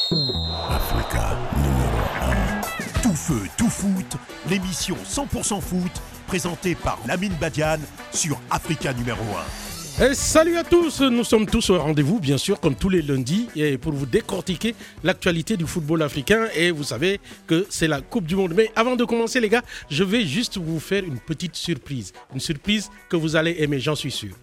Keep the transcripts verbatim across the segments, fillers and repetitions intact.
Africa numéro un. Tout feu, tout foot, l'émission cent pour cent foot, présentée par Lamine Badiane sur Africa numéro un. Et salut à tous, nous sommes tous au rendez-vous, bien sûr, comme tous les lundis, et pour vous décortiquer l'actualité du football africain. Et vous savez que c'est la Coupe du Monde. Mais avant de commencer, les gars, je vais juste vous faire une petite surprise. Une surprise que vous allez aimer, j'en suis sûr.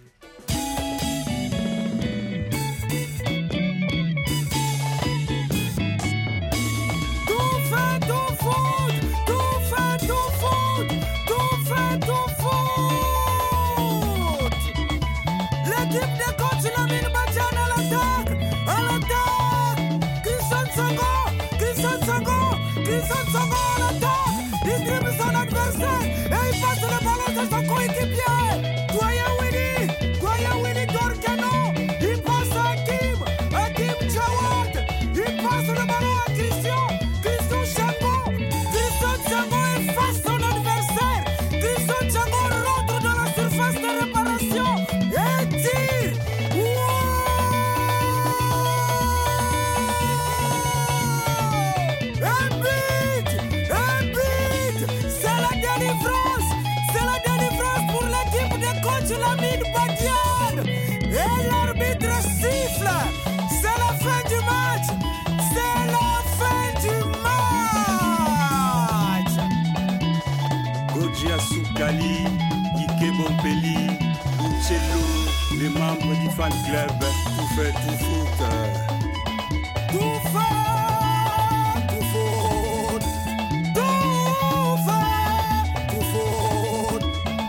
Kali, Ike Bompeli, Lucello, les membres du fan club, tout fait, tout foot. Tout fait, tout foot. Tout fait, tout foot.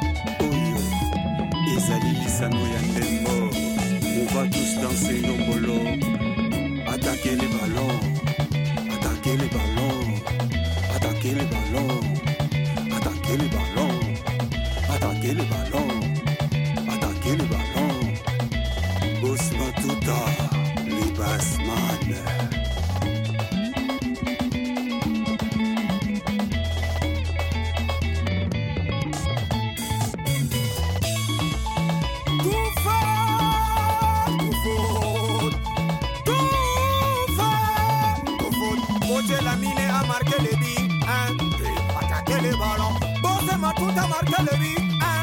Oyo, Ezali Lissano Yandembo, on va tous danser nos bolos. Attaquer les ballons, attaquer les ballons, attaquer les ballons, attaquer les ballons. Attaquer le ballon, attaquer le ballon. Boss Matuta, les bassman. Tout fait, tout foot. Tout fait, tout foot. Coach Lamine a marqué les billes. Un, deux, attaquer le ballon. Boss Matuta a marqué le billes.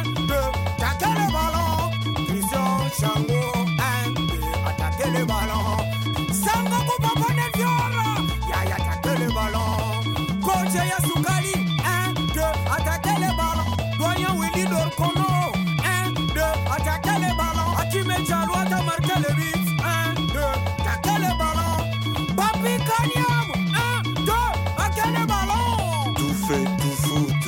Chango, un, deux, attaquer le ballon. Sango Papa Neviora, Yaya attaquer le ballon. Coach Yasukali, un, deux, attaquer le ballon. Doyen Willy Dorkono, un, deux, attaquer le ballon. Akime Jaloua a marqué le but, un, deux, attaquer le ballon. Papi Kanyam, un, deux, attaquer le ballon. Tout fait, tout foot.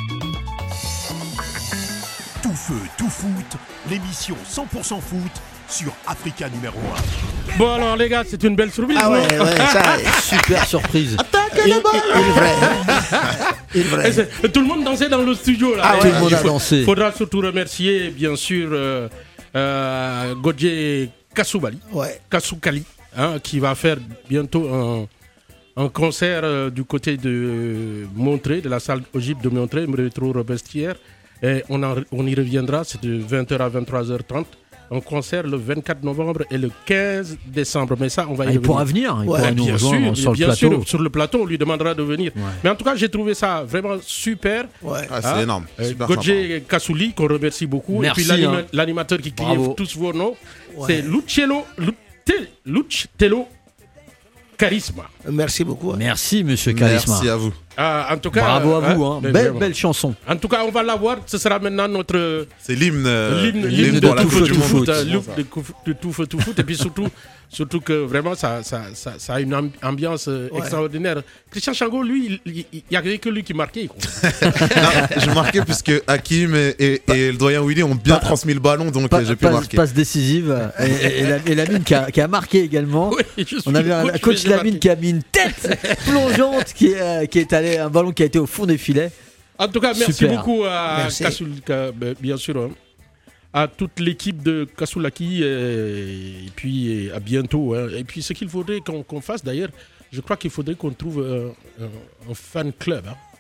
Tout feu, tout foot, l'émission cent pour cent foot sur Africa numéro un. Bon alors les gars, c'est une belle surprise. Ah ouais, ouais, ça, super surprise. Attaque le ballon. Il est vrai. Il est vrai. Et tout le monde dansait dans le studio là. Ah ouais, tout le monde il a faut, dansé. Faudra surtout remercier bien sûr euh, euh, Godje Kassoubali, Ouais. Kassoukali, hein, qui va faire bientôt un, un concert euh, du côté de Montreuil, de la salle Ogive de Montreuil, Métro Robespierre. Et on, en, on y reviendra, c'est de vingt heures à vingt-trois heures trente. Un concert le vingt-quatre novembre et le quinze décembre. Mais ça, on va y ah, il revenir. pourra venir, il ouais, pourra nous bien rejoindre sûr, sur bien le plateau. Sûr, sur le plateau, on lui demandera de venir. Ouais. Mais en tout cas, j'ai trouvé ça vraiment super. Ouais. Ah, c'est hein, énorme. Super Godje Kassouli, qu'on remercie beaucoup. Merci, et puis l'anima- hein. l'animateur qui criait Bravo. tous vos noms, Ouais. c'est Lucello, Lucello Charisma. Merci beaucoup. Merci, monsieur Charisma. Merci à vous. Ah, en tout cas, Bravo à vous, hein. mais belle, vraiment. belle chanson. En tout cas, on va la voir. Ce sera maintenant notre C'est l'hymne, euh, l'hymne, l'hymne l'hymne pour de la tout Coupe feu du tout Monde. foot, C'est euh, bon, l'hymne ça. de cou- de tout feu tout foot. Et puis surtout, surtout que vraiment, ça, ça, ça, ça a une amb- ambiance euh, Ouais. extraordinaire. Christian Chango, lui, il n'y a que lui qui marquait. Quoi. Non, j'ai marqué puisque Hakim et, et, et le doyen Willy ont bien Pas- transmis le ballon, donc Pa- euh, j'ai pu passe, marquer. passe décisive. Et, et, et la- et Lamine qui a, qui a marqué également. Oui, je suis On avait un coach, coach mais j'ai Lamine marqué. qui a mis une tête plongeante qui est, qui est allé, un ballon qui a été au fond des filets. En tout cas, merci Super. beaucoup à Merci. Kassoul, Ka- ben, bien sûr, hein, à toute l'équipe de Kassoulaki euh, et puis euh, à bientôt. Hein. Et puis ce qu'il faudrait qu'on qu'on fasse d'ailleurs, je crois qu'il faudrait qu'on trouve euh, un, un fan club. Hein.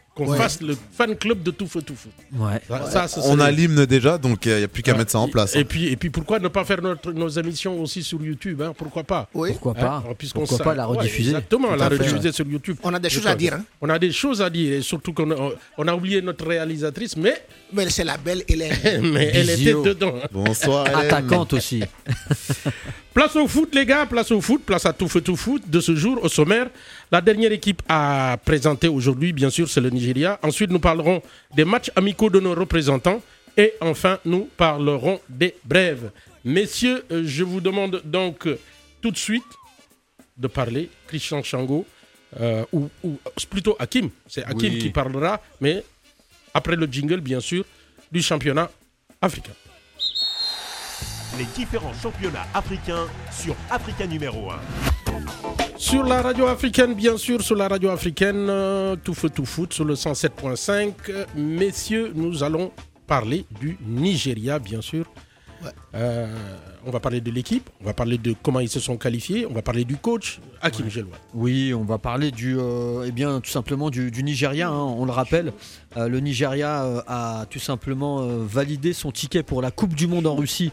qu'on Ouais. fasse le fan club de Tout Feu Tout Foot. Ouais. Ça, ça, ça, On c'est- a l'hymne déjà, donc il n'y a plus qu'à Ouais. mettre ça en place. Et hein. puis, et puis pourquoi ne pas faire notre, nos émissions aussi sur YouTube, hein, pourquoi pas? Oui. Pourquoi pas Hein, puisqu'on Pourquoi sait- pas la Ouais, rediffuser exactement, Tout la à fait, rediffuser ouais. sur YouTube. On a des choses à dire, hein. On a des choses à dire, et surtout qu'on a, on a oublié notre réalisatrice, mais, Mais c'est la belle Hélène. mais elle était Bisio. dedans. Bonsoir, Hélène. Attaquante aussi. Place au foot, les gars, place au foot, place à Tout Feu Tout Foot de ce jour au sommaire. La dernière équipe à présenter aujourd'hui, bien sûr, c'est le Nigeria. Ensuite, nous parlerons des matchs amicaux de nos représentants. Et enfin, nous parlerons des brèves. Messieurs, euh, je vous demande donc euh, tout de suite de parler, Christian Chango, euh, ou, ou plutôt Hakim. C'est Hakim Oui. qui parlera, mais après le jingle, bien sûr, du championnat africain. Les différents championnats africains sur Africa numéro un. Sur la radio africaine, bien sûr, sur la radio africaine, euh, Tout Feu Tout Foot, sur le cent sept point cinq. Euh, Messieurs, nous allons parler du Nigeria, bien sûr. Ouais. Euh, on va parler de l'équipe, on va parler de comment ils se sont qualifiés, on va parler du coach, Hakim Gelois. Oui, on va parler du, euh, eh bien, tout simplement du, du Nigeria. Hein, on le rappelle, euh, le Nigeria euh, a tout simplement euh, validé son ticket pour la Coupe du Monde en Russie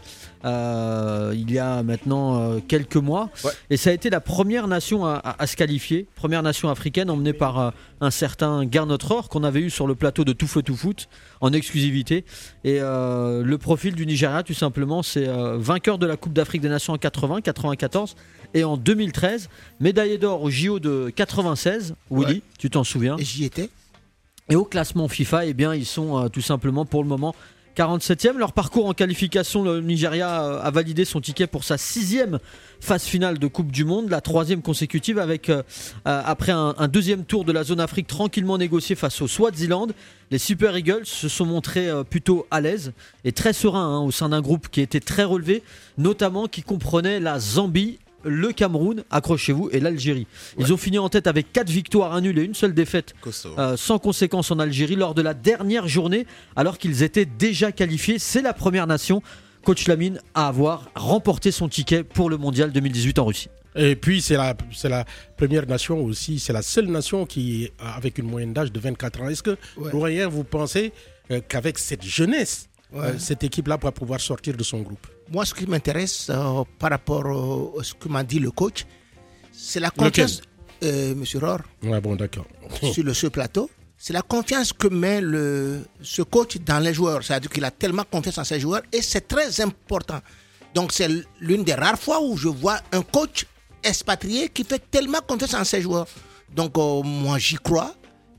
euh, il y a maintenant euh, quelques mois. Ouais. Et ça a été la première nation à, à- à se qualifier, première nation africaine emmenée par euh, un certain Gernot Rohr qu'on avait eu sur le plateau de Tout Feu Tout Foot en exclusivité. Et euh, le profil du Nigeria, tout simplement, c'est euh, vainqueur de la Coupe d'Afrique des Nations en quatre-vingts, quatre-vingt-quatorze et en deux mille treize, médaillé d'or au J O de quatre-vingt-seize. Willy, Ouais. tu t'en souviens? Et j'y étais. Et au classement FIFA, eh bien, ils sont euh, tout simplement pour le moment quarante-septième. Leur parcours en qualification, le Nigeria euh, a validé son ticket pour sa sixième phase finale de Coupe du Monde, la troisième consécutive, avec euh, euh, après un, un deuxième tour de la zone Afrique tranquillement négocié face au Swaziland. Les Super Eagles se sont montrés euh, plutôt à l'aise et très sereins hein, au sein d'un groupe qui était très relevé, notamment qui comprenait la Zambie, le Cameroun, accrochez-vous, et l'Algérie. Ils ont fini en tête avec quatre victoires, un nul et une seule défaite Costaud. euh, sans conséquence en Algérie lors de la dernière journée, alors qu'ils étaient déjà qualifiés. C'est la première nation, coach Lamine, à avoir remporté son ticket pour le mondial deux mille dix-huit en Russie. Et puis, c'est la, c'est la première nation aussi, c'est la seule nation qui est avec une moyenne d'âge de vingt-quatre ans. Est-ce que, Ouais. Doyen, vous pensez euh, qu'avec cette jeunesse, Ouais. euh, cette équipe-là va pouvoir sortir de son groupe? Moi, ce qui m'intéresse euh, par rapport au- à ce que m'a dit le coach, c'est la confiance, euh, Monsieur Rohr, Ouais, bon, d'accord. sur le, ce plateau. C'est la confiance que met le, ce coach dans les joueurs. C'est-à-dire qu'il a tellement confiance en ses joueurs et c'est très important. Donc, c'est l'une des rares fois où je vois un coach expatrié qui fait tellement confiance en ses joueurs. Donc, euh, moi, j'y crois.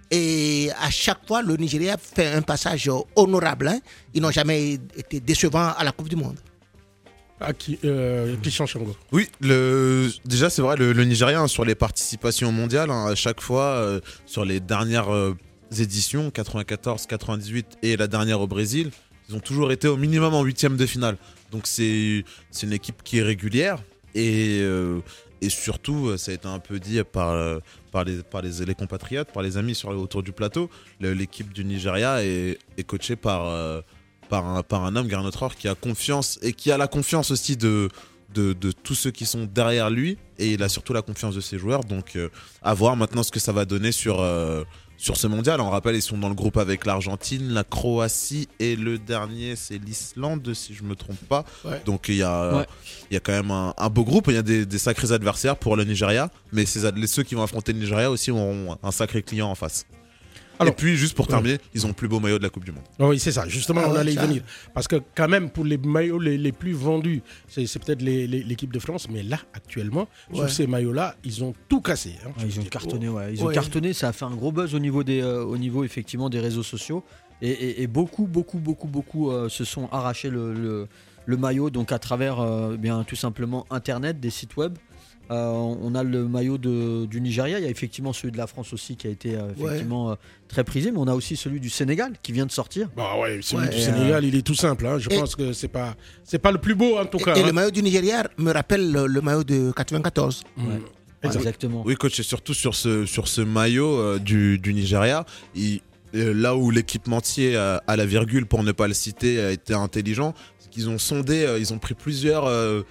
Et à chaque fois, le Nigeria fait un passage euh, honorable. hein. Ils n'ont jamais été décevants à la Coupe du Monde. Ah, qui, euh, Christian Chango. Oui, le... déjà c'est vrai, le, le Nigeria hein, sur les participations mondiales, hein, à chaque fois, euh, sur les dernières euh, éditions, quatre-vingt-quatorze, quatre-vingt-dix-huit et la dernière au Brésil, ils ont toujours été au minimum en huitième de finale. Donc c'est c'est une équipe qui est régulière et, euh, et surtout, ça a été un peu dit par, euh, par, les, par les, les compatriotes, par les amis sur, autour du plateau, le- l'équipe du Nigeria est, est coachée par... euh, Par un, par un homme, Gernot Rohr, qui a confiance et qui a la confiance aussi de, de, de tous ceux qui sont derrière lui. Et il a surtout la confiance de ses joueurs. Donc, euh, à voir maintenant ce que ça va donner sur, euh, sur ce mondial. On rappelle, ils sont dans le groupe avec l'Argentine, la Croatie et le dernier, c'est l'Islande, si je ne me trompe pas. Ouais. Donc, il y a, Ouais. il y a quand même un, un beau groupe. Il y a des, des sacrés adversaires pour le Nigeria. Mais ces ad- ceux qui vont affronter le Nigeria aussi auront un sacré client en face. Alors, et puis, juste pour terminer, ils ont le plus beau maillot de la Coupe du Monde. Oh oui, c'est ça. Justement, Ah on ouais, allait y ça. venir. Parce que quand même, pour les maillots les, les plus vendus, c'est c'est peut-être les- les- l'équipe de France. Mais là, actuellement, sur Ouais. ces maillots-là, ils ont tout cassé. hein. Ouais, ils ont cartonné, ouais. Ils ont Ouais. cartonné, ça a fait un gros buzz au niveau des, euh, au niveau effectivement des réseaux sociaux et, et- et beaucoup, beaucoup, beaucoup, beaucoup euh, se sont arrachés le, le- le maillot donc à travers euh, bien tout simplement Internet, des sites web. Euh, on a le maillot de- du Nigeria, il y a effectivement celui de la France aussi qui a été euh, effectivement euh, très prisé, mais on a aussi celui du Sénégal qui vient de sortir. Bah ouais, celui Ouais. du Et, Sénégal, il est tout simple. hein. Je et- pense que c'est pas, c'est pas le plus beau en tout Et, cas. et hein. le maillot du Nigeria me rappelle le, le maillot de quatre-vingt-quatorze. Mm. Ouais. Exact. Exactement. Oui, coach, et surtout sur ce, sur ce maillot euh, du, du Nigeria, il- euh, là où l'équipementier euh, à la virgule, pour ne pas le citer, a été intelligent, c'est qu'ils ont sondé, euh, ils ont pris plusieurs, euh,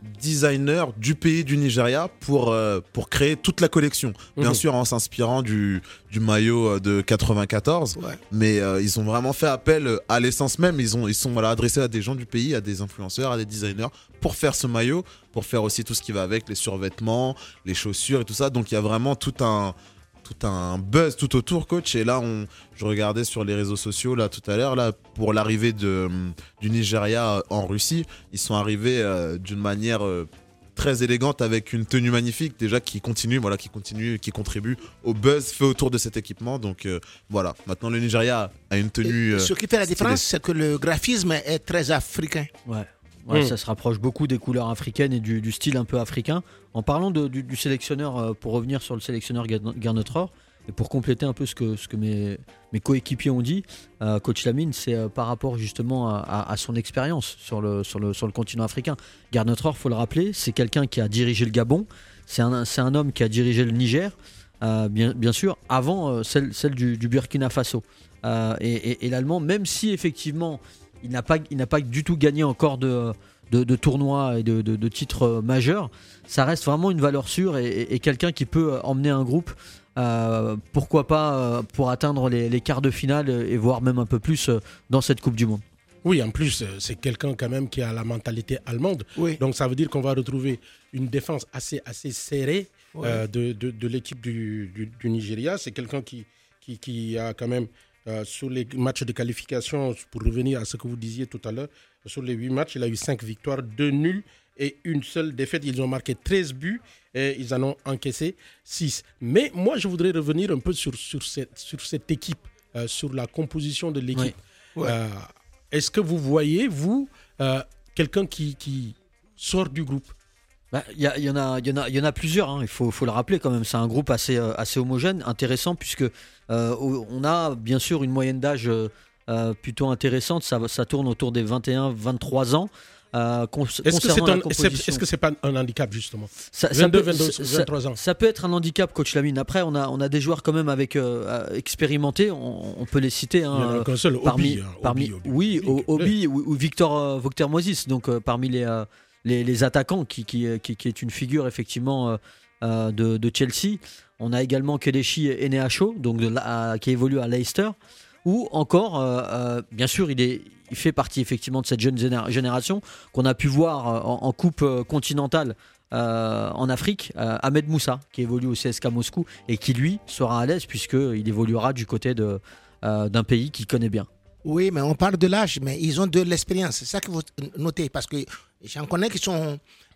designers du pays du Nigeria pour, euh, pour créer toute la collection. Bien mmh. sûr en s'inspirant du, du maillot de quatre-vingt-quatorze, ouais. mais euh, ils ont vraiment fait appel à l'essence même. Ils, ont, ils sont voilà, adressés à des gens du pays, à des influenceurs, à des designers pour faire ce maillot, pour faire aussi tout ce qui va avec, les survêtements, les chaussures et tout ça. Donc il y a vraiment tout un... tout un buzz tout autour, coach. Et là, on, je regardais sur les réseaux sociaux là tout à l'heure là pour l'arrivée de, du Nigeria en Russie. Ils sont arrivés euh, d'une manière euh, très élégante avec une tenue magnifique déjà qui continue, voilà, qui continue, qui contribue au buzz fait autour de cet équipement. Donc euh, voilà. Maintenant, le Nigeria a une tenue. Euh, Ce qui fait la différence, c'est que le graphisme est très africain. Ouais. Ouais, mmh. Ça se rapproche beaucoup des couleurs africaines et du, du style un peu africain. En parlant de, du, du sélectionneur, euh, pour revenir sur le sélectionneur Garnetror, et pour compléter un peu ce que, ce que mes, mes coéquipiers ont dit, euh, coach Lamine, c'est euh, par rapport justement à, à, à son expérience sur le, sur, le, sur le continent africain. Garnetror, il faut le rappeler, c'est quelqu'un qui a dirigé le Gabon, c'est un, c'est un homme qui a dirigé le Niger, euh, bien, bien sûr, avant euh, celle, celle du, du Burkina Faso. Euh, et, et, et l'Allemand, même si effectivement... Il n'a pas, il n'a pas du tout gagné encore de, de, de tournois et de, de, de titres majeurs. Ça reste vraiment une valeur sûre et, et, et quelqu'un qui peut emmener un groupe, euh, pourquoi pas, euh, pour atteindre les, les quarts de finale et voire même un peu plus dans cette Coupe du Monde. Oui, en plus, c'est quelqu'un quand même qui a la mentalité allemande. Oui. Donc ça veut dire qu'on va retrouver une défense assez, assez serrée oui. euh, de, de, de l'équipe du, du, du Nigeria. C'est quelqu'un qui, qui, qui a quand même... Euh, sur les matchs de qualification, pour revenir à ce que vous disiez tout à l'heure, sur les huit matchs, il a eu cinq victoires, deux nuls et une seule défaite. Ils ont marqué treize buts et ils en ont encaissé six. Mais moi, je voudrais revenir un peu sur, sur, cette, sur cette équipe, euh, sur la composition de l'équipe. Oui. Ouais. Euh, est-ce que vous voyez, vous, euh, quelqu'un qui, qui sort du groupe ? Il bah, y, y, y, y en a plusieurs, hein. Il faut, faut le rappeler quand même. C'est un groupe assez, euh, assez homogène, intéressant, puisque euh, on a bien sûr une moyenne d'âge euh, plutôt intéressante. Ça, ça tourne autour des vingt et un vingt-trois ans. Euh, cons- est-ce, que c'est un, est-ce, est-ce que c'est pas un handicap justement ça, vingt-deux, ça peut, vingt-deux, ça, vingt-trois ans. Ça peut être un handicap, coach Lamine. Après, on a, on a des joueurs quand même avec euh, expérimentés. On, on peut les citer. Hein, Il y en a qu'un seul, parmi, Obi, hein, parmi, Obi, oui, Obi, Obi ou, ou Victor, euh, Victor Moses. Donc euh, parmi les, euh, les, les attaquants, qui, qui, qui, qui est une figure effectivement euh, de, de Chelsea. On a également Kelechi Eneacho, donc de la, qui évolue à Leicester. Ou encore, euh, euh, bien sûr, il, est, il fait partie effectivement de cette jeune génération qu'on a pu voir en, en coupe continentale euh, en Afrique, euh, Ahmed Moussa, qui évolue au C S K Moscou et qui, lui, sera à l'aise puisqu'il évoluera du côté de, euh, d'un pays qu'il connaît bien. Oui, mais on parle de l'âge, mais ils ont de l'expérience. C'est ça qu'il faut noter, parce que j'en connais qui sont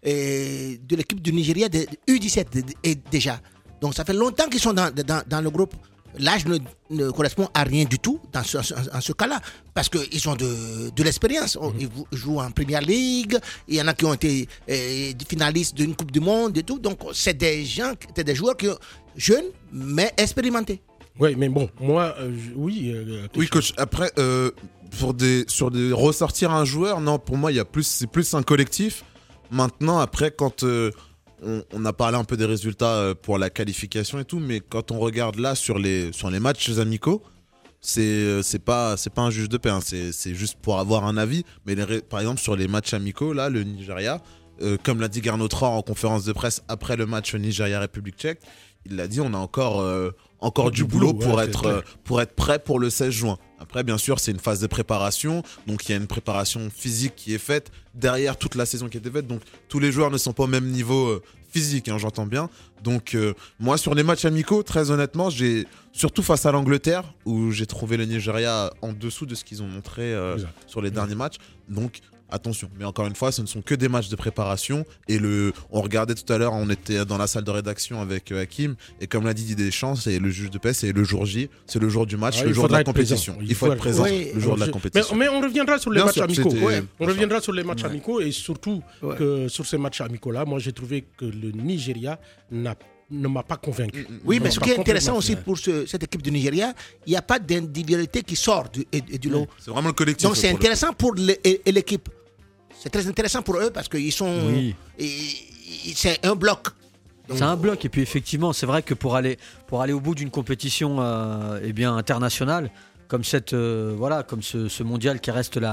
euh, de l'équipe du Nigeria, de U dix-sept et déjà. Donc ça fait longtemps qu'ils sont dans, dans, dans le groupe. L'âge ne, ne correspond à rien du tout dans ce, en ce cas-là, parce qu'ils ont de, de l'expérience. Ils jouent en Premier League, il y en a qui ont été euh, finalistes d'une Coupe du Monde et tout. Donc c'est des gens, c'est des joueurs qui, jeunes mais expérimentés. Oui, mais bon, moi, euh, oui. Euh, oui, coach. Après, euh, pour des, sur des ressortir un joueur, non, pour moi, il y a plus, c'est plus un collectif. Maintenant, après, quand euh, on, on a parlé un peu des résultats pour la qualification et tout, mais quand on regarde là sur les, sur les matchs amicaux, c'est, c'est pas, c'est pas un juge de paix, hein, c'est, c'est juste pour avoir un avis. Mais les, par exemple, sur les matchs amicaux, là, le Nigeria, euh, comme l'a dit Garnetror en conférence de presse après le match Nigeria-République tchèque, il l'a dit, on a encore, euh, encore du, du boulot, boulot pour, ouais, être, euh, pour être prêt pour le seize juin. Après, bien sûr, c'est une phase de préparation. Donc, il y a une préparation physique qui est faite derrière toute la saison qui a été faite. Donc, tous les joueurs ne sont pas au même niveau euh, physique, hein, j'entends bien. Donc, euh, moi, sur les matchs amicaux, très honnêtement, j'ai surtout face à l'Angleterre, où j'ai trouvé le Nigeria en dessous de ce qu'ils ont montré euh, sur les derniers matchs. Donc, attention, mais encore une fois, ce ne sont que des matchs de préparation. Et le, on regardait tout à l'heure, on était dans la salle de rédaction avec euh, Hakim, et comme l'a dit Didier Deschamps, c'est le juge de paix, c'est le jour J, c'est le jour du match, ah, le jour de la compétition. Il, il faut, faut être présent oui, le jour de la compétition. Mais, mais on reviendra sur les Bien matchs sûr, amicaux. Ouais, on reviendra sur les matchs ouais. amicaux, et surtout ouais. que sur ces matchs amicaux-là, moi j'ai trouvé que le Nigeria n'a ne m'a pas convaincu. Oui, mais ce qui est intéressant aussi pour ce, cette équipe du Nigeria, il n'y a pas d'individualité qui sort du, du lot. C'est vraiment le collectif. Donc c'est intéressant pour l'équipe. C'est très intéressant pour eux parce qu'ils sont. Oui. Et, et, c'est un bloc. Donc... C'est un bloc. Et puis effectivement, c'est vrai que pour aller, pour aller au bout d'une compétition euh, eh bien, internationale, comme, cette, euh, voilà, comme ce, ce mondial qui reste la,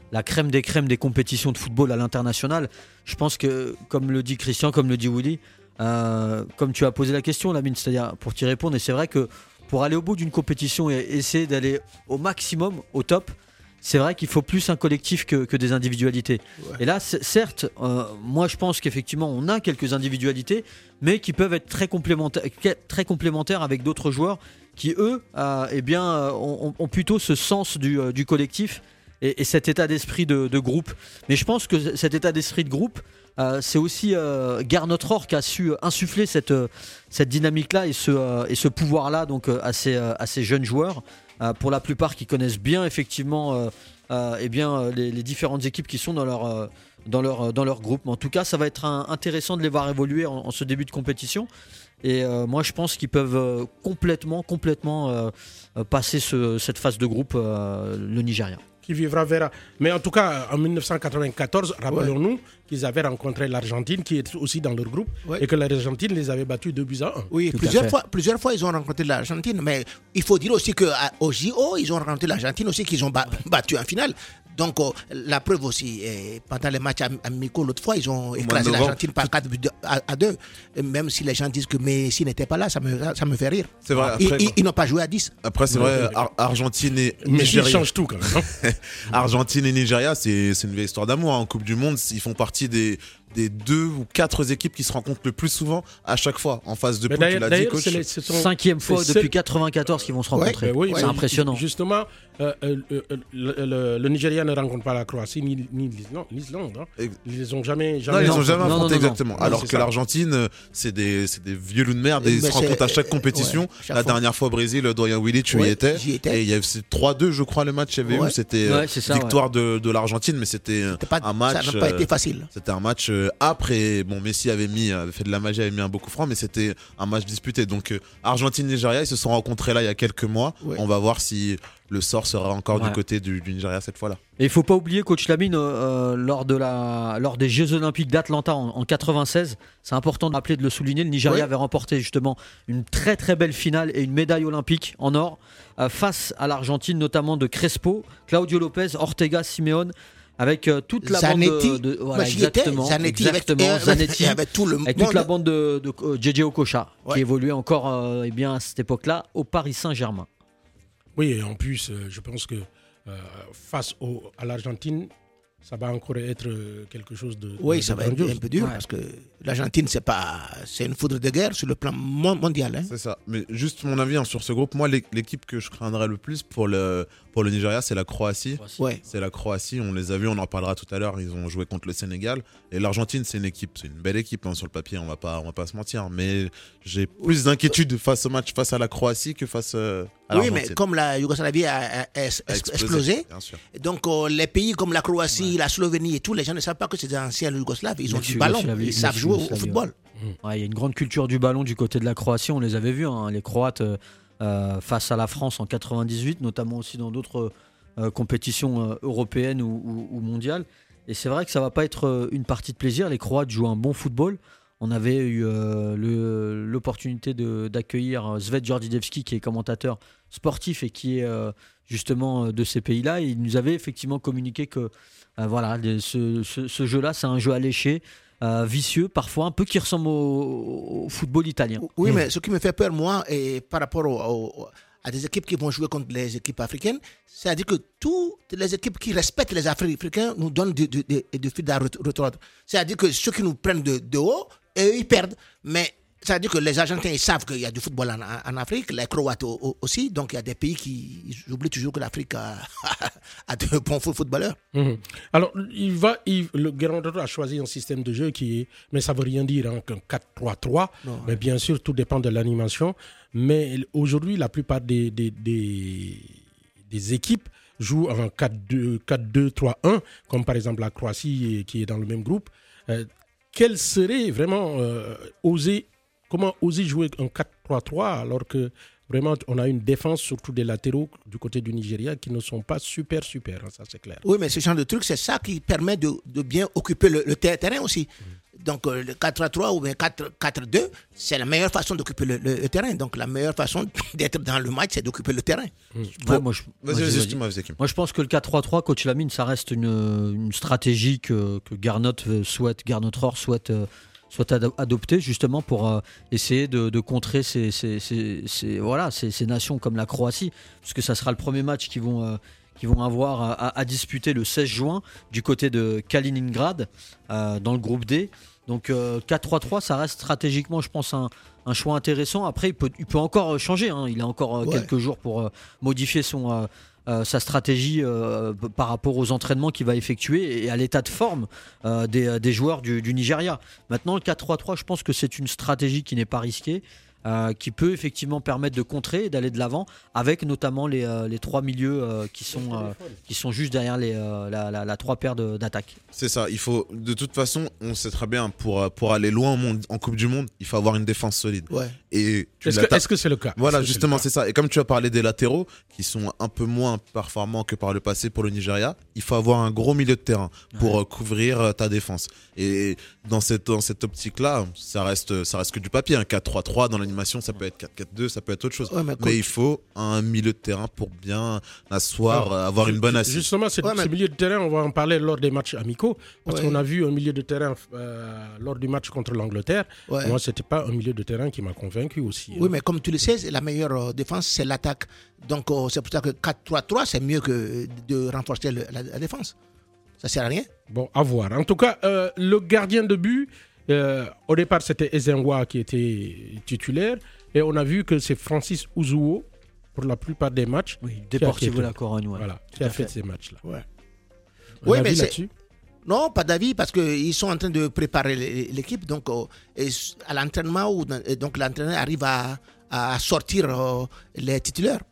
la crème des crèmes des compétitions de football à l'international. Je pense que, comme le dit Christian, comme le dit Willy, euh, comme tu as posé la question, Lamine, c'est-à-dire pour t'y répondre, et c'est vrai que pour aller au bout d'une compétition et essayer d'aller au maximum, au top, c'est vrai qu'il faut plus un collectif que, que des individualités. Ouais. Et là, certes, euh, moi je pense qu'effectivement on a quelques individualités, mais qui peuvent être très complémentaires, très complémentaires avec d'autres joueurs qui, eux, euh, eh bien, ont, ont plutôt ce sens du, euh, du collectif et, et cet état d'esprit de, de groupe. Mais je pense que cet état d'esprit de groupe, euh, c'est aussi euh, Gernot Rohr qui a su insuffler cette, cette dynamique-là et ce, euh, et ce pouvoir-là donc, à, ces, à ces jeunes joueurs. Euh, pour la plupart qui connaissent bien effectivement euh, euh, eh bien, les, les différentes équipes qui sont dans leur, euh, dans, leur, dans leur groupe. Mais en tout cas, ça va être un, intéressant de les voir évoluer en, en ce début de compétition. Et euh, moi, je pense qu'ils peuvent euh, complètement, complètement euh, passer ce, cette phase de groupe, euh, le Nigeria. Qui vivra verra. Mais en tout cas, en dix-neuf cent quatre-vingt-quatorze, rappelons-nous ouais. qu'ils avaient rencontré l'Argentine, qui est aussi dans leur groupe, ouais. et que l'Argentine les avait battus deux buts à un. Oui, plusieurs fois, plusieurs fois, ils ont rencontré l'Argentine. Mais il faut dire aussi qu'au J O, ils ont rencontré l'Argentine aussi, qu'ils ont ba- battu en finale. Donc, euh, la preuve aussi, eh, pendant les matchs amicaux, l'autre fois, ils ont écrasé l'Argentine par quatre buts à deux. Même si les gens disent que Messi n'était pas là, ça me, ça me fait rire. C'est vrai. Après, ils, ils, ils n'ont pas joué à dix. Après, c'est vrai, Ar- Argentine et Nigeria. Messi change tout quand même. Argentine et Nigeria, c'est, c'est une vieille histoire d'amour. En Coupe du Monde, ils font partie des, des deux ou quatre équipes qui se rencontrent le plus souvent à chaque fois en phase de poule. Tu l'as dit, coach. C'est la sont... cinquième fois depuis seul... quatre-vingt-quatorze qu'ils vont se rencontrer. Ouais, oui, c'est ouais, impressionnant. Justement, euh, euh, euh, le, le, le Nigeria ne rencontre pas la Croatie ni, ni l'Islande. Hein. Ils les ont jamais, jamais. Non, ils n'ont jamais affronté, non, non, exactement. Non, Alors que ça. L'Argentine, c'est des, c'est des vieux loups de merde et ils se rencontrent à chaque compétition. Ouais, chaque la fois. Dernière fois au Brésil, le doyen Willy, tu ouais, y étais. J'y étais. Et il y avait trois deux, je crois, le match. Il y avait ouais. eu, c'était ouais, ça, victoire ouais. de, de l'Argentine, mais c'était pas, un match. Ça n'a pas été facile. C'était un match après. Bon, Messi avait mis, avait fait de la magie, avait mis un beau coup franc, mais c'était un match disputé. Donc, Argentine-Nigeria, ils se sont rencontrés là il y a quelques mois. On va voir si le sort sera encore ouais. du côté du, du Nigeria cette fois-là. Et il ne faut pas oublier, coach Lamine, euh, lors, de la, lors des Jeux Olympiques d'Atlanta en, en quatre-vingt-seize, c'est important de rappeler, de le souligner, le Nigeria oui. avait remporté justement une très très belle finale et une médaille olympique en or euh, face à l'Argentine, notamment de Crespo, Claudio Lopez, Ortega, Simeone. Avec euh, toute la Zanetti, bande de, de voilà, exactement, Zanetti, exactement, avec, Zanetti, avec, tout le avec monde. toute la bande de, de, de J J Okocha, ouais. qui évoluait encore euh, eh bien, à cette époque-là au Paris Saint-Germain. Oui, et en plus, euh, je pense que euh, face au, à l'Argentine, ça va encore être quelque chose de. Oui, de ça va être un peu dur ouais. parce que l'Argentine, c'est, pas, c'est une foudre de guerre sur le plan mondial. Hein. C'est ça. Mais juste mon avis hein, sur ce groupe, moi, l'équipe que je craindrais le plus pour le, pour le Nigeria, c'est la Croatie. Ouais. C'est la Croatie, on les a vus, on en parlera tout à l'heure. Ils ont joué contre le Sénégal. Et l'Argentine, c'est une équipe, c'est une belle équipe hein, sur le papier, on va pas, on va pas se mentir. Mais j'ai plus d'inquiétude face au match face à la Croatie que face euh, à l'Argentine. Oui, mais comme la Yougoslavie a, a, a, a explosé, explosé bien sûr. Donc euh, les pays comme la Croatie, ouais. la Slovénie et tout, les gens ne savent pas que c'est des anciens Yougoslaves. Ils ont du ballon, ils savent jouer au football. Il ouais, y a une grande culture du ballon du côté de la Croatie, on les avait vus, hein, les Croates euh, face à la France en quatre-vingt-dix-huit, notamment aussi dans d'autres euh, compétitions euh, européennes ou, ou, ou mondiales. Et c'est vrai que ça ne va pas être euh, une partie de plaisir, les Croates jouent un bon football. On avait eu euh, le, l'opportunité de, d'accueillir Svet Jordidevski, qui est commentateur sportif et qui est euh, justement de ces pays-là. Et il nous avait effectivement communiqué que euh, voilà, ce, ce, ce jeu-là, c'est un jeu alléché. Euh, vicieux parfois, un peu qui ressemble au, au football italien. Oui, mmh. mais ce qui me fait peur, moi, et par rapport au, au, à des équipes qui vont jouer contre les équipes africaines, c'est-à-dire que toutes les équipes qui respectent les Africains nous donnent du, du, du, du fil à retordre. C'est-à-dire que ceux qui nous prennent de, de haut, eux, ils perdent. Mais c'est-à-dire que les Argentins, ils savent qu'il y a du football en, en Afrique, les Croates aussi. Donc, il y a des pays qui oublient toujours que l'Afrique a, a de bons footballeurs. Mmh. Alors, il va, il, le Gernot a choisi un système de jeu qui est, mais ça ne veut rien dire, hein, qu'un quatre trois trois. Non, mais ouais. bien sûr, tout dépend de l'animation. Mais aujourd'hui, la plupart des, des, des, des équipes jouent en quatre deux trois un, comme par exemple la Croatie qui est dans le même groupe. Euh, quel serait vraiment euh, oser Comment oser jouer un quatre trois trois alors que vraiment on a une défense, surtout des latéraux du côté du Nigeria, qui ne sont pas super, super, hein, ça c'est clair. Oui, mais ce genre de truc, c'est ça qui permet de, de bien occuper le, le terrain aussi. Mmh. Donc euh, le quatre trois trois ou bien quatre quatre deux, c'est la meilleure façon d'occuper le, le- le terrain. Donc la meilleure façon d'être dans le match, c'est d'occuper le terrain. Ouais, moi, je, Vas-y, vas-y, vas-y, vas-y. excuse-moi, vas-y, Kim. Moi, je pense que le quatre trois trois, coach Lamine, ça reste une, une stratégie que, que Garnot euh, souhaite, Garnot Rohr souhaite, euh, souhaite ado- adopter justement pour euh, essayer de, de contrer ces, ces, ces, ces- voilà, ces, ces nations comme la Croatie, parce que ça sera le premier match qu'ils vont, euh, qu'ils vont avoir à, à- à disputer le seize juin du côté de Kaliningrad euh, dans le groupe D. Donc euh, quatre trois trois, ça reste stratégiquement, je pense, un, un choix intéressant. Après, il peut, il peut encore changer. Hein. Il a encore euh, Ouais. quelques jours pour euh, modifier son, euh, euh, sa stratégie euh, p- par rapport aux entraînements qu'il va effectuer et à l'état de forme euh, des, des joueurs du, du Nigeria. Maintenant, le quatre trois trois, je pense que c'est une stratégie qui n'est pas risquée. Euh, qui peut effectivement permettre de contrer et d'aller de l'avant avec notamment les, euh, les trois milieux euh, qui, sont, euh, qui sont juste derrière les, euh, la, la, la trois paires de- d'attaques. C'est ça, il faut, de toute façon, on sait très bien, pour, euh, pour aller loin au monde, en Coupe du Monde, il faut avoir une défense solide. Ouais. Et tu Est-ce que l'attaques- est-ce que c'est le cas Voilà, Est-ce que c'est justement, le cas c'est ça. Et comme tu as parlé des latéraux, qui sont un peu moins performants que par le passé pour le Nigeria, il faut avoir un gros milieu de terrain pour euh, couvrir euh, ta défense. Et dans cette, dans cette optique-là, ça reste, ça reste que du papier. Un quatre trois trois dans l'animation, ça peut être quatre quatre deux, ça peut être autre chose. Ouais, mais mais coach- il faut un milieu de terrain pour bien asseoir, Alors, euh, avoir une bonne assise. Justement, ce, Ouais, mais- ce milieu de terrain, on va en parler lors des matchs amicaux. Parce Ouais. qu'on a vu un milieu de terrain euh, lors du match contre l'Angleterre. Ouais. Moi, c'était pas un milieu de terrain qui m'a convaincu aussi. Oui, hein. mais comme tu le sais, la meilleure euh, défense, c'est l'attaque. Donc euh, c'est pour ça que quatre trois trois, c'est mieux que de renforcer le- la, la défense. Ça sert à rien. Bon, à voir. En tout cas, euh, le gardien de but, euh, au départ, c'était Ezenwa qui était titulaire. Et on a vu que c'est Francis Uzuo, pour la plupart des matchs, Oui, qui a- Deportivo qui a- La Corogne, ouais. voilà, qui Tout a à fait, fait. ces matchs-là. Ouais. Un Oui, avis mais c'est- là-dessus Non, pas d'avis, parce qu'ils sont en train de préparer l'é- l'équipe. Donc, euh, et s- à l'entraînement, où- et donc l'entraîneur arrive à, à sortir euh, les titulaires.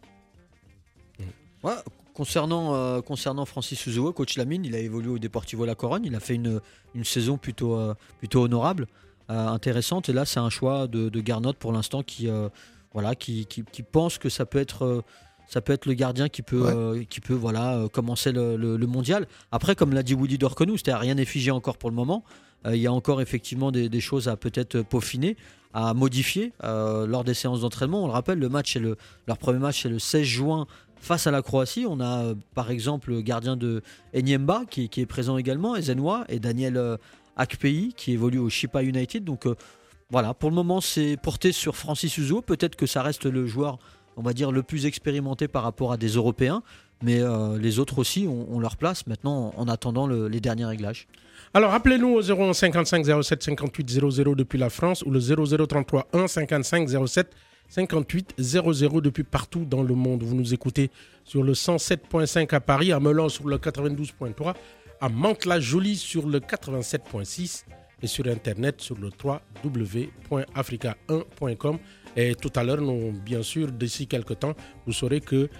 Ouais, concernant, euh, concernant Francis Uzuo, coach Lamine, il a évolué au Deportivo La Corogne. Il a fait une, une saison plutôt, euh, plutôt honorable, euh, intéressante. Et là, c'est un choix de, de Garnot pour l'instant qui, euh, voilà, qui, qui, qui pense que ça peut être, euh, ça peut être le gardien qui peut, Ouais. euh, qui peut voilà, euh, commencer le, le- le mondial. Après, comme l'a dit Woody Dorconou, c'est-à-dire rien n'est figé encore pour le moment. Euh, il y a encore effectivement des, des choses à peut-être peaufiner, à modifier euh, lors des séances d'entraînement. On le rappelle, le match, c'est le, leur premier match, c'est le seize juin face à la Croatie. On a euh, par exemple le gardien de Enyemba qui, qui est présent également, Ezenwa, et Daniel euh, Akpeyi qui évolue au Chipa United. Donc euh, voilà, pour le moment c'est porté sur Francis Uzuo. Peut-être que ça reste le joueur, on va dire, le plus expérimenté par rapport à des Européens, mais euh, les autres aussi ont, ont leur place maintenant en attendant le- les derniers réglages. Alors, appelez-nous au zéro un cinquante-cinq zéro sept cinquante-huit zéro zéro depuis la France ou le zéro zéro trente-trois un cinquante-cinq zéro sept cinquante-huit zéro zéro depuis partout dans le monde. Vous nous écoutez sur le cent sept virgule cinq à Paris, à Melun sur le quatre-vingt-douze virgule trois, à Mantes-la-Jolie sur le quatre-vingt-sept virgule six et sur Internet sur le w w w point africa un point com. Et tout à l'heure, nous, bien sûr, d'ici quelques temps, vous saurez que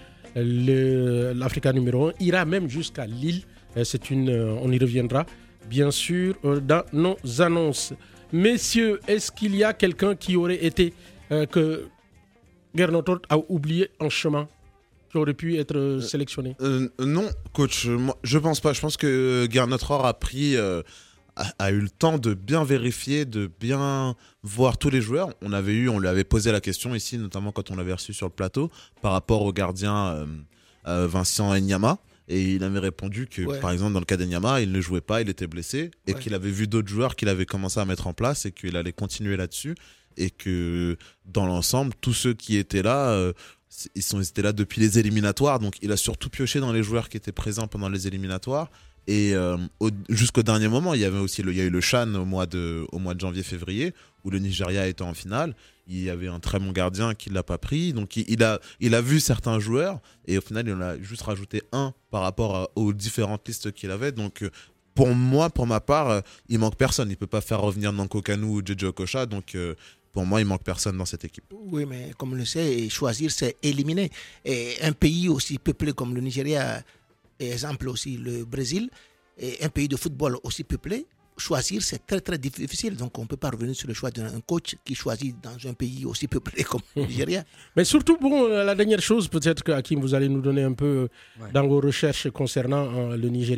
le- l'Africa numéro un ira même jusqu'à Lille. Euh, C'est une, euh, on y reviendra, bien sûr, euh, dans nos annonces. Messieurs, est-ce qu'il y a quelqu'un qui aurait été, euh, que Gernot Rohr a oublié en chemin, qui aurait pu être euh, sélectionné? Euh, non, coach, euh, moi, je pense pas. Je pense que Gernot Rohr a pris, euh, a, a eu le temps de bien vérifier, de bien voir tous les joueurs. On avait eu, on lui avait posé la question ici, notamment quand on l'avait reçu sur le plateau, par rapport au gardien euh, euh, Vincent Enyama. Et il avait répondu que, Ouais. par exemple, dans le cas d'Enyama, il ne jouait pas, il était blessé, et Ouais. qu'il avait vu d'autres joueurs qu'il avait commencé à mettre en place et qu'il allait continuer là-dessus. Et que, dans l'ensemble, tous ceux qui étaient là, euh, c- ils, sont, ils étaient là depuis les éliminatoires. Donc, il a surtout pioché dans les joueurs qui étaient présents pendant les éliminatoires. Et euh, au- jusqu'au dernier moment, il y avait aussi le, il y a eu le CHAN au mois de, au mois de janvier-février, où le Nigeria était en finale. Il y avait un très bon gardien qui ne l'a pas pris. Donc, il, il a, il a vu certains joueurs. Et au final, il en a juste rajouté un par rapport à- aux différentes listes qu'il avait. Donc, euh, pour moi, pour ma part, euh, il manque personne. Il ne peut pas faire revenir Nanko Kanu ou Jeje Okocha. Donc, euh, pour moi, il manque personne dans cette équipe. Oui, mais comme on le sait, choisir, c'est éliminer. Et un pays aussi peuplé comme le Nigeria, et exemple aussi le Brésil, et un pays de football aussi peuplé, choisir, c'est très très difficile. Donc on ne peut pas revenir sur le choix d'un coach qui choisit dans un pays aussi peuplé comme le Nigeria. Mais surtout, bon, euh, la dernière chose, peut-être que Hakim, vous allez nous donner un peu euh, Ouais. dans vos recherches concernant euh, le Nigeria.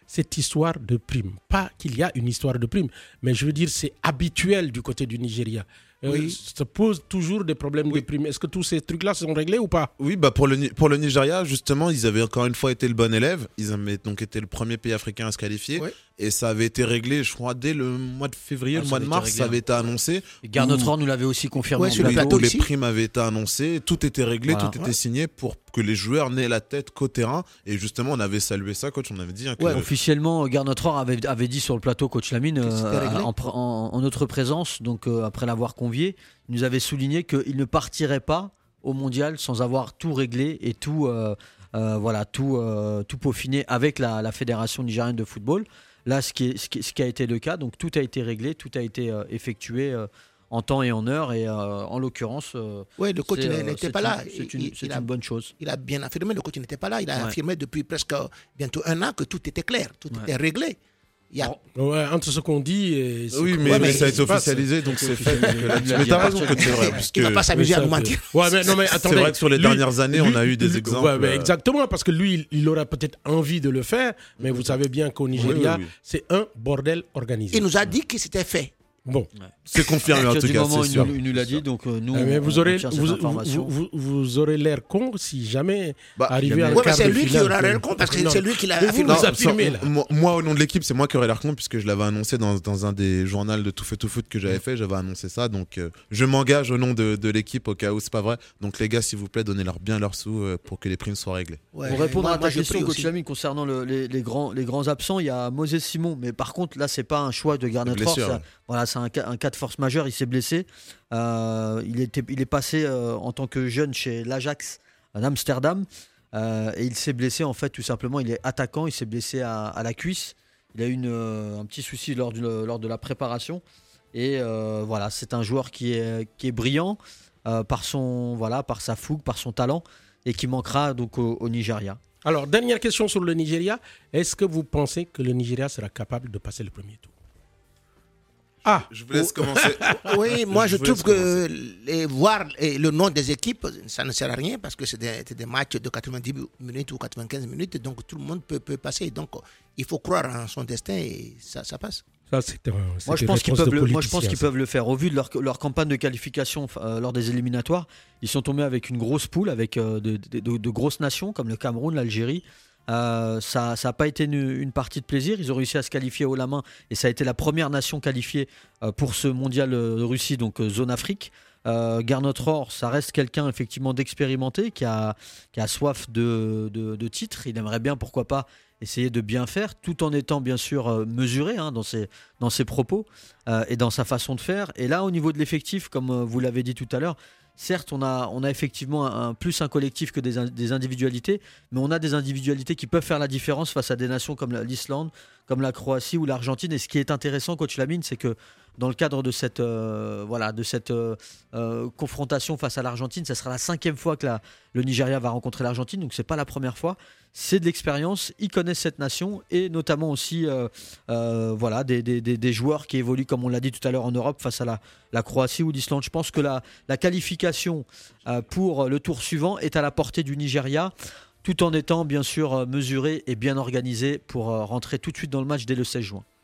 cette histoire de prime. Pas qu'il y a une histoire de prime, mais je veux dire, c'est habituel du côté du Nigeria. Euh, Oui. Ça pose toujours des problèmes Oui. de prime. Est-ce que tous ces trucs-là sont réglés ou pas? Oui, bah pour le, Ni- pour le Nigeria, justement, ils avaient encore une fois été le bon élève. Ils avaient donc été le premier pays africain à se qualifier. Ouais. Et ça avait été réglé, je crois, dès le mois de février, Ah, le ça mois de avait été mars, réglé, ça avait hein. été annoncé. Et Garnotron Où- nous l'avait aussi confirmé. Ouais, en sur le les, plateau. plateau où les ici. primes avaient été annoncées, tout était réglé, Voilà. tout était Ouais. signé pour que les joueurs n'aient la tête qu'au terrain. Et justement, on avait salué ça, coach, on avait dit hein, que Ouais, Officiellement, Garnotron avait, avait dit sur le plateau, coach Lamine, Que c'était euh, réglé. en, pr- en- en notre présence, donc euh, après l'avoir convié, il nous avait souligné qu'il ne partirait pas au mondial sans avoir tout réglé et tout, euh, euh, voilà, tout, euh, tout peaufiné avec la, la Fédération nigérienne de football. Là, ce qui, est- ce, qui, ce qui a été le cas, donc tout a été réglé, tout a été euh, effectué euh, en temps et en heure, et euh, en l'occurrence, euh, Ouais, le coach c'est, il euh, n'était c'est pas une- là. C'est Il- une, il- c'est il a- une bonne chose. Il a bien affirmé, le coach n'était pas là. Il a Ouais. affirmé depuis presque bientôt un an que tout était clair, tout Ouais. était réglé. Il y a... Ouais, entre ce qu'on dit et ce oui, qu'on- mais, Ouais, mais mais ça a il été se passe. officialisé, donc c'est fait. officialisé. Donc, Il l'a Mais dit t'as à raison, partir coach, c'est du- vrai. Parce Il ne va que pas s'amuser Oui, à ça nous peut- mentir. Ouais, mais non, mais attendez. c'est vrai que sur les lui- dernières années, on a eu des lui- exemples. ouais, mais euh, exactement, parce que lui, il, il aurait peut-être envie de le faire, mais vous savez bien qu'au Nigeria, oui, oui. c'est un bordel organisé. Il nous a dit que c'était fait. Bon. C'est confirmé en À partir tout du cas, moment où c'est il sûr. nous, il nous l'a dit, donc euh, nous, Eh, mais on- vous on aurez, tient cette vous, vous, information. vous- vous aurez l'air con si jamais Bah, arrivé jamais- à un Ouais, Ouais, mais quart c'est de lui qui finale aura que- l'air con parce que Non. c'est lui qui l'a Mais vous, affirmé. vous affirmez, sans- là. moi, moi, au nom de l'équipe, c'est moi qui aurais l'air con puisque je l'avais annoncé dans, dans un des journaux de Tout fait tout foot que j'avais fait. J'avais annoncé ça, donc euh, je m'engage au nom de, de l'équipe au cas où c'est pas vrai. Donc les gars, s'il vous plaît, donnez-leur bien leurs sous euh, pour que les primes soient réglées. Ouais, Pour répondre moi- à ta moi, je question, prie coach aussi. Lamine, concernant le- les, les grands, les grands absents, il y a Moses Simon, mais par contre, là, c'est pas un choix de Garnet blessure, Force. ouais. Voilà, c'est un, cas- un cas de force majeure. Il s'est blessé. Euh, il, était, il est passé euh, en tant que jeune chez l'Ajax d'Amsterdam. Euh, et il s'est blessé, en fait, tout simplement. Il est attaquant. Il s'est blessé à, à la cuisse. Il a eu une, euh, un petit souci lors, du- lors de la préparation. Et euh, voilà, c'est un joueur qui est, qui est brillant euh, par, son, voilà, par sa fougue, par son talent, et qui manquera donc au, au Nigeria. Alors, dernière question sur le Nigeria. Est-ce que vous pensez que le Nigeria sera capable de passer le premier tour? Ah, Je vous laisse commencer. Oui, moi je vous trouve laisse que les, voir et le nom des équipes, ça ne sert à rien parce que c'est des, c'est des matchs de quatre-vingt-dix minutes ou quatre-vingt-quinze minutes, donc tout le monde peut, peut passer. Donc il faut croire en son destin et ça, ça passe. ça c'était un- Moi c'était je, pense qu'ils réponse peuvent de le, moi, je pense politicien, qu'ils ça. peuvent le faire. Au vu de leur, leur campagne de qualification euh, lors des éliminatoires, ils sont tombés avec une grosse poule, avec euh, de, de- de- de grosses nations comme le Cameroun, l'Algérie. Euh, ça n'a pas été une, une partie de plaisir. Ils ont réussi à se qualifier haut la main et ça a été la première nation qualifiée euh, pour ce mondial euh, de Russie, donc euh, zone Afrique. Euh, Garnot Rohr, ça reste quelqu'un effectivement d'expérimenté qui a, qui a soif de, de, de titres. Il aimerait bien, pourquoi pas, essayer de bien faire, tout en étant bien sûr euh, mesuré hein, dans, ses, dans ses propos euh, et dans sa façon de faire. Et là, au niveau de l'effectif, comme euh, vous l'avez dit tout à l'heure, certes, on a, on a effectivement un, un- plus un collectif que des, in- des individualités, mais on a des individualités qui peuvent faire la différence face à des nations comme la- l'Islande, comme la Croatie ou l'Argentine. Et ce qui est intéressant, coach Lamine, c'est que dans le cadre de cette, euh, voilà, de cette euh, euh, confrontation face à l'Argentine, ça sera la cinquième fois que la- le Nigeria va rencontrer l'Argentine, donc c'est pas la première fois. C'est de l'expérience, ils connaissent cette nation et notamment aussi euh, euh, voilà, des, des- des- des joueurs qui évoluent, comme on l'a dit tout à l'heure, en Europe face à la, la Croatie ou l'Islande. Je pense que la, la qualification euh, pour le tour suivant est à la portée du Nigeria, tout en étant bien sûr euh, mesuré et bien organisé pour euh, rentrer tout de suite dans le match dès le seize juin.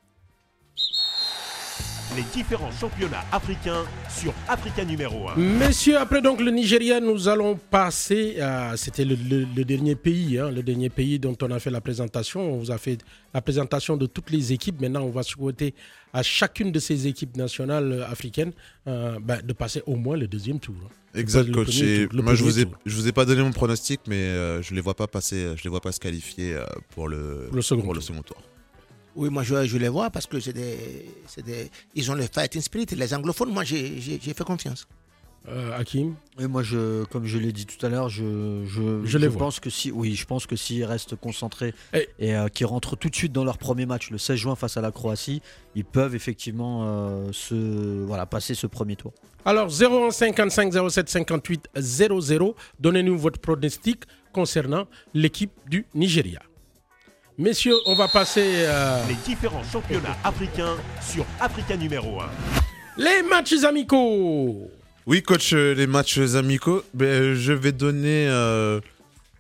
Les différents championnats africains sur Africa numéro un. Messieurs, après donc le Nigeria, nous allons passer à... C'était le, le- le dernier pays, hein, le dernier pays dont on a fait la présentation. On vous a fait la présentation de toutes les équipes. Maintenant, on va souhaiter à chacune de ces équipes nationales euh, africaines euh, ben, de passer au moins le deuxième tour. hein. Exact, Le coach. premier Et tour, le moi, je premier vous ai, tour. je vous ai pas donné mon pronostic, mais euh, je les vois pas passer, je les vois pas se qualifier euh, pour le, Pour le second pour le tour. second tour. Oui, moi je, je les vois parce que c'est des, c'est des, ils ont le fighting spirit. Les anglophones, moi j'ai, j'ai, j'ai fait confiance. Euh, Hakim, Et moi, je, comme je l'ai dit tout à l'heure, je, je, Je les vois. pense que si, oui, je pense que s'ils restent concentrés Et- et, euh, qu'ils rentrent tout de suite dans leur premier match le seize juin face à la Croatie, ils peuvent effectivement euh, se, voilà, passer ce premier tour. alors zéro un cinquante-cinq zéro sept cinquante-huit zéro zéro, donnez-nous votre pronostic concernant l'équipe du Nigeria. Messieurs, on va passer euh, Les différents championnats africains sur Africa numéro un. les matchs amicaux. Oui, coach, euh, les matchs amicaux, ben, euh, je vais donner euh,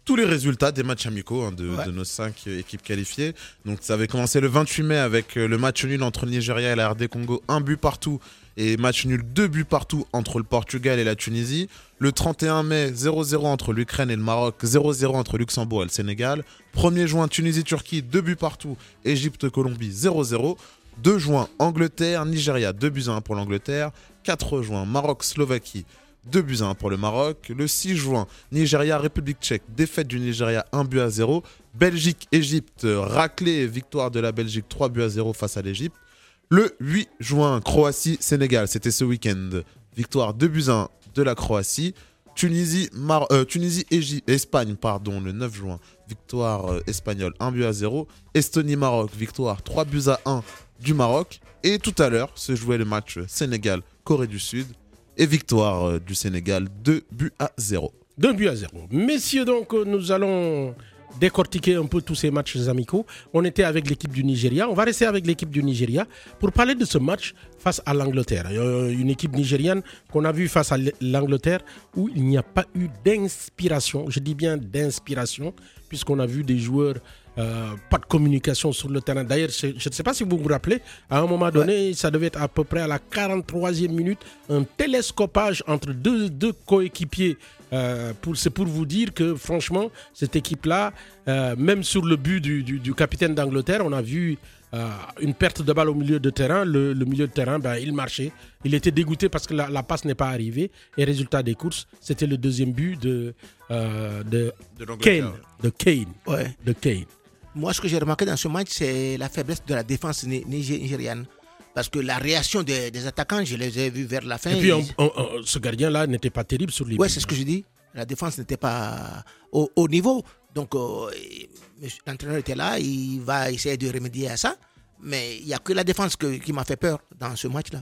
tous les résultats des matchs amicaux hein, de, ouais. de nos cinq équipes qualifiées. Donc ça avait commencé le vingt-huit mai avec le match nul entre le Nigeria et la R D Congo, un but partout, et match nul, deux buts partout entre le Portugal et la Tunisie. Le trente et un mai, zéro zéro entre l'Ukraine et le Maroc, zéro zéro entre Luxembourg et le Sénégal. premier juin, Tunisie-Turquie, deux buts partout, Égypte-Colombie, zéro zéro. deux juin, Angleterre, Nigeria, deux buts à un pour l'Angleterre. quatre juin, Maroc-Slovaquie, deux buts à un pour le Maroc. Le six juin, Nigeria-République tchèque, défaite du Nigeria, un but à zéro. Belgique-Égypte, raclée, victoire de la Belgique, trois buts à zéro face à l'Égypte. Le huit juin, Croatie-Sénégal, c'était ce week-end. Victoire deux buts à un de la Croatie. Tunisie, Mar- euh, Tunisie Égy- Espagne, pardon, le neuf juin, victoire euh, espagnole, un but à zéro. Estonie-Maroc, victoire trois buts à un du Maroc. Et tout à l'heure se jouait le match Sénégal-Corée du Sud. Et victoire euh, du Sénégal, deux buts à zéro. deux buts à zéro. Messieurs, donc, nous allons décortiquer un peu tous ces matchs amicaux. On était avec l'équipe du Nigeria. On va rester avec l'équipe du Nigeria pour parler de ce match face à l'Angleterre. Euh, une équipe nigériane qu'on a vue face à l'Angleterre où il n'y a pas eu d'inspiration. Je dis bien d'inspiration, puisqu'on a vu des joueurs... Euh, pas de communication sur le terrain. D'ailleurs, je ne sais pas si vous vous rappelez, à un moment donné, ouais. ça devait être à peu près à la quarante-troisième minute, un télescopage entre deux, deux coéquipiers. Euh, pour, c'est pour vous dire que, franchement, cette équipe-là, euh, même sur le but du, du, du capitaine d'Angleterre, on a vu euh, une perte de balle au milieu de terrain. Le, le milieu de terrain, ben, il marchait. Il était dégoûté parce que la, la passe n'est pas arrivée. Et résultat des courses, c'était le deuxième but de, euh, de, de Kane. De Kane. Ouais. De Kane. Moi, ce que j'ai remarqué dans ce match, c'est la faiblesse de la défense nigériane. Parce que la réaction des, des attaquants, je les ai vus vers la fin. Et puis, ils... on, on, on, ce gardien-là n'était pas terrible sur les Oui, c'est ce que je dis. La défense n'était pas au, au niveau. Donc, euh, l'entraîneur était là, il va essayer de remédier à ça. Mais il n'y a que la défense que, qui m'a fait peur dans ce match-là.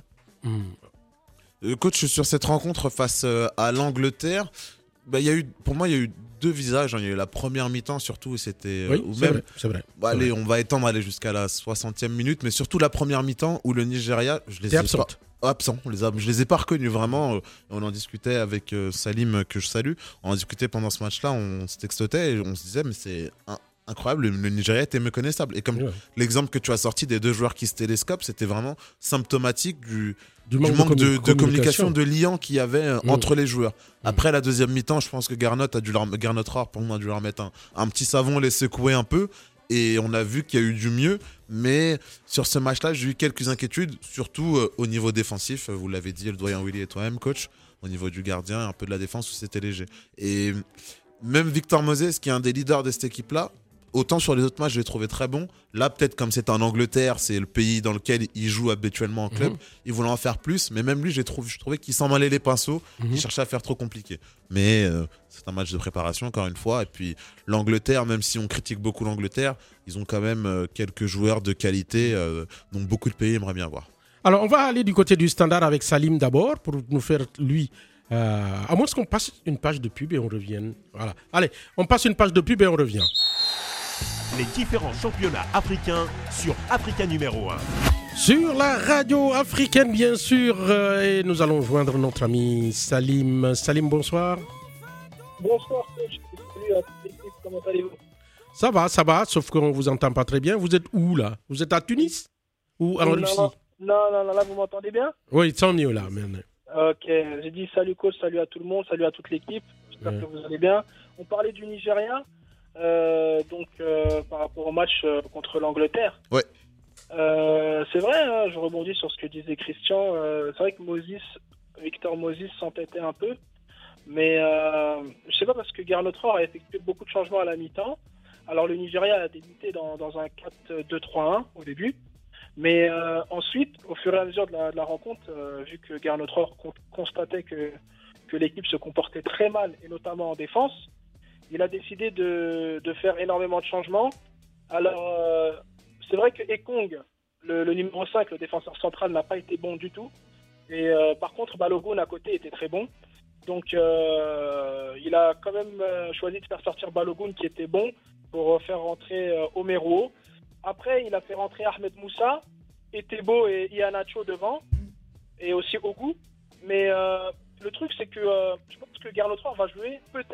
Mmh. Coach, sur cette rencontre face à l'Angleterre, bah, y a eu, pour moi, il y a eu deux visages. Il y a eu la première mi-temps surtout, c'était oui, ou c'est même vrai, c'est vrai. Bah, c'est allez, vrai. on va étendre aller jusqu'à la soixantième minute, mais surtout la première mi-temps où le Nigeria, je les T'es ai absente. pas absents, on les a, je les ai pas reconnus vraiment. On en discutait avec euh, Salim que je salue. On en discutait pendant ce match-là, on se textotait et on se disait mais c'est un, incroyable, le, le Nigeria était méconnaissable. Et comme ouais. l'exemple que tu as sorti des deux joueurs qui se télescopent, c'était vraiment symptomatique du Du manque, du manque de, de, communication. de communication, de lien qu'il y avait mmh. entre les joueurs. Après mmh. la deuxième mi-temps, je pense que Garnot a dû leur, Garnot Rare, pour moi, a dû leur mettre un, un petit savon, les secouer un peu. Et on a vu qu'il y a eu du mieux. Mais sur ce match-là, j'ai eu quelques inquiétudes, surtout euh, au niveau défensif. Vous l'avez dit, le doyen Willy et toi-même, coach. Au niveau du gardien, un peu de la défense où c'était léger. Et même Victor Moses, qui est un des leaders de cette équipe-là, autant sur les autres matchs, je l'ai trouvé très bon. Là, peut-être comme c'est en Angleterre, c'est le pays dans lequel il joue habituellement en club, mmh. il voulait en faire plus. Mais même lui, j'ai trouvé, je trouvais qu'il s'en mêlait les pinceaux. Mmh. Il cherchait à faire trop compliqué. Mais euh, c'est un match de préparation, encore une fois. Et puis l'Angleterre, même si on critique beaucoup l'Angleterre, ils ont quand même euh, quelques joueurs de qualité euh, dont beaucoup de pays aimeraient bien voir. Alors, on va aller du côté du Standard avec Salim d'abord pour nous faire, lui... Euh, à moins qu'on passe une page de pub et on revienne. Voilà. Allez, on passe une page de pub et on revient. Les différents championnats africains sur Africa numéro un. Sur la radio africaine, bien sûr. Euh, et nous allons joindre notre ami Salim. Salim, bonsoir. Bonsoir, coach. Salut à toute l'équipe. Comment allez-vous? Ça va, ça va, sauf qu'on ne vous entend pas très bien. Vous êtes où, là? Vous êtes à Tunis? Ou en non, Russie? Non, non, non, non, là, vous m'entendez bien? Oui, tant mieux, là. Maintenant. Ok, j'ai dit salut, coach, salut à tout le monde, salut à toute l'équipe. J'espère ouais. que vous allez bien. On parlait du Nigeria. Euh, donc euh, par rapport au match euh, contre l'Angleterre. Ouais. Euh, c'est vrai, hein, je rebondis sur ce que disait Christian. Euh, c'est vrai que Moses, Victor Moses s'entêtait un peu, mais euh, je sais pas parce que Garnot Rare a effectué beaucoup de changements à la mi-temps. Alors le Nigeria a débuté dans, dans un quatre deux trois un au début, mais euh, ensuite, au fur et à mesure de la, de la rencontre, euh, vu que Garnot Rare con- constatait que que l'équipe se comportait très mal et notamment en défense. Il a décidé de, de faire énormément de changements. Alors, euh, c'est vrai que Ekong, le, le numéro cinq, le défenseur central, n'a pas été bon du tout. Et euh, par contre, Balogun à côté était très bon. Donc, euh, il a quand même euh, choisi de faire sortir Balogun qui était bon pour faire rentrer euh, Omeruo. Après, il a fait rentrer Ahmed Moussa, Etebo et Iheanacho devant, et aussi Ogu. Mais euh, le truc, c'est que euh, je pense que Garnot Rare va jouer peut-être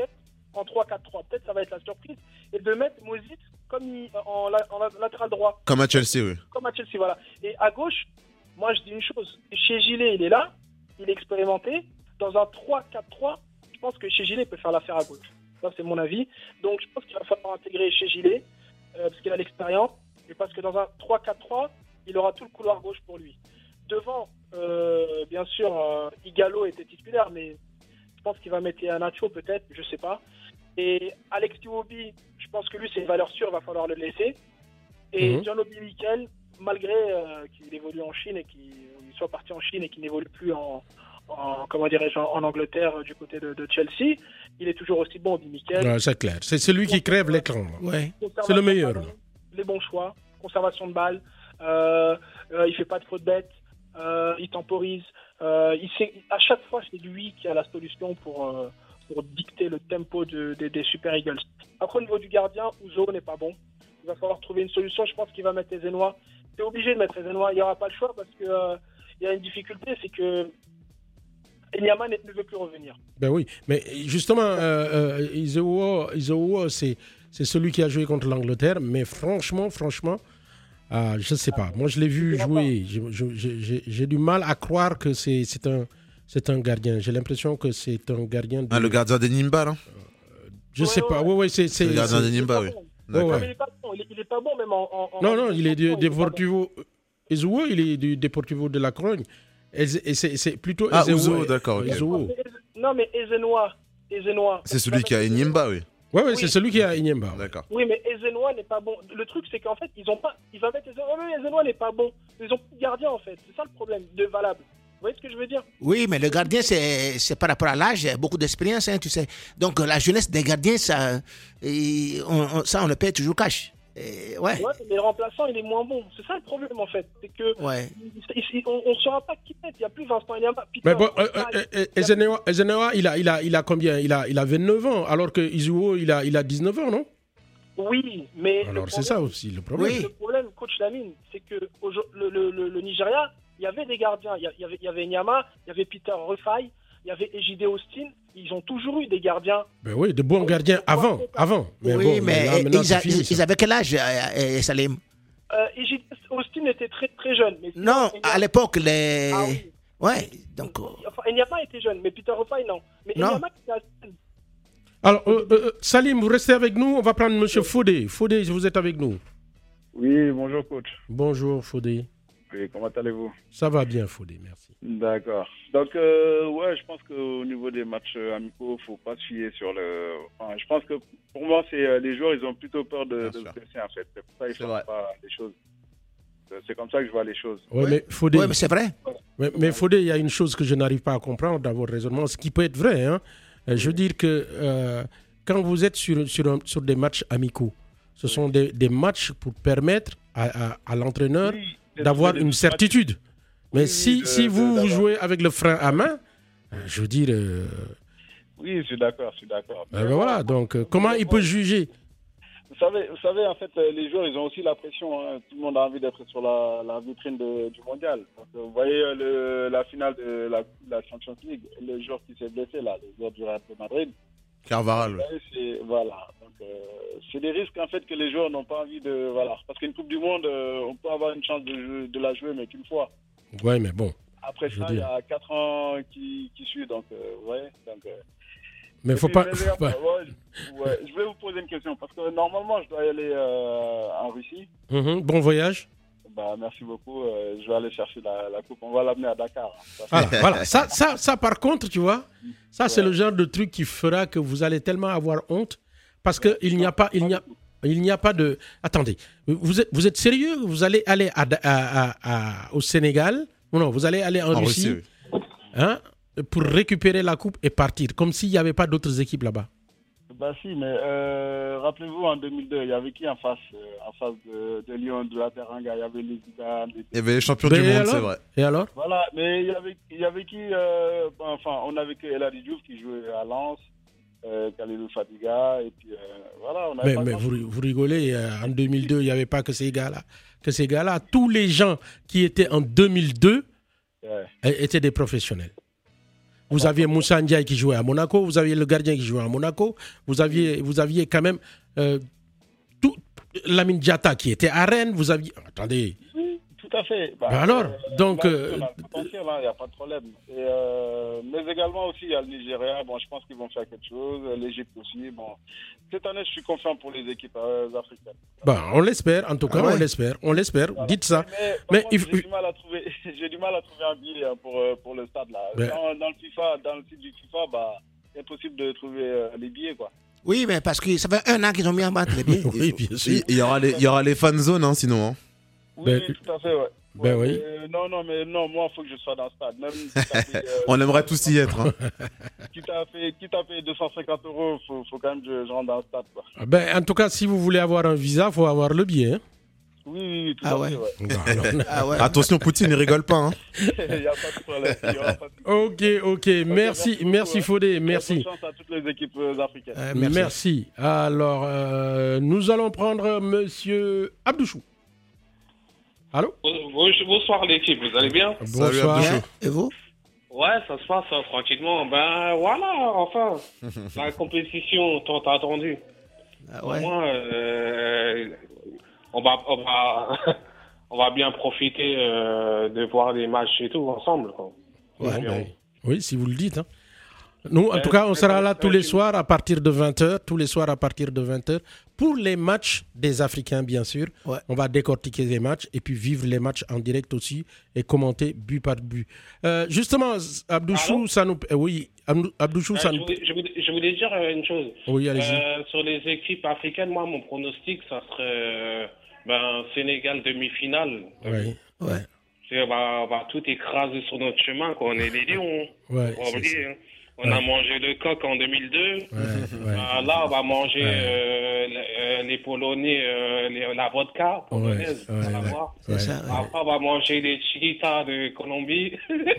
en trois quatre trois. Peut-être ça va être la surprise. Et de mettre Moses comme il, en, la- en la- latéral droit. Comme à Chelsea, oui. Comme à Chelsea, voilà. Et à gauche, moi je dis une chose. Chez Gilet, il est là, il est expérimenté. Dans un trois quatre trois, je pense que chez Gilet, il peut faire l'affaire à gauche. Ça, c'est mon avis. Donc je pense qu'il va falloir intégrer chez Gilet, euh, parce qu'il a l'expérience. Et parce que dans un trois quatre trois, il aura tout le couloir gauche pour lui. Devant, euh, bien sûr, euh, Igalo était titulaire, mais je pense qu'il va mettre Iheanacho peut-être, je sais pas. Et Alex Iwobi, je pense que lui c'est une valeur sûre, il va falloir le laisser. Et Mhm. John Obi Mikel, malgré euh, qu'il évolue en Chine et qu'il soit parti en Chine et qu'il n'évolue plus en, en comment dirais-je, en, en Angleterre euh, du côté de, de Chelsea, il est toujours aussi bon, Obi Mikel. Ouais, c'est clair. C'est celui qui crève l'écran. là. Ouais. C'est le meilleur. là. Les bons choix, conservation de balles, euh, euh, il fait pas de faute bête, euh, il temporise. Euh, il sait, à chaque fois, c'est lui qui a la solution pour, euh, pour dicter le tempo de, de- des Super Eagles. Après, au niveau du gardien, Ouzo n'est pas bon. Il va falloir trouver une solution. Je pense qu'il va mettre Ezenois. C'est obligé de mettre Ezenois. Il n'y aura pas le choix parce que euh, il y a une difficulté, c'est que Enyama ne ne veut plus revenir. Ben oui, mais justement, euh, euh, Izewo, Izewo, c'est, c'est celui qui a joué contre l'Angleterre, mais franchement, franchement, euh, je ne sais pas. Moi, je l'ai vu jouer. Je- je- je- J'ai, j'ai du mal à croire que c'est, c'est, un, c'est un gardien. J'ai l'impression que c'est un gardien de... Ah, le gardien des Nimba, là. Je Ouais, sais ouais, pas. ouais. Oui, oui, c'est... c'est, Le gardien c'est- des Il est Nimba, pas oui. bon. Ouais, Non, ouais. mais il est pas bon. Il est, il est pas bon même en. en- en- Non, non, il est du en- il est pas bon. Deportivo... Izewo, il est du Deportivo de la Corogne. Et c'est, et c'est, c'est plutôt... Ah, Izewo- Ouzo, d'accord, ok. Izewo. Non, mais Ezenois. Ezenois. C'est celui qui a Enyimba, oui. Ouais, ouais, Oui. c'est celui qui a Inyemba. D'accord. Oui, mais Ezenois n'est pas bon. Le truc, c'est qu'en fait, ils ont pas. Il va mettre Ezenois. Oui, mais Ezenois n'est pas bon. Ils ont plus de gardien, en fait. C'est ça le problème de valable. Vous voyez ce que je veux dire? Oui, mais le gardien, c'est c'est par rapport à l'âge, beaucoup d'expérience, hein, tu sais. Donc, euh, la jeunesse des gardiens, ça, et on, on- ça, on le paye toujours cash. Et, ouais, Ouais, mais le remplaçant, il est moins bon. C'est ça le problème, en fait. C'est que. ouais. il- il- on ne saura pas qui mettre. Il n'y a plus Vincent Enyama. Peter, Mais bon, euh, Rufai, euh, euh, il y a- Ezenewa, Ezenewa, il a, il a, il a combien il a, il a vingt-neuf ans, alors que Izuo, il a, il a dix-neuf ans, non? Oui, mais. le Alors c'est problème- ça aussi le problème. Oui. Le problème, coach Lamine, c'est que au- le, le, le, le Nigeria, il y avait des gardiens. Il y a- il y avait, il y avait Nyama, il y avait Peter Rufai, il y avait Ejide Austin. Ils ont toujours eu des gardiens. Ben oui, de bons gardiens avant, avant. Mais oui, bon, mais, là, ils, maintenant, c'est a- fini, ils- ça. ils avaient quel âge, euh, euh, Salim? Euh, Ejide Austin était très très jeune. Mais sinon, Non, Enyama- à l'époque, les... Ah oui. Ouais, donc... euh, Enfin, Enyama était jeune, mais Peter Rufai, non. Mais Non. Enyama, c'était assez- Alors, euh, euh, Salim, vous restez avec nous. On va prendre Monsieur Fodé. Fodé, vous êtes avec nous. Oui, bonjour coach. Bonjour, Fodé. Oui, comment allez-vous? Ça va bien, Fodé, merci. D'accord. Donc, euh, ouais, je pense qu'au niveau des matchs euh, amicaux, faut pas se fier sur le... Enfin, je pense que pour moi, c'est euh, les joueurs, ils ont plutôt peur de, Bien de se sûr. blesser, en fait. C'est pour ça qu'ils C'est font vrai. pas les choses. Euh, C'est comme ça que je vois les choses. Ouais, Ouais. mais Fodé, Ouais, mais c'est vrai. mais, mais Fodé, il y a une chose que je n'arrive pas à comprendre dans votre raisonnement, ce qui peut être vrai. Hein. Euh, Je veux dire que euh, quand vous êtes sur, sur, un- sur des matchs amicaux, ce sont des, des matchs pour permettre à, à, à l'entraîneur Oui, c'est- d'avoir c'est des une matchs- certitude. Mais Oui, si, de- si de- vous, vous d'avoir- jouez avec le frein à main, euh, je veux dire, euh, Oui, je suis d'accord, je suis d'accord. ben ben voilà, donc euh, comment il peut juger? Vous savez, vous savez, en fait, euh, les joueurs, ils ont aussi la pression. Hein. Tout le monde a envie d'être sur la, la vitrine de- du mondial. Donc, euh, vous voyez euh, le, la finale de la, la Champions League, le joueur qui s'est blessé, là, le joueur du Real de Madrid. Carvaral. Vous voyez, c'est- Voilà. Donc, euh, c'est des risques, en fait, que les joueurs n'ont pas envie de... Voilà. Parce qu'une Coupe du Monde, euh, on peut avoir une chance de, jouer- de la jouer, mais qu'une fois. Ouais, mais bon. Après Je ça, veux il y dire. a quatre ans qui, qui suivent. Donc, euh, vous voyez. Donc, euh, Mais et faut puis, pas. je faut vais- pas- ouais, je- ouais, je vais vous poser une question. Parce que normalement, je dois y aller euh, en Russie. Mhm, bon voyage. Bah, merci beaucoup. Euh, je vais aller chercher la, la coupe. On va l'amener à Dakar. hein. Ça, Voilà, voilà. Ça, ça, ça, par contre, tu vois, ça, c'est le genre de truc qui fera que vous allez tellement avoir honte parce qu'il n'y a pas, il n'y a, il n'y a pas de. Attendez, vous êtes, vous êtes sérieux? Vous allez aller à, à- à- à- au Sénégal? Non, non, vous allez aller en, En Russie, Russie, hein, pour récupérer la coupe et partir, comme s'il n'y avait pas d'autres équipes là-bas. Bah si, mais euh, rappelez-vous, en deux mille deux, il y avait qui en face, euh, en face de, de Lyon, de la Teranga? Il y avait les Zidane. les- Il y avait les champions Ben du monde, alors c'est vrai. Et alors? Voilà, mais il y avait, il y avait qui euh, enfin, on avait que El Hadji Diouf qui jouait à Lens, euh, Khalilou Fadiga, et puis euh, voilà, on avait Mais, pas mais grand- vous, vous rigolez, euh, en deux mille deux, il n'y avait pas que ces gars-là. Que ces gars-là, tous les gens qui étaient en deux mille deux Ouais. euh, étaient des professionnels. Vous aviez Moussa Ndiaye qui jouait à Monaco, vous aviez le gardien qui jouait à Monaco, vous aviez, vous aviez quand même euh, tout, Lamine Diatta qui était à Rennes, vous aviez... Attendez. Oui, tout à fait. Bah, bah alors, euh, donc... Là, euh, il n'y a pas de problème. Et, euh, mais également aussi, il y a le Nigeria. Bon, je pense qu'ils vont faire quelque chose. L'Égypte aussi. Bon, cette année, je suis confiant pour les équipes euh, africaines. Bah, on l'espère, en tout cas, Ah ouais. on l'espère, on l'espère, Voilà. dites ça. Mais, Mais par il contre, faut- j'ai, du mal à trouver, j'ai du mal à trouver un billet hein, pour, euh, pour le stade. Là. Ben- Dans, dans, le FIFA, dans le site du FIFA, bah, c'est impossible de trouver euh, les billets. Quoi. Oui, mais parce que ça fait un an qu'ils ont mis en vente les billets. Oui, bien sûr. Il il y aura les, il y aura les fan zones, hein, sinon. Hein. Oui, Ben- oui, tout à fait, ouais. Ben Ouais, oui. mais, non, non, mais non, moi, il faut que je sois dans le stade. Même si t'as payé, euh, On aimerait tous y être. Hein. quitte à payer, quitte à payer deux cent cinquante euros, il faut, faut quand même que je, je rentre dans le stade. Quoi. Ben, en tout cas, si vous voulez avoir un visa, il faut avoir le billet. Hein. Oui, oui, oui, tout Ah à ouais. fait, ouais. Bah, alors. Ah ouais. Attention, Poutine, il rigole pas. Hein. Il n'y a pas de problème. il y aura pas de- Ok, ok, merci, merci beaucoup, merci hein. Fodé, Bonne merci. chance à toutes les équipes euh, africaines. Euh, Merci. merci. Alors, euh, nous allons prendre Monsieur Abdouchou. Allô? Bonsoir l'équipe, vous allez bien? Bonsoir. Bien. Et vous? Ouais, ça se passe hein, tranquillement. Ben voilà, enfin, la compétition tant attendue. Ah Au ouais. moins, euh, on va, on va, on va bien profiter euh, de voir les matchs et tout ensemble. Quoi. Ouais, Bien. ben, oui, si vous le dites. Hein. Nous, en Euh, tout cas, on sera là euh, tous les tu- soirs à partir de vingt heures, tous les soirs à partir de vingt heures, pour les matchs des Africains, bien sûr. Ouais. On va décortiquer les matchs et puis vivre les matchs en direct aussi et commenter but par but. Euh, justement, Abdouchou, Allô ça nous... euh, oui, Abdou- Abdouchou, Euh, ça je, nous... voulais, je, voulais, je voulais dire euh, une chose. Oui, allez-y. Euh, sur les équipes africaines, moi, mon pronostic, ça serait euh, ben, Sénégal demi-finale. Oui, Ouais. C'est- On va, on va tout écraser sur notre chemin, quoi. On est des lions. ouais, On, c'est oublier, hein. On Ouais. a mangé le coq en deux mille deux. ça. Ouais, ouais. Euh, là, on va manger Ouais. euh, les, euh, les Polonais, euh, les- la vodka polonaise. Ouais, on va ouais, voir. C'est Ouais. ça. ouais. Après, on va manger les chiquitas de Colombie.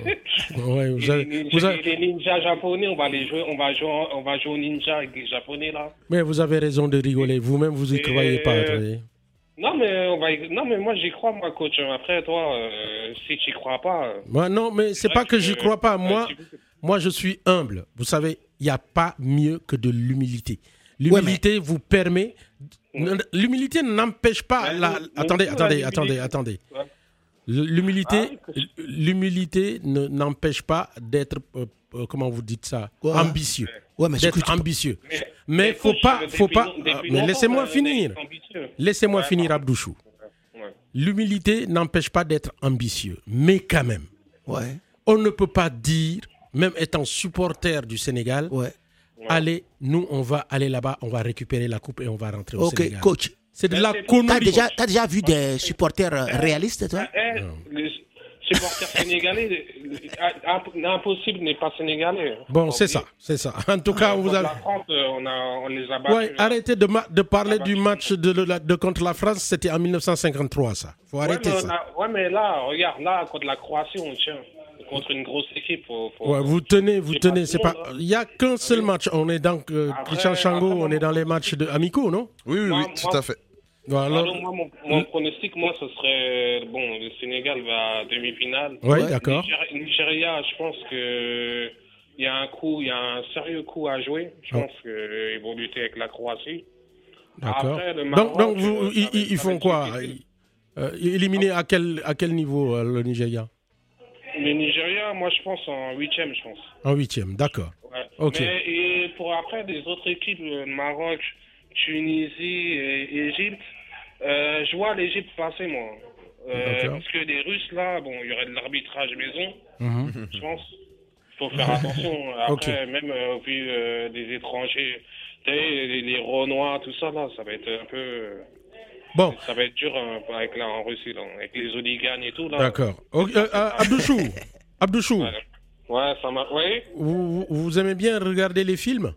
Ouais, vous Et avez- les, vous avez- les ninjas japonais, on va les jouer, on va jouer, on va jouer aux ninjas avec les japonais là. Mais vous avez raison de rigoler. Vous-même, vous y Et- croyez pas. vous voyez. Non mais on va, non mais moi j'y crois moi coach. Après toi, euh, si tu y crois pas. euh, Moi, non, mais c'est vrai pas que que- j'y crois pas. Moi, tu- moi, je suis humble. Vous savez, il n'y a pas mieux que de l'humilité. L'humilité vous permet. L'humilité n'empêche pas. Mais La... nous- Attendez, nous, la attendez, humilité- attendez, attendez. Ouais. L'humilité, Ah, oui, l'humilité ne- n'empêche pas d'être, euh, euh, comment vous dites ça, Ouais. ambitieux. Ouais, mais D'être c'est que tu- ambitieux. Mais, Mais faut coach, pas, depuis faut pas. long- depuis euh, mais longtemps, laissez-moi on est finir. ambitieux. Laissez-moi Ouais, finir, pardon. Abdouchou. Ouais. L'humilité n'empêche pas d'être ambitieux, mais quand même. Ouais. On ne peut pas dire, même étant supporter du Sénégal, Ouais. allez, nous, on va aller là-bas, on va récupérer la coupe et on va rentrer au Ok, Sénégal. coach. C'est de la T'as T'as connerie. déjà, t'as déjà vu des supporters euh, réalistes, toi? Eh, le supporter sénégalais, euh, impossible n'est pas sénégalais. Bon, Faut c'est oublier. ça, c'est ça. En tout cas, vous Contre avez... la France, euh, on, a, on les a battus. Ouais, arrêtez de, ma- de parler Ah, du bah, match de, de, de contre la France, c'était en mille neuf cent cinquante-trois, ça. Faut Ouais, arrêter mais on ça. a- ouais, mais là, regarde, là, contre la Croatie, on tient. Contre une grosse équipe, faut, faut- Ouais, vous tenez, vous c'est tenez, pas c'est tout le pas... monde, hein. Il n'y a qu'un seul match. On est donc, euh, Après- Christian Chango, après, on est dans les moi, matchs de amicaux, non? Oui, oui, Moi- oui, tout moi- à fait. Voilà. Alors, moi, mon, mon pronostic, moi, ce serait, bon, le Sénégal va à demi-finale. Oui, Ouais. d'accord. Niger- Nigeria, je pense que il y a un coup, il y a un sérieux coup à jouer. Je Oh. pense qu'ils vont lutter avec la Croatie. D'accord. Après, le Donc, Maroc, donc vous, euh, ils, ça va- ils- ils ça va font être quoi? difficile. Euh, Éliminer à quel, à quel niveau euh, le Nigeria? Le Nigeria, moi, je pense en huitième, je pense. En huitième, d'accord. Ouais. Ok. Mais et pour après, les autres équipes, le Maroc, Tunisie et Égypte, euh, je vois l'Égypte passer, moi. Euh, D'accord. parce que les Russes, là, bon, il y aurait de l'arbitrage maison, Mhm. je pense. Il faut faire attention. Après, Ok. même euh, vu euh, des étrangers, tu sais, les, les Renois, tout ça, là, ça va être un peu... Bon, Ça va être dur hein, avec, là, en Russie, là, avec les hooligans et tout, là. d'accord. Ok, euh, euh, Abdouchou, Abdouchou, Ouais, ouais ça m'a... Oui. vous, vous- vous aimez bien regarder les films?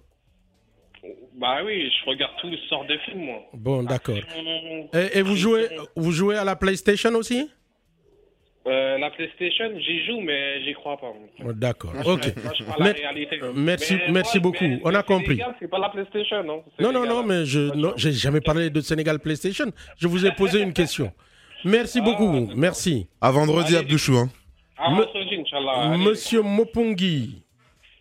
Bah oui, je regarde toutes sortes de films, moi. Bon, d'accord. Hum, Et, et vous jouez, vous jouez à la PlayStation aussi? Euh, la PlayStation, j'y joue, mais j'y crois pas. Oh, d'accord. Moi, je- Ok. moi, je parle Mais- la réalité. euh, merci- Mais merci moi, beaucoup. mais- On a mais compris. Sénégal, c'est pas la PlayStation, non? Non, non, Sénégal, non, hein. mais je Moi, non, j'ai jamais parlé de Sénégal PlayStation. Je vous ai posé une question. Merci beaucoup. d'accord. Merci. À vendredi, Allez. Abdouchou. Hein. À Me- vendredi, Inch'Allah. Allez. Monsieur Mopongi.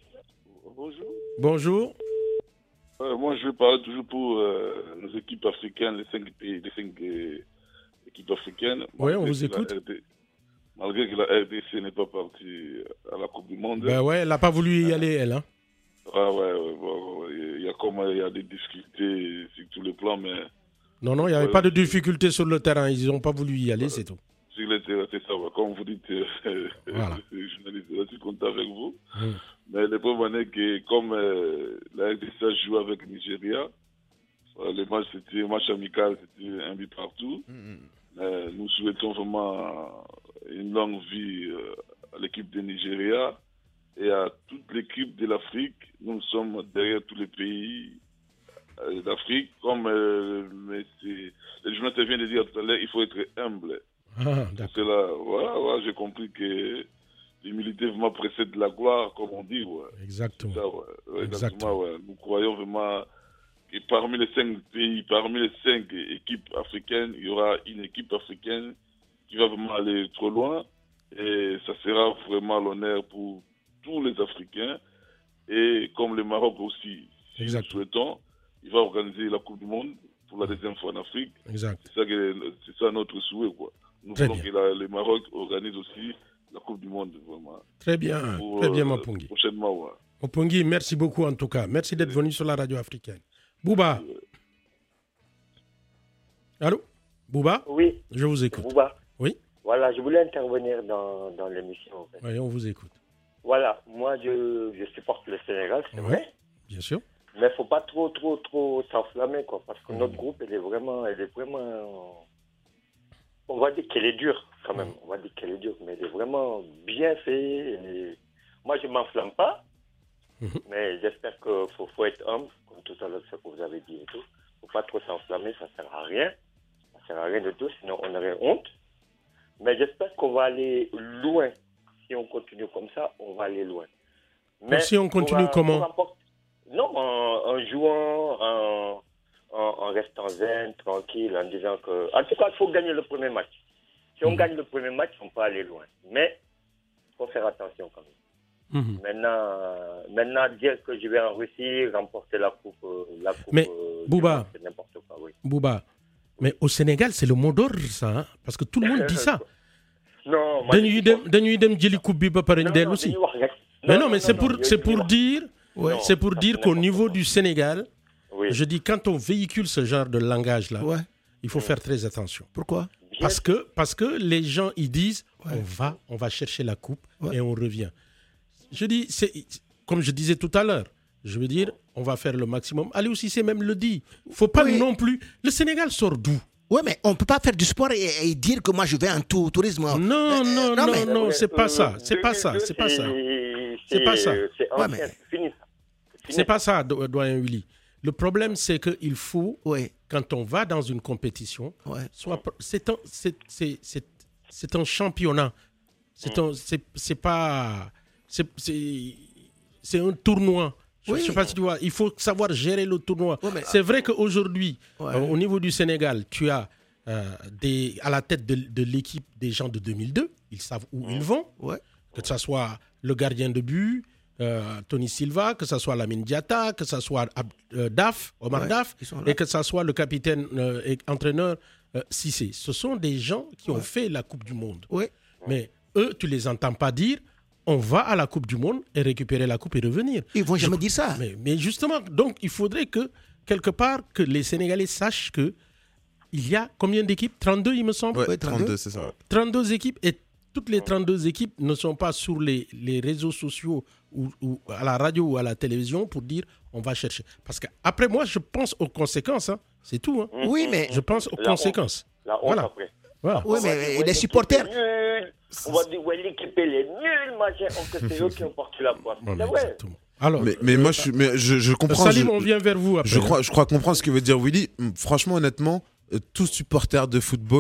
Bonjour. Euh, moi, je vais parler toujours pour euh, nos équipes africaines, les cinq pays, les cinq euh, équipes africaines. Oui, on vous écoute. R D, malgré que la R D C n'est pas partie à la Coupe du Monde. Ben ouais, elle n'a pas voulu y aller, elle. Hein. Ah ouais, ouais, ouais, ouais. Il y a comme il y a des difficultés sur tous les plans, mais. Non, non, il n'y avait ouais, pas de difficultés sur le terrain. Ils n'ont pas voulu y aller, ouais, c'est tout. Sur le terrain, c'est ça. Ouais. Comme vous dites, euh, voilà. Les journalistes, je suis content avec vous. Mmh. Mais le problème est que comme euh, la R D C a joué avec le Nigeria, euh, le match c'était un match amical, c'était un but partout. Mmh. Euh, nous souhaitons vraiment une longue vie euh, à l'équipe du Nigeria et à toute l'équipe de l'Afrique. Nous sommes derrière tous les pays euh, d'Afrique. Comme euh, mais le journaliste vient de dire tout à l'heure, il faut être humble. Ah, Parce que là, voilà, voilà, j'ai compris que l'humilité vraiment précède la gloire, comme on dit. Ouais. Exactement. Ça, ouais. Ouais, exactement. Ouais. Nous croyons vraiment que parmi les cinq pays, parmi les cinq équipes africaines, il y aura une équipe africaine qui va vraiment aller trop loin. Et ça sera vraiment l'honneur pour tous les Africains. Et comme le Maroc aussi, si nous souhaitons, il va organiser la Coupe du Monde pour la deuxième fois en Afrique. Exact. C'est ça, que, c'est ça notre souhait, quoi. Nous Très voulons bien. que la, le Maroc organise aussi la Coupe du Monde, vraiment. Très bien, pour, très bien, Mapungi. Prochainement, ouais. Mapungi, merci beaucoup en tout cas. Merci d'être venu sur la radio africaine. Bouba. Allô Bouba. Oui. Je vous écoute. Bouba. Oui. Voilà, je voulais intervenir dans, dans l'émission. En fait. Oui, on vous écoute. Voilà, moi je, je supporte le Sénégal, c'est oui, vrai. Bien sûr. Mais il ne faut pas trop, trop, trop s'enflammer, quoi, parce que mmh. notre groupe, elle est vraiment, elle est vraiment... On va dire qu'elle est dure, quand même. On va dire qu'elle est dure, mais elle est vraiment bien faite. Et... Moi, je ne m'enflamme pas, mmh. mais j'espère qu'il faut, faut être humble, comme tout à l'heure, ce que vous avez dit et tout. Il ne faut pas trop s'enflammer, ça ne sert à rien. Ça ne sert à rien de tout, sinon on aurait honte. Mais j'espère qu'on va aller loin. Si on continue comme ça, on va aller loin. Mais si on continue va, comment rapporter... Non, en, en jouant, en, en, en restant zen, tranquille, en disant que... En tout cas, il faut gagner le premier match. Si on mmh. gagne le premier match, on peut aller loin. Mais il faut faire attention quand même. Mmh. Maintenant, maintenant, dire que je vais en Russie, remporter la coupe... La coupe mais, euh, Bouba, c'est n'importe quoi, oui. Bouba, mais au Sénégal, c'est le mot d'ordre, ça, hein, parce que tout le monde dit ça. Non, dañuy dem dañuy dem jëli coupe bi ba pare ñu dellu si. Mais non, mais c'est pour c'est pour dire ouais, c'est pour dire qu'au niveau du Sénégal, oui. je dis quand on véhicule ce genre de langage là, ouais. il faut faire très attention. Pourquoi? Parce que parce que les gens ils disent ouais. on va on va chercher la coupe ouais. et on revient. Je dis c'est comme je disais tout à l'heure. Je veux dire, on va faire le maximum. Aliou Cissé même le dit. Faut pas oui. non plus. Le Sénégal sort d'où? Oui, mais on ne peut pas faire du sport et, et dire que moi je vais en tout, tourisme. Non, non, non, non, mais... non c'est pas ça. C'est pas ça. C'est pas ça. C'est pas ça. Ouais, mais... fini. C'est pas ça, doyen Willy. Le problème, c'est qu'il faut, ouais. quand on va dans une compétition, ouais. soit, c'est, un, c'est, c'est, c'est, c'est un championnat. C'est, un, c'est, c'est pas. C'est, c'est, c'est un tournoi. Je ne oui. sais pas si tu vois, il faut savoir gérer le tournoi. Oui, mais... C'est vrai qu'aujourd'hui, ouais. euh, au niveau du Sénégal, tu as euh, des, à la tête de, de l'équipe des gens de deux mille deux. Ils savent où mmh. ils vont. Ouais. Que ce soit le gardien de but, euh, Tony Silva, que ce soit Lamine Diatta, que ce soit euh, Daf, Omar ouais. Daf, et que ce soit le capitaine euh, et entraîneur euh, Cissé. Ce sont des gens qui ouais. ont fait la Coupe du Monde. Ouais. Mais eux, tu ne les entends pas dire on va à la Coupe du Monde et récupérer la coupe et revenir. Ils ne vont jamais dire ça. Mais, mais justement, donc il faudrait que, quelque part, que les Sénégalais sachent qu'il y a combien d'équipes? trente-deux, il me semble. Oui, trente-deux, c'est ça. trente-deux équipes, et toutes les trente-deux équipes ne sont pas sur les, les réseaux sociaux ou, ou à la radio ou à la télévision pour dire on va chercher. Parce qu'après, moi, je pense aux conséquences. Hein. C'est tout. Hein. Oui, mais... Je pense aux la conséquences. Honte. La honte voilà. après. Voilà. Oui, mais les supporters... On va dire, ouais, l'équipe, elle est nulle, machin. C'est eux qui ont porté la poisse. Bon, c'est vrai. Alors, mais, mais moi, je, mais je, je comprends. Salim, je, on vient vers vous après. Je crois, je crois comprendre ce que veut dire Willy. Franchement, honnêtement, tout supporter de football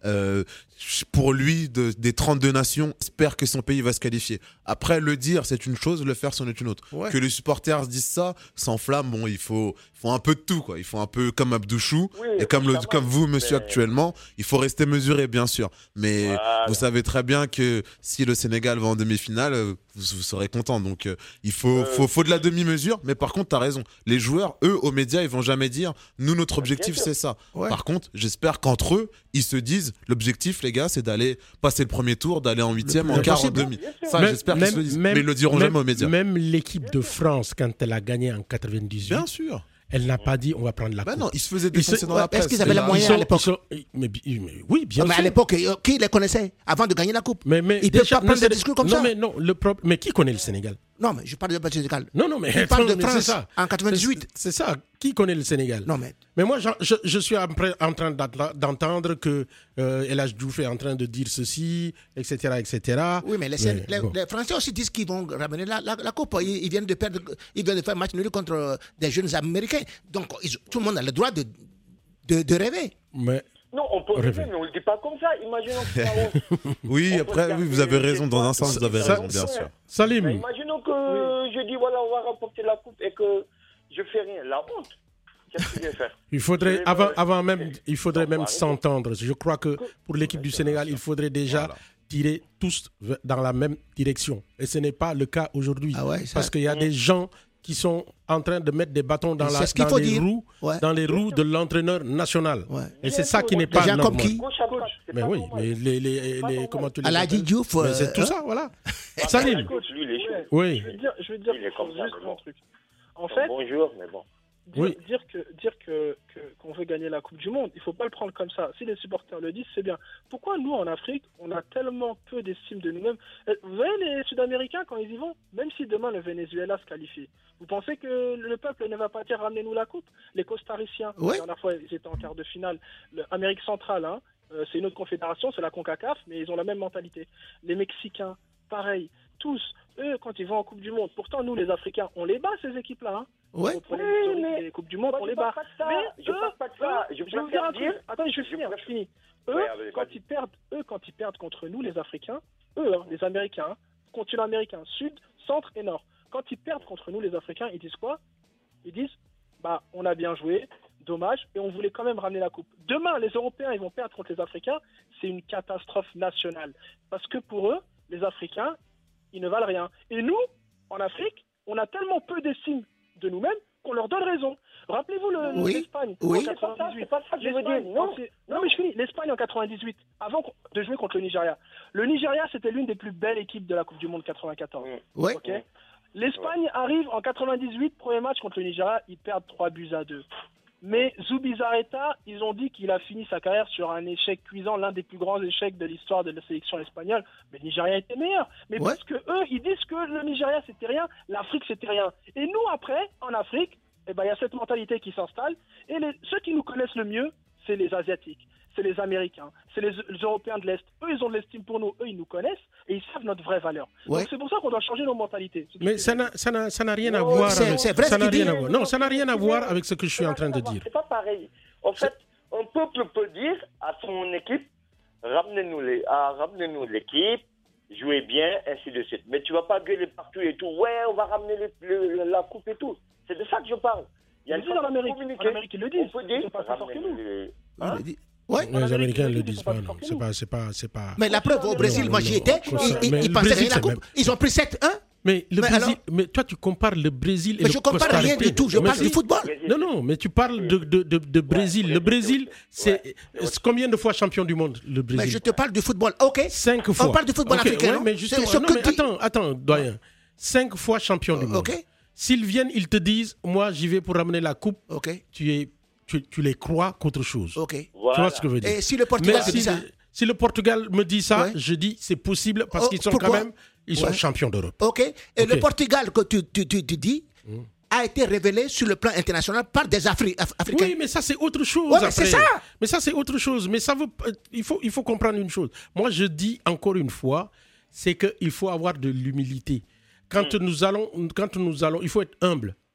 euh, pour lui, de, des trente-deux nations, espère que son pays va se qualifier. Après, le dire, c'est une chose, le faire, c'en est une autre. Ouais. Que les supporters disent ça, s'enflamment, bon, il faut, faut un peu de tout, quoi. Il faut un peu comme Abdouchou, oui, et comme, le, comme vous, monsieur, mais... actuellement, il faut rester mesuré, bien sûr. Mais voilà. Vous savez très bien que si le Sénégal va en demi-finale, vous, vous serez content. Donc, euh, il faut, euh... faut, faut de la demi-mesure. Mais par contre, tu as raison. Les joueurs, eux, aux médias, ils vont jamais dire, nous, notre objectif, c'est ça. Ouais. Par contre, j'espère qu'entre eux, ils se disent, l'objectif, les gars, c'est d'aller passer le premier tour, d'aller en huitième, en quart, en demi. Ça, même, j'espère qu'ils se le disent. Même, mais ils le diront même, jamais aux médias. Même l'équipe de France, quand elle a gagné en quatre-vingt-dix-huit, bien sûr. Elle n'a pas dit on va prendre la bah coupe. Non, ils se faisaient défoncer dans la presse. Est-ce qu'ils avaient les moyens à l'époque? sont, mais, mais, Oui, bien non, sûr. Mais à l'époque, qui les connaissait avant de gagner la coupe? mais, mais Ils ne peuvent pas prendre des discours comme non, ça. Mais non, le pro... mais qui connaît le Sénégal? Non, mais je parle de Sénégal. Non, non, mais je parle de France ça. En quatre-vingt-dix-huit. C'est ça. Qui connaît le Sénégal? Non, mais. Mais moi, je, je, je suis en train d'entendre que euh, El Hadj Diouf est en train de dire ceci, et cetera, et cetera. Oui, mais les, mais, les, bon. les Français aussi disent qu'ils vont ramener la, la, la coupe. Ils, ils viennent de perdre, ils viennent de faire match nul contre des jeunes Américains. Donc, ils, tout le monde a le droit de, de, de rêver. Mais. Non, on peut rêver, mais on ne le dit pas comme ça. Imaginons que oui, après, oui, vous avez raison. Dans un sens, vous avez raison, bien sûr. Salim. Mais imaginons que oui. je dis, voilà, on va remporter la coupe et que je fais rien. La honte. Qu'est-ce que je vais faire? Il faudrait, avant, avant même, il faudrait même s'entendre. Je crois que pour l'équipe du Sénégal, il faudrait déjà voilà. tirer tous dans la même direction. Et ce n'est pas le cas aujourd'hui. Ah ouais, parce qu'il y a mmh. des gens qui sont en train de mettre des bâtons dans, la, dans, les, roues, ouais. dans les roues de l'entraîneur national. Ouais. Et c'est ça qui n'est pas normal. Comme qui? Mais oui, mais les, les, les, comment tu les El Hadj Diouf. Mais c'est tout ça, voilà. Salim. Oui. Je veux dire, je veux dire juste un truc. En fait, bonjour, mais bon. Dire, oui. dire que dire que, que qu'on veut gagner la Coupe du Monde, il faut pas le prendre comme ça. Si les supporters le disent, c'est bien. Pourquoi nous en Afrique, on a tellement peu d'estime de nous-mêmes? Vous voyez les Sud-Américains quand ils y vont, même si demain le Venezuela se qualifie, vous pensez que le peuple ne va pas dire ramenez-nous la coupe? Les Costariciens, oui. la dernière fois ils étaient en quart de finale. L'Amérique centrale, hein, euh, c'est une autre confédération, c'est la CONCACAF, mais ils ont la même mentalité. Les Mexicains, pareil. Tous, eux, quand ils vont en Coupe du Monde, pourtant, nous, les Africains, on les bat, ces équipes-là. Hein. Ouais. Oui, mais... les Coupes du Monde, on les bat. Mais je eux, pas de ça. Eux, je, je vais vous dire un truc. Attendez, je vais finir, je finis. Eux, ouais, quand ils perdent, eux, quand ils perdent contre nous, les Africains, eux, hein, les Américains, hein, continent américain, sud, centre et nord, quand ils perdent contre nous, les Africains, ils disent quoi? Ils disent, bah, on a bien joué, dommage, et on voulait quand même ramener la coupe. Demain, les Européens, ils vont perdre contre les Africains, c'est une catastrophe nationale. Parce que pour eux, les Africains, ils ne valent rien. Et nous, en Afrique, on a tellement peu d'estime de nous-mêmes qu'on leur donne raison. Rappelez-vous le, oui. l'Espagne oui. en quatre-vingt-dix-huit. C'est pas ça que je veux dire. Non. non, mais je finis. L'Espagne en quatre-vingt-dix-huit, avant de jouer contre le Nigeria. Le Nigeria, c'était l'une des plus belles équipes de la Coupe du Monde quatre-vingt-quatorze. Oui. Okay. L'Espagne arrive en quatre-vingt-dix-huit, premier match contre le Nigeria, ils perdent trois buts à deux. Mais Zubizarreta, ils ont dit qu'il a fini sa carrière sur un échec cuisant, l'un des plus grands échecs de l'histoire de la sélection espagnole. Mais le Nigeria était meilleur. Mais ouais. parce que eux, ils disent que le Nigeria c'était rien, l'Afrique c'était rien. Et nous après, en Afrique, eh ben il y a cette mentalité qui s'installe. Et les, ceux qui nous connaissent le mieux, c'est les Asiatiques, c'est les Américains, c'est les, les Européens de l'Est. Eux, ils ont de l'estime pour nous, eux, ils nous connaissent et ils savent notre vraie valeur. Ouais. Donc c'est pour ça qu'on doit changer nos mentalités. Mais ça n'a, ça n'a, ça n'a rien à voir avec c'est vrai ça n'a rien dit. à voir. Non, ça n'a rien à voir avec ce que je suis en train de dire. C'est pas pareil. En fait, un peuple peut dire à son équipe, ramenez-nous, les, ah, ramenez-nous l'équipe, jouez bien, ainsi de suite. Mais tu vas pas gueuler partout et tout. Ouais, on va ramener le, le, la coupe et tout. C'est de ça que je parle. Il y a ils le disent en Amérique. En Amérique, ils le disent. On peut dire, c'est pas plus fort que nous. Les... Hein? Ouais. Les Américains, Américains ne le disent pas, non. C'est pas, c'est pas, c'est pas... Mais la preuve, au Brésil, moi j'y étais, ils, ils pensaient gagner la coupe. Même... Ils ont pris sept un. Mais le mais Brésil, alors... mais toi tu compares le Brésil et mais le Costa Rica. Je compare rien du tout, je mais parle du football. Non, non, mais tu parles de, de, de, de Brésil. Ouais, le Brésil, c'est ouais. combien de fois champion du monde, le Brésil? Mais je te parle du football, ok? Cinq fois. On parle du football okay, africain, ouais, mais justement, non, mais attends, attends, doyen. Cinq fois champion du monde. Ok. S'ils viennent, ils te disent, moi j'y vais pour ramener la coupe, ok. tu, es, tu, tu les crois qu'autre chose. Ok. Voilà. Tu vois ce que je veux dire? Et si le Portugal mais te dit si ça? le, si le Portugal me dit ça, ouais. je dis c'est possible parce oh, qu'ils sont pourquoi? quand même ils sont ouais. champions d'Europe. Ok. Et okay. le Portugal que tu, tu, tu, tu dis mm. a été révélé sur le plan international par des Afri- Af- Africains. Oui, mais ça c'est autre chose. Ouais, mais c'est ça. Mais ça c'est autre chose. Mais ça veut, il faut, il faut comprendre une chose. Moi je dis encore une fois, c'est qu'il faut avoir de l'humilité. Quand mm. nous allons, quand nous allons, il faut être humble. Mm.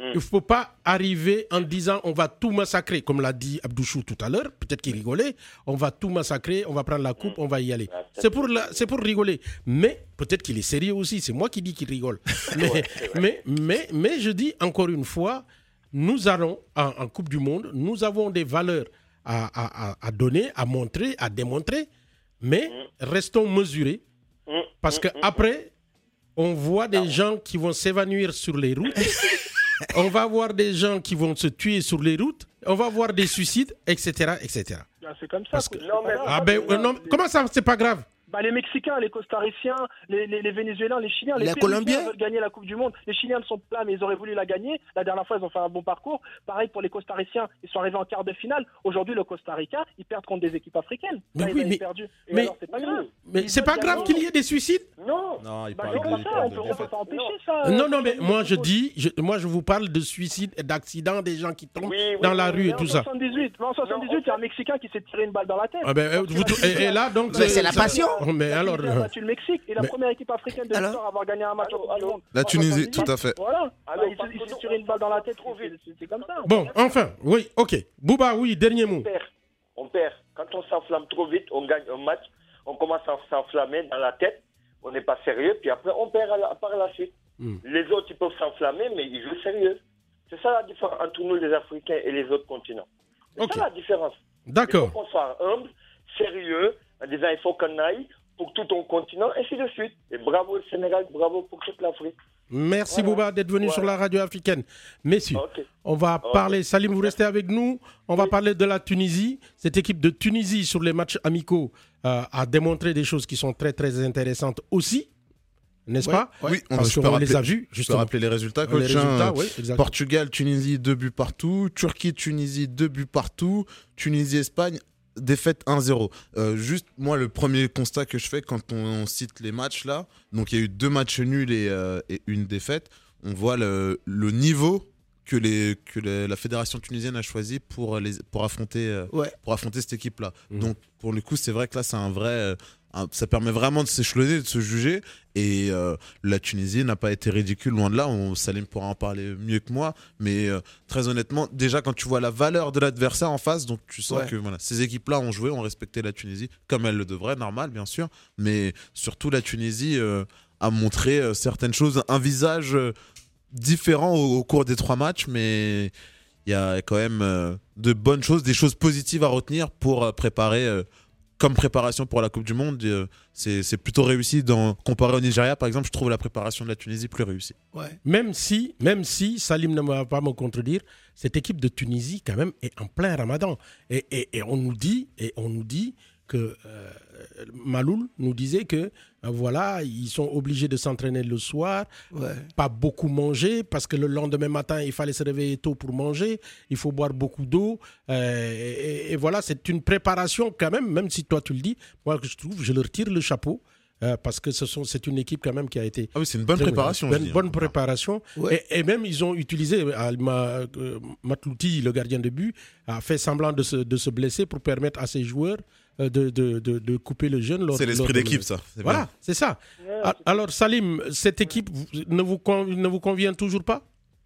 Il ne faut pas arriver en disant on va tout massacrer, comme l'a dit Abdouchou tout à l'heure, peut-être qu'il rigolait, on va tout massacrer, on va prendre la coupe, on va y aller. C'est pour, la, c'est pour rigoler. Mais peut-être qu'il est sérieux aussi, c'est moi qui dis qu'il rigole. Mais, ouais, mais, mais, mais je dis encore une fois, nous allons en, en Coupe du Monde, nous avons des valeurs à, à, à donner, à montrer, à démontrer, mais mmh. restons mesurés, mmh. parce qu'après, on voit des ah. gens qui vont s'évanouir sur les routes. On va voir des gens qui vont se tuer sur les routes. On va voir des suicides, et cetera, et cetera. Ah, c'est comme ça. Que... Non, mais ah ben, euh, non, comment ça, c'est pas grave? Bah, les Mexicains, les Costariciens, les, les, les Vénézuéliens, les Chiliens, les, les Colombiens veulent gagner la Coupe du Monde. Les Chiliens ne sont pas, mais ils auraient voulu la gagner. La dernière fois, ils ont fait un bon parcours. Pareil pour les Costariciens, ils sont arrivés en quart de finale. Aujourd'hui, le Costa Rica, ils perdent contre des équipes africaines. Mais Là, oui, ils mais, perdu. Et mais, alors, c'est pas grave. Mais ils c'est pas grave qu'il y ait des suicides? Non. Non, il bah, parle de, ça, on peut, on peut pas empêcher ça. Non, non, mais moi je dis, je, moi je vous parle de suicides et d'accidents, des gens qui tombent oui, oui, dans oui, la rue et tout ça. En soixante-dix-huit, en soixante-dix-huit, il y a un Mexicain qui s'est tiré une balle dans la tête. Ah ben, vous, et, et là, donc. Mais c'est la passion. Mais alors. Il a battu le Mexique et la mais... première équipe africaine de l'histoire à avoir gagné un match au Coupe du Monde. La Tunisie, tout à fait. Voilà. Alors, il, il s'est tiré une balle dans la tête trop vite. C'est comme ça. Bon, enfin, oui, ok. Bouba, oui, dernier mot. On perd. On perd. Quand on s'enflamme trop vite, on gagne un match. On commence à s'enflammer dans la tête. On n'est pas sérieux. Puis après, on perd à la, par la suite. Mm. Les autres, ils peuvent s'enflammer, mais ils jouent sérieux. C'est ça la différence entre nous, les Africains, et les autres continents. C'est okay. ça la différence. D'accord. Il faut qu'on soit humble, sérieux, en disant il faut qu'on aille pour tout ton continent, ainsi de suite. Et bravo le Sénégal, bravo pour toute l'Afrique. Merci voilà. Bouba d'être venu voilà. sur la radio africaine. Messieurs, okay. on va okay. parler, Salim, vous restez avec nous, on va oui. parler de la Tunisie. Cette équipe de Tunisie sur les matchs amicaux euh, a démontré des choses qui sont très très intéressantes aussi. N'est-ce ouais, pas ouais. Oui, on, Parce je qu'on rappeler, les a vus. Je peux rappeler les résultats. Coach, les résultats oui, Portugal, Tunisie, deux buts partout. Turquie, Tunisie, deux buts partout. Tunisie, Espagne, défaite un zéro. Euh, juste, moi, le premier constat que je fais quand on, on cite les matchs là, donc il y a eu deux matchs nuls et, euh, et une défaite, on voit le, le niveau que, les, que les, la fédération tunisienne a choisi pour, les, pour, affronter, euh, ouais. pour affronter cette équipe-là. Mmh. Donc, pour le coup, c'est vrai que là, c'est un vrai... Euh, ça permet vraiment de s'échelonner, de se juger. Et euh, la Tunisie n'a pas été ridicule, loin de là. On, Salim pourra en parler mieux que moi. Mais euh, très honnêtement, déjà quand tu vois la valeur de l'adversaire en face, donc tu sens ouais. que voilà, ces équipes-là ont joué, ont respecté la Tunisie, comme elles le devraient, normal bien sûr. Mais surtout la Tunisie euh, a montré euh, certaines choses, un visage euh, différent au, au cours des trois matchs. Mais il y a quand même euh, de bonnes choses, des choses positives à retenir pour euh, préparer... Euh, comme préparation pour la Coupe du Monde, euh, c'est, c'est plutôt réussi. Dans, comparé au Nigeria, par exemple, je trouve la préparation de la Tunisie plus réussie. Ouais. Même si, même si, Salim ne va pas me contredire, cette équipe de Tunisie, quand même, est en plein ramadan. Et, et, et, on, nous dit, et on nous dit que euh, Maloul nous disait que euh, voilà, ils sont obligés de s'entraîner le soir, ouais. pas beaucoup manger, parce que le lendemain matin, il fallait se réveiller tôt pour manger, il faut boire beaucoup d'eau. Euh, et, et voilà, c'est une préparation quand même, même si toi tu le dis, moi je trouve, je leur tire le chapeau. Euh, parce que ce sont, c'est une équipe quand même qui a été... Ah oui, c'est une bonne préparation. Une bonne préparation. Ouais. Et, et même, ils ont utilisé... Alma, euh, Matlouti, le gardien de but, a fait semblant de se, de se blesser pour permettre à ses joueurs euh, de, de, de, de couper le jeûne. Lors, c'est l'esprit lors d'équipe, le... ça. C'est voilà, bien. c'est ça. Ouais, Alors, Salim, cette équipe ne vous, ne vous convient toujours pas ?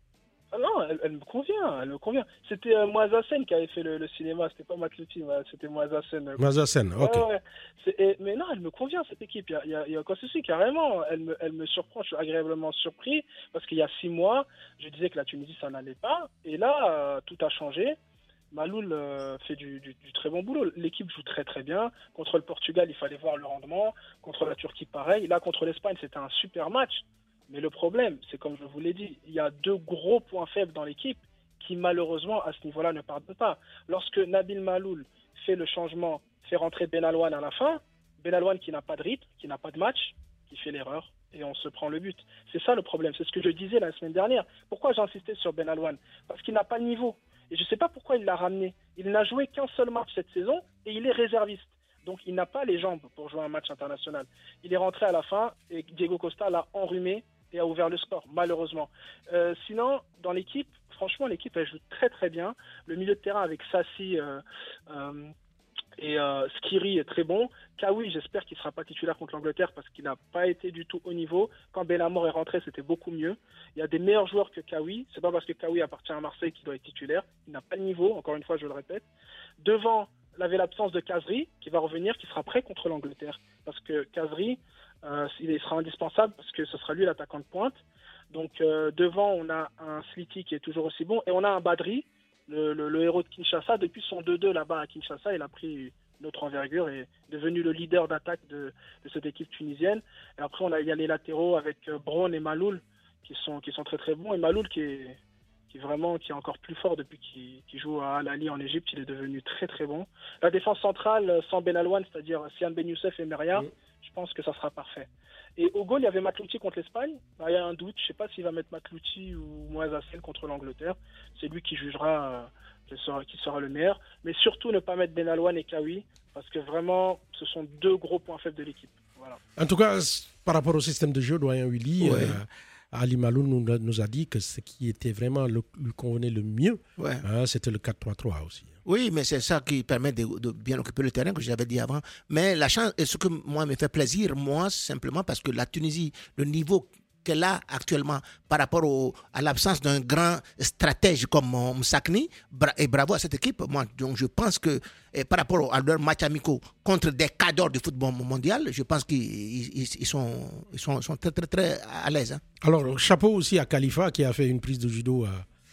Ah non, elle, elle me convient, elle me convient. C'était euh, Moazassen qui avait fait le, le cinéma, c'était pas Matlouti, c'était Moazassen. Moazassen, ok. Ouais, ouais. C'est, et, mais non, elle me convient cette équipe, il y a, y a aucun souci, carrément. Elle me, elle me surprend, je suis agréablement surpris, parce qu'il y a six mois, je disais que la Tunisie, ça n'allait pas, et là, euh, tout a changé. Maloul euh, fait du, du, du très bon boulot. L'équipe joue très très bien. Contre le Portugal, il fallait voir le rendement. Contre la Turquie, pareil. Là, contre l'Espagne, c'était un super match. Mais le problème, c'est comme je vous l'ai dit, il y a deux gros points faibles dans l'équipe qui malheureusement à ce niveau-là ne pardonnent pas. Lorsque Nabil Maloul fait le changement, fait rentrer Benalouane à la fin, Benalouane qui n'a pas de rythme, qui n'a pas de match, qui fait l'erreur et on se prend le but. C'est ça le problème, c'est ce que je disais la semaine dernière. Pourquoi j'insistais sur Benalouane ? Parce qu'il n'a pas le niveau. Et je ne sais pas pourquoi il l'a ramené. Il n'a joué qu'un seul match cette saison et il est réserviste. Donc il n'a pas les jambes pour jouer un match international. Il est rentré à la fin et Diego Costa l'a enrhumé et a ouvert le score, malheureusement. Euh, sinon, dans l'équipe, franchement, l'équipe, elle joue très très bien. Le milieu de terrain avec Sassi, euh, euh, Et euh, Skiri est très bon. Kawi, j'espère qu'il ne sera pas titulaire contre l'Angleterre parce qu'il n'a pas été du tout au niveau. Quand Benamor est rentré, c'était beaucoup mieux. Il y a des meilleurs joueurs que Kawi. C'est pas parce que Kawi appartient à Marseille qu'il doit être titulaire. Il n'a pas le niveau, encore une fois, je le répète. Devant, il avait l'absence de Kazri qui va revenir, qui sera prêt contre l'Angleterre. Parce que Kazri, euh, il sera indispensable parce que ce sera lui l'attaquant de pointe. Donc euh, devant, on a un Sliti qui est toujours aussi bon. Et on a un Badri, le, le, le héros de Kinshasa. Depuis son deux deux là-bas à Kinshasa, il a pris une autre envergure et est devenu le leader d'attaque de, de cette équipe tunisienne. Et après, on a, il y a les latéraux avec euh, Brown et Maloul qui sont, qui sont très très bons. Et Maloul qui est, qui est vraiment qui est encore plus fort depuis qu'il, qu'il joue à Al Ahly en Égypte. Il est devenu très très bon. La défense centrale, sans Benalouane, c'est-à-dire Sian Ben Youssef et Meria, mmh. je pense que ça sera parfait. Et au goal, il y avait Matlouti contre l'Espagne. Bah, il y a un doute. Je ne sais pas s'il va mettre Matlouti ou Moise Hassel contre l'Angleterre. C'est lui qui jugera euh, qui, sera, qui sera le meilleur. Mais surtout, ne pas mettre Benalouane et Kawi. Parce que vraiment, ce sont deux gros points faibles de l'équipe. Voilà. En tout cas, par rapport au système de jeu, doyen Willy, ouais. euh, Ali Maloul nous, nous a dit que ce qui était vraiment le, lui convenait le mieux, ouais. hein, c'était le quatre trois trois aussi. Oui, mais c'est ça qui permet de, de bien occuper le terrain, que j'avais dit avant. Mais la chance, et ce que moi me fait plaisir, moi, simplement parce que la Tunisie, le niveau qu'elle a actuellement par rapport au, à l'absence d'un grand stratège comme Moussakni, bra- et bravo à cette équipe. Moi, donc je pense que et par rapport à leurs matchs amicaux contre des cadors du football mondial, je pense qu'ils ils, ils sont, ils sont, sont très, très, très à l'aise. Hein. Alors, chapeau aussi à Khalifa qui a fait une prise de judo à...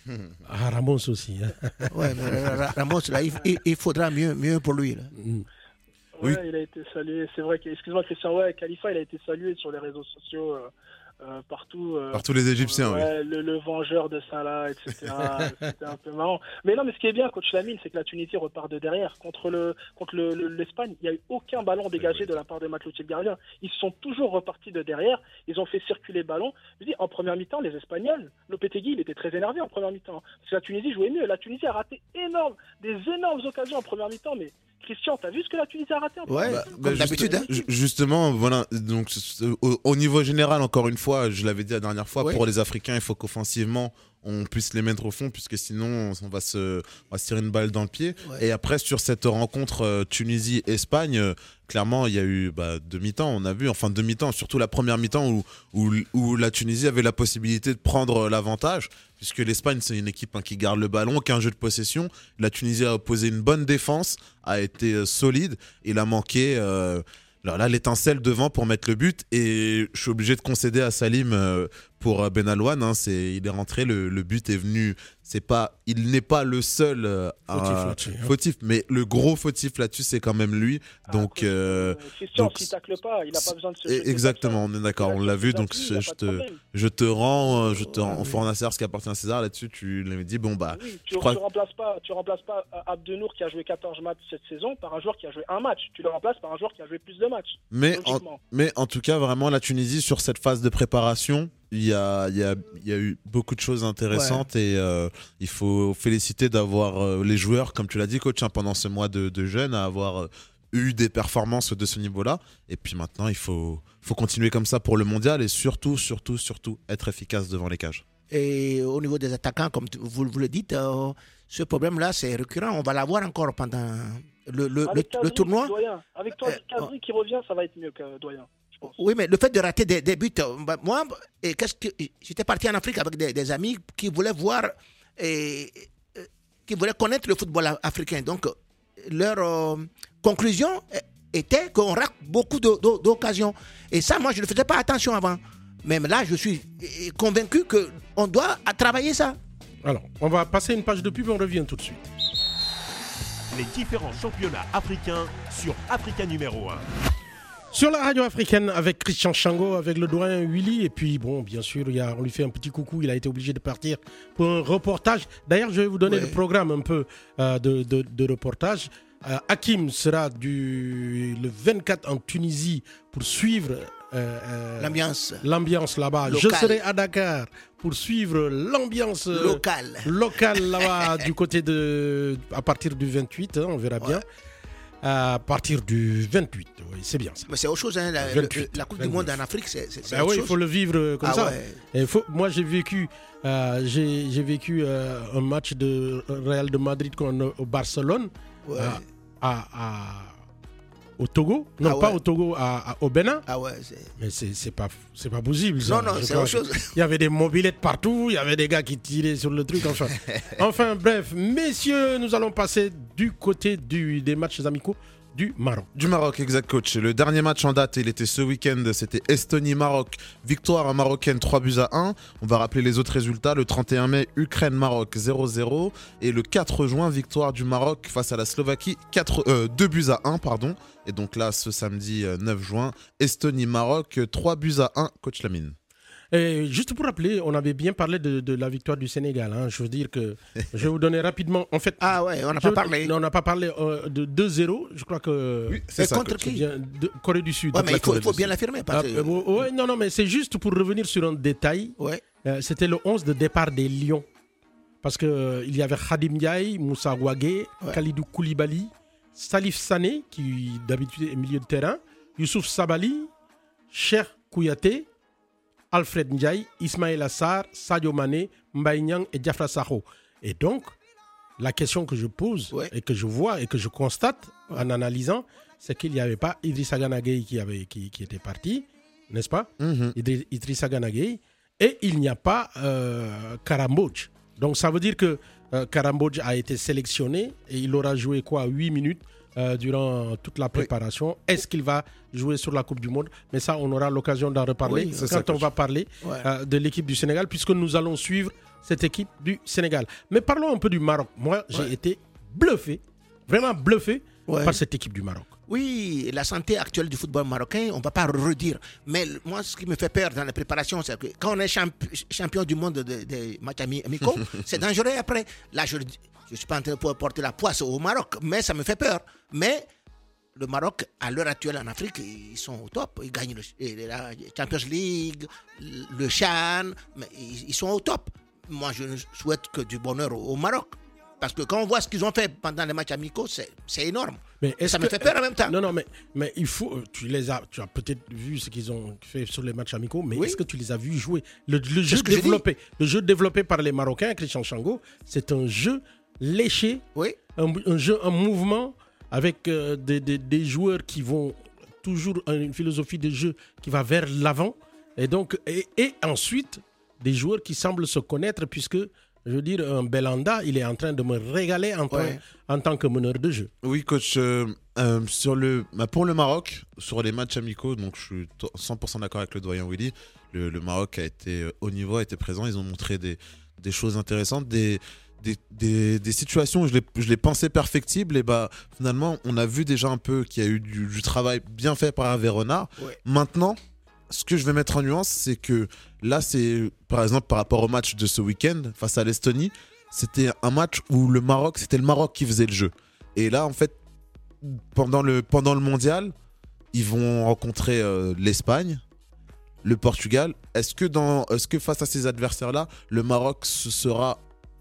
Ah, Ramos aussi. Hein. Ouais, mais Ramos, là, il, il faudra mieux, mieux pour lui. Là. Mm. Ouais, oui. Il a été salué. C'est vrai que, excuse-moi Christian, ouais, Khalifa, il a été salué sur les réseaux sociaux euh, euh, partout. Euh, Par tous les Égyptiens, euh, ouais, oui. Le, le vengeur de Salah, et cetera. C'était un peu marrant. Mais non, mais ce qui est bien, coach Lamine, c'est que la Tunisie repart de derrière. Contre, le, contre le, le, l'Espagne, il n'y a eu aucun ballon dégagé de la part de Matlouti, le gardien. Ils sont toujours repartis de derrière. Ils ont fait circuler le ballon. Je dis, en première mi-temps, les Espagnols, Lopetegui, il était très énervé en première mi-temps. Parce que la Tunisie jouait mieux. La Tunisie a raté énorme, des énormes occasions en première mi-temps, mais Christian, t'as vu ce que la Tunisie a raté en ouais, bah, comme bah, d'habitude. Hein. Justement, voilà. Donc, au, au niveau général, encore une fois, je l'avais dit la dernière fois, ouais. pour les Africains, il faut qu'offensivement, on puisse les mettre au fond, puisque sinon, on va se, on va se tirer une balle dans le pied. Ouais. Et après, sur cette rencontre euh, Tunisie-Espagne, euh, clairement, il y a eu bah, deux mi-temps, on a vu, enfin deux mi-temps, surtout la première mi-temps où, où, où la Tunisie avait la possibilité de prendre l'avantage, puisque l'Espagne, c'est une équipe hein, qui garde le ballon, qui a un jeu de possession. La Tunisie a posé une bonne défense, a été euh, solide, il a manqué... Euh, Alors là, l'étincelle devant pour mettre le but, et je suis obligé de concéder à Salim euh, pour Benalouane. Hein, c'est, il est rentré, le, le but est venu. C'est pas, il n'est pas le seul euh, fautif, à, là-dessus, hein. fautif, mais le gros fautif là-dessus, c'est quand même lui. Ah, donc, euh, Christian, donc, s'il tacle pas, il n'a pas besoin de se. Exactement, on est d'accord, on l'a vu. Donc, je, je te, je te rends, je te rends, en Nasser, ce qui appartient à César là-dessus. Tu l'avais dit, bon bah. Oui, tu, je crois... tu remplaces pas, tu remplaces pas Abdenour qui a joué quatorze matchs cette saison par un joueur qui a joué un match. Tu le remplaces par un joueur qui a joué plus de matchs. Mais en, mais en tout cas, vraiment, la Tunisie sur cette phase de préparation. Il y a, il y, a, il y a eu beaucoup de choses intéressantes ouais. et euh, il faut féliciter d'avoir euh, les joueurs, comme tu l'as dit, coach, hein, pendant ce mois de, de jeûne, à avoir euh, eu des performances de ce niveau-là. Et puis maintenant, il faut, faut continuer comme ça pour le mondial et surtout, surtout, surtout être efficace devant les cages. Et au niveau des attaquants, comme vous, vous le dites, euh, ce problème-là, c'est récurrent. On va l'avoir encore pendant le, le, le, Kazri, le tournoi. Doyen. Avec toi, Kazri euh, qui revient, ça va être mieux que Doyen. Oui, mais le fait de rater des, des buts, bah, moi, et qu'est-ce que, j'étais parti en Afrique avec des, des amis qui voulaient voir, et, et, qui voulaient connaître le football africain. Donc, leur euh, conclusion était qu'on rate beaucoup de, de, d'occasions. Et ça, moi, je ne faisais pas attention avant. Mais là, je suis convaincu qu'on doit travailler ça. Alors, on va passer une page de pub et on revient tout de suite. Les différents championnats africains sur Africa numéro un. Sur la radio africaine avec Christian Chango, avec le doyen Willy. Et puis, bon, bien sûr, il y a, on lui fait un petit coucou. Il a été obligé de partir pour un reportage. D'ailleurs, je vais vous donner ouais. le programme un peu euh, de, de, de reportage. Euh, Hakim sera du, le vingt-quatre en Tunisie pour suivre euh, euh, l'ambiance. l'ambiance là-bas. Local. Je serai à Dakar pour suivre l'ambiance euh, locale, locale là-bas du côté de... à partir du vingt-huit, hein, on verra bien. Ouais. À partir du vingt-huit, oui, c'est bien ça. Mais c'est autre chose, hein, la, vingt-huit, la Coupe vingt-neuf. Du Monde en Afrique, c'est, c'est, c'est ben autre oui, chose. Il faut le vivre comme ah ça. Ouais. Et faut, moi, j'ai vécu, euh, j'ai, j'ai vécu euh, un match de Real de Madrid contre Barcelone. Ouais. Euh, à, à, au Togo, non ah pas ouais. au Togo, à, à, au Bénin. Ah ouais, c'est... Mais c'est, c'est, pas, c'est pas possible. Ça. Non, non, Je c'est crois autre chose. Il y avait des mobilettes partout, il y avait des gars qui tiraient sur le truc. Enfin, enfin bref, messieurs, nous allons passer du côté du, des matchs amicaux du Maroc. Du Maroc, exact, coach. Le dernier match en date, il était ce week-end, c'était Estonie-Maroc, victoire marocaine trois buts à un. On va rappeler les autres résultats. Le trente et un mai, Ukraine-Maroc zéro zéro. Et le quatre juin, victoire du Maroc face à la Slovaquie quatre, euh, deux buts à un. Pardon. Et donc là, ce samedi euh, neuf juin, Estonie-Maroc trois buts à un, coach Lamine. Et juste pour rappeler, on avait bien parlé de, de la victoire du Sénégal. Hein. Je veux dire que je vais vous donner rapidement. En fait, ah ouais, on n'a pas parlé. Non, on n'a pas parlé euh, de deux zéro. Je crois que. Oui, c'est ça. Contre qui de Corée du Sud. Ouais, mais il faut, il faut bien l'affirmer. Parce ah, que... ouais, non, non, mais c'est juste pour revenir sur un détail. Ouais. Euh, c'était le onze de départ des Lions. Parce qu'il euh, y avait Khadim Ndiaye, Moussa Ouagé, ouais. Khalidou Koulibaly, Salif Sané, qui d'habitude est milieu de terrain, Youssouf Sabali, Cheikh Kouyaté, Alfred Ndiaye, Ismaël Assar, Sadio Mané, Mbaye Niang et Diafra Sakho. Et donc, la question que je pose ouais. et que je vois et que je constate ouais. en analysant, c'est qu'il n'y avait pas Idrissa Gana Gueye qui, avait, qui, qui était parti, n'est-ce pas mm-hmm. Idrissa Gana Gueye, et il n'y a pas euh, Karambodj. Donc ça veut dire que euh, Karambodj a été sélectionné et il aura joué quoi, huit minutes Euh, durant toute la préparation. Oui. Est-ce qu'il va jouer sur la Coupe du Monde? Mais ça, on aura l'occasion d'en reparler oui, quand on va parler ouais. euh, de l'équipe du Sénégal, puisque nous allons suivre cette équipe du Sénégal. Mais parlons un peu du Maroc. Moi, j'ai ouais. été bluffé, vraiment bluffé ouais. par cette équipe du Maroc. Oui, la santé actuelle du football marocain, on ne va pas redire. Mais moi, ce qui me fait peur dans la préparation, c'est que quand on est champ- champion du monde des de matchs amicaux, c'est dangereux après. Là, je ne suis pas en train de porter la poisse au Maroc, mais ça me fait peur. Mais le Maroc, à l'heure actuelle en Afrique, ils sont au top. Ils gagnent le, la Champions League, le CHAN, mais ils, ils sont au top. Moi, je ne souhaite que du bonheur au, au Maroc. Parce que quand on voit ce qu'ils ont fait pendant les matchs amicaux, c'est, c'est énorme. Mais ça que, me fait peur en même temps. Non, non, mais, mais il faut. Tu, les as, tu as peut-être vu ce qu'ils ont fait sur les matchs amicaux, mais oui. est-ce que tu les as vus jouer? Le, le, jeu développé, le jeu développé par les Marocains, Christian Chango, c'est un jeu léché, oui. un, un jeu en mouvement, avec euh, des, des, des joueurs qui vont toujours une philosophie de jeu qui va vers l'avant. Et, donc, et, et ensuite, des joueurs qui semblent se connaître, puisque. Je veux dire, un Belhanda, il est en train de me régaler en, train, ouais. en tant que meneur de jeu. Oui, coach. Euh, euh, sur le, bah pour le Maroc, sur les matchs amicaux, donc je suis cent pour cent d'accord avec le doyen Willy. Le, le Maroc a été au niveau, a été présent. Ils ont montré des, des choses intéressantes, des, des, des, des situations où je les, je les pensais perfectibles. Et bah, finalement, on a vu déjà un peu qu'il y a eu du, du travail bien fait par Hervé Renard. Ouais. Maintenant, ce que je vais mettre en nuance, c'est que là, c'est par exemple par rapport au match de ce week-end face à l'Estonie, c'était un match où le Maroc, c'était le Maroc qui faisait le jeu. Et là, en fait, pendant le, pendant le mondial, ils vont rencontrer euh, l'Espagne, le Portugal. Est-ce que, dans, est-ce que face à ces adversaires-là, le Maroc sera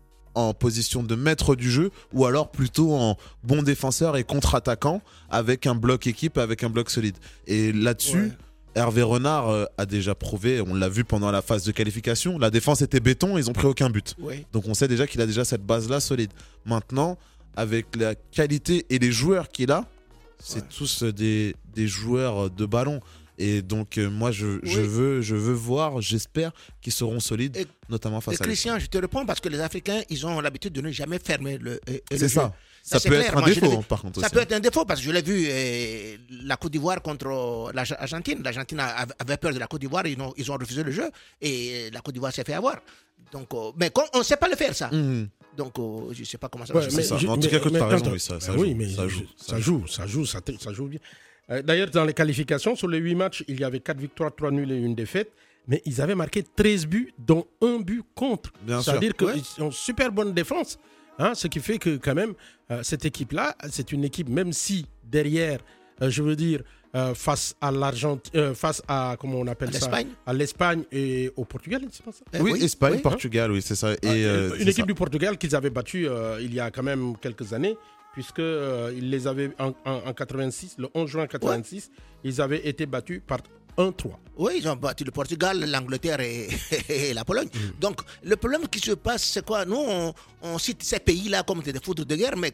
en position de maître du jeu ou alors plutôt en bon défenseur et contre-attaquant avec un bloc équipe, avec un bloc solide? Et là-dessus... Ouais. Hervé Renard euh, a déjà prouvé, on l'a vu pendant la phase de qualification, la défense était béton, ils n'ont pris aucun but. Oui. Donc on sait déjà qu'il a déjà cette base-là solide. Maintenant, avec la qualité et les joueurs qu'il a, c'est ouais. tous des, des joueurs de ballon. Et donc euh, moi, je, oui. je, veux, je veux voir, j'espère qu'ils seront solides, et, notamment face et à Christian, l'Espagne. Je te réponds parce que les Africains, ils ont l'habitude de ne jamais fermer le, et, et c'est le ça. jeu. Ça, ça peut être un Moi, défaut, par contre. Ça aussi. peut être un défaut parce que je l'ai vu, eh, la Côte d'Ivoire contre l'Argentine. L'Argentine avait peur de la Côte d'Ivoire, ils ont, ils ont refusé le jeu et la Côte d'Ivoire s'est fait avoir. Donc, euh, mais on ne sait pas le faire, ça. Mmh. Donc, euh, je ne sais pas comment ça va. Ouais, mais, ça. mais, en tout cas, tu as raison, oui, ça, ça, oui, joue, mais ça joue. Ça joue, ça joue, ça, ça joue bien. Euh, d'ailleurs, dans les qualifications, sur les huit matchs, il y avait quatre victoires, trois nuls et une défaite. Mais ils avaient marqué treize buts, dont un but contre. Bien C'est-à-dire qu'ils ouais. ont super bonne défense. Hein, ce qui fait que quand même, euh, cette équipe-là, c'est une équipe, même si derrière, euh, je veux dire, euh, face à l'Argentine, euh, face à, comment on appelle à ça l'Espagne. À l'Espagne et au Portugal, c'est pas ça euh, Oui, oui, Espagne, oui, Portugal, hein oui, c'est ça. Et, euh, une c'est équipe ça. du Portugal qu'ils avaient battue euh, il y a quand même quelques années, puisqu'ils euh, les avaient, en, en, en quatre-vingt-six, le onze juin quatre-vingt-six, ouais. ils avaient été battus par un trois. Oui, ils ont battu le Portugal, l'Angleterre et, et la Pologne. Mmh. Donc, le problème qui se passe, c'est quoi? Nous, on, on cite ces pays-là comme des foudres de guerre, mais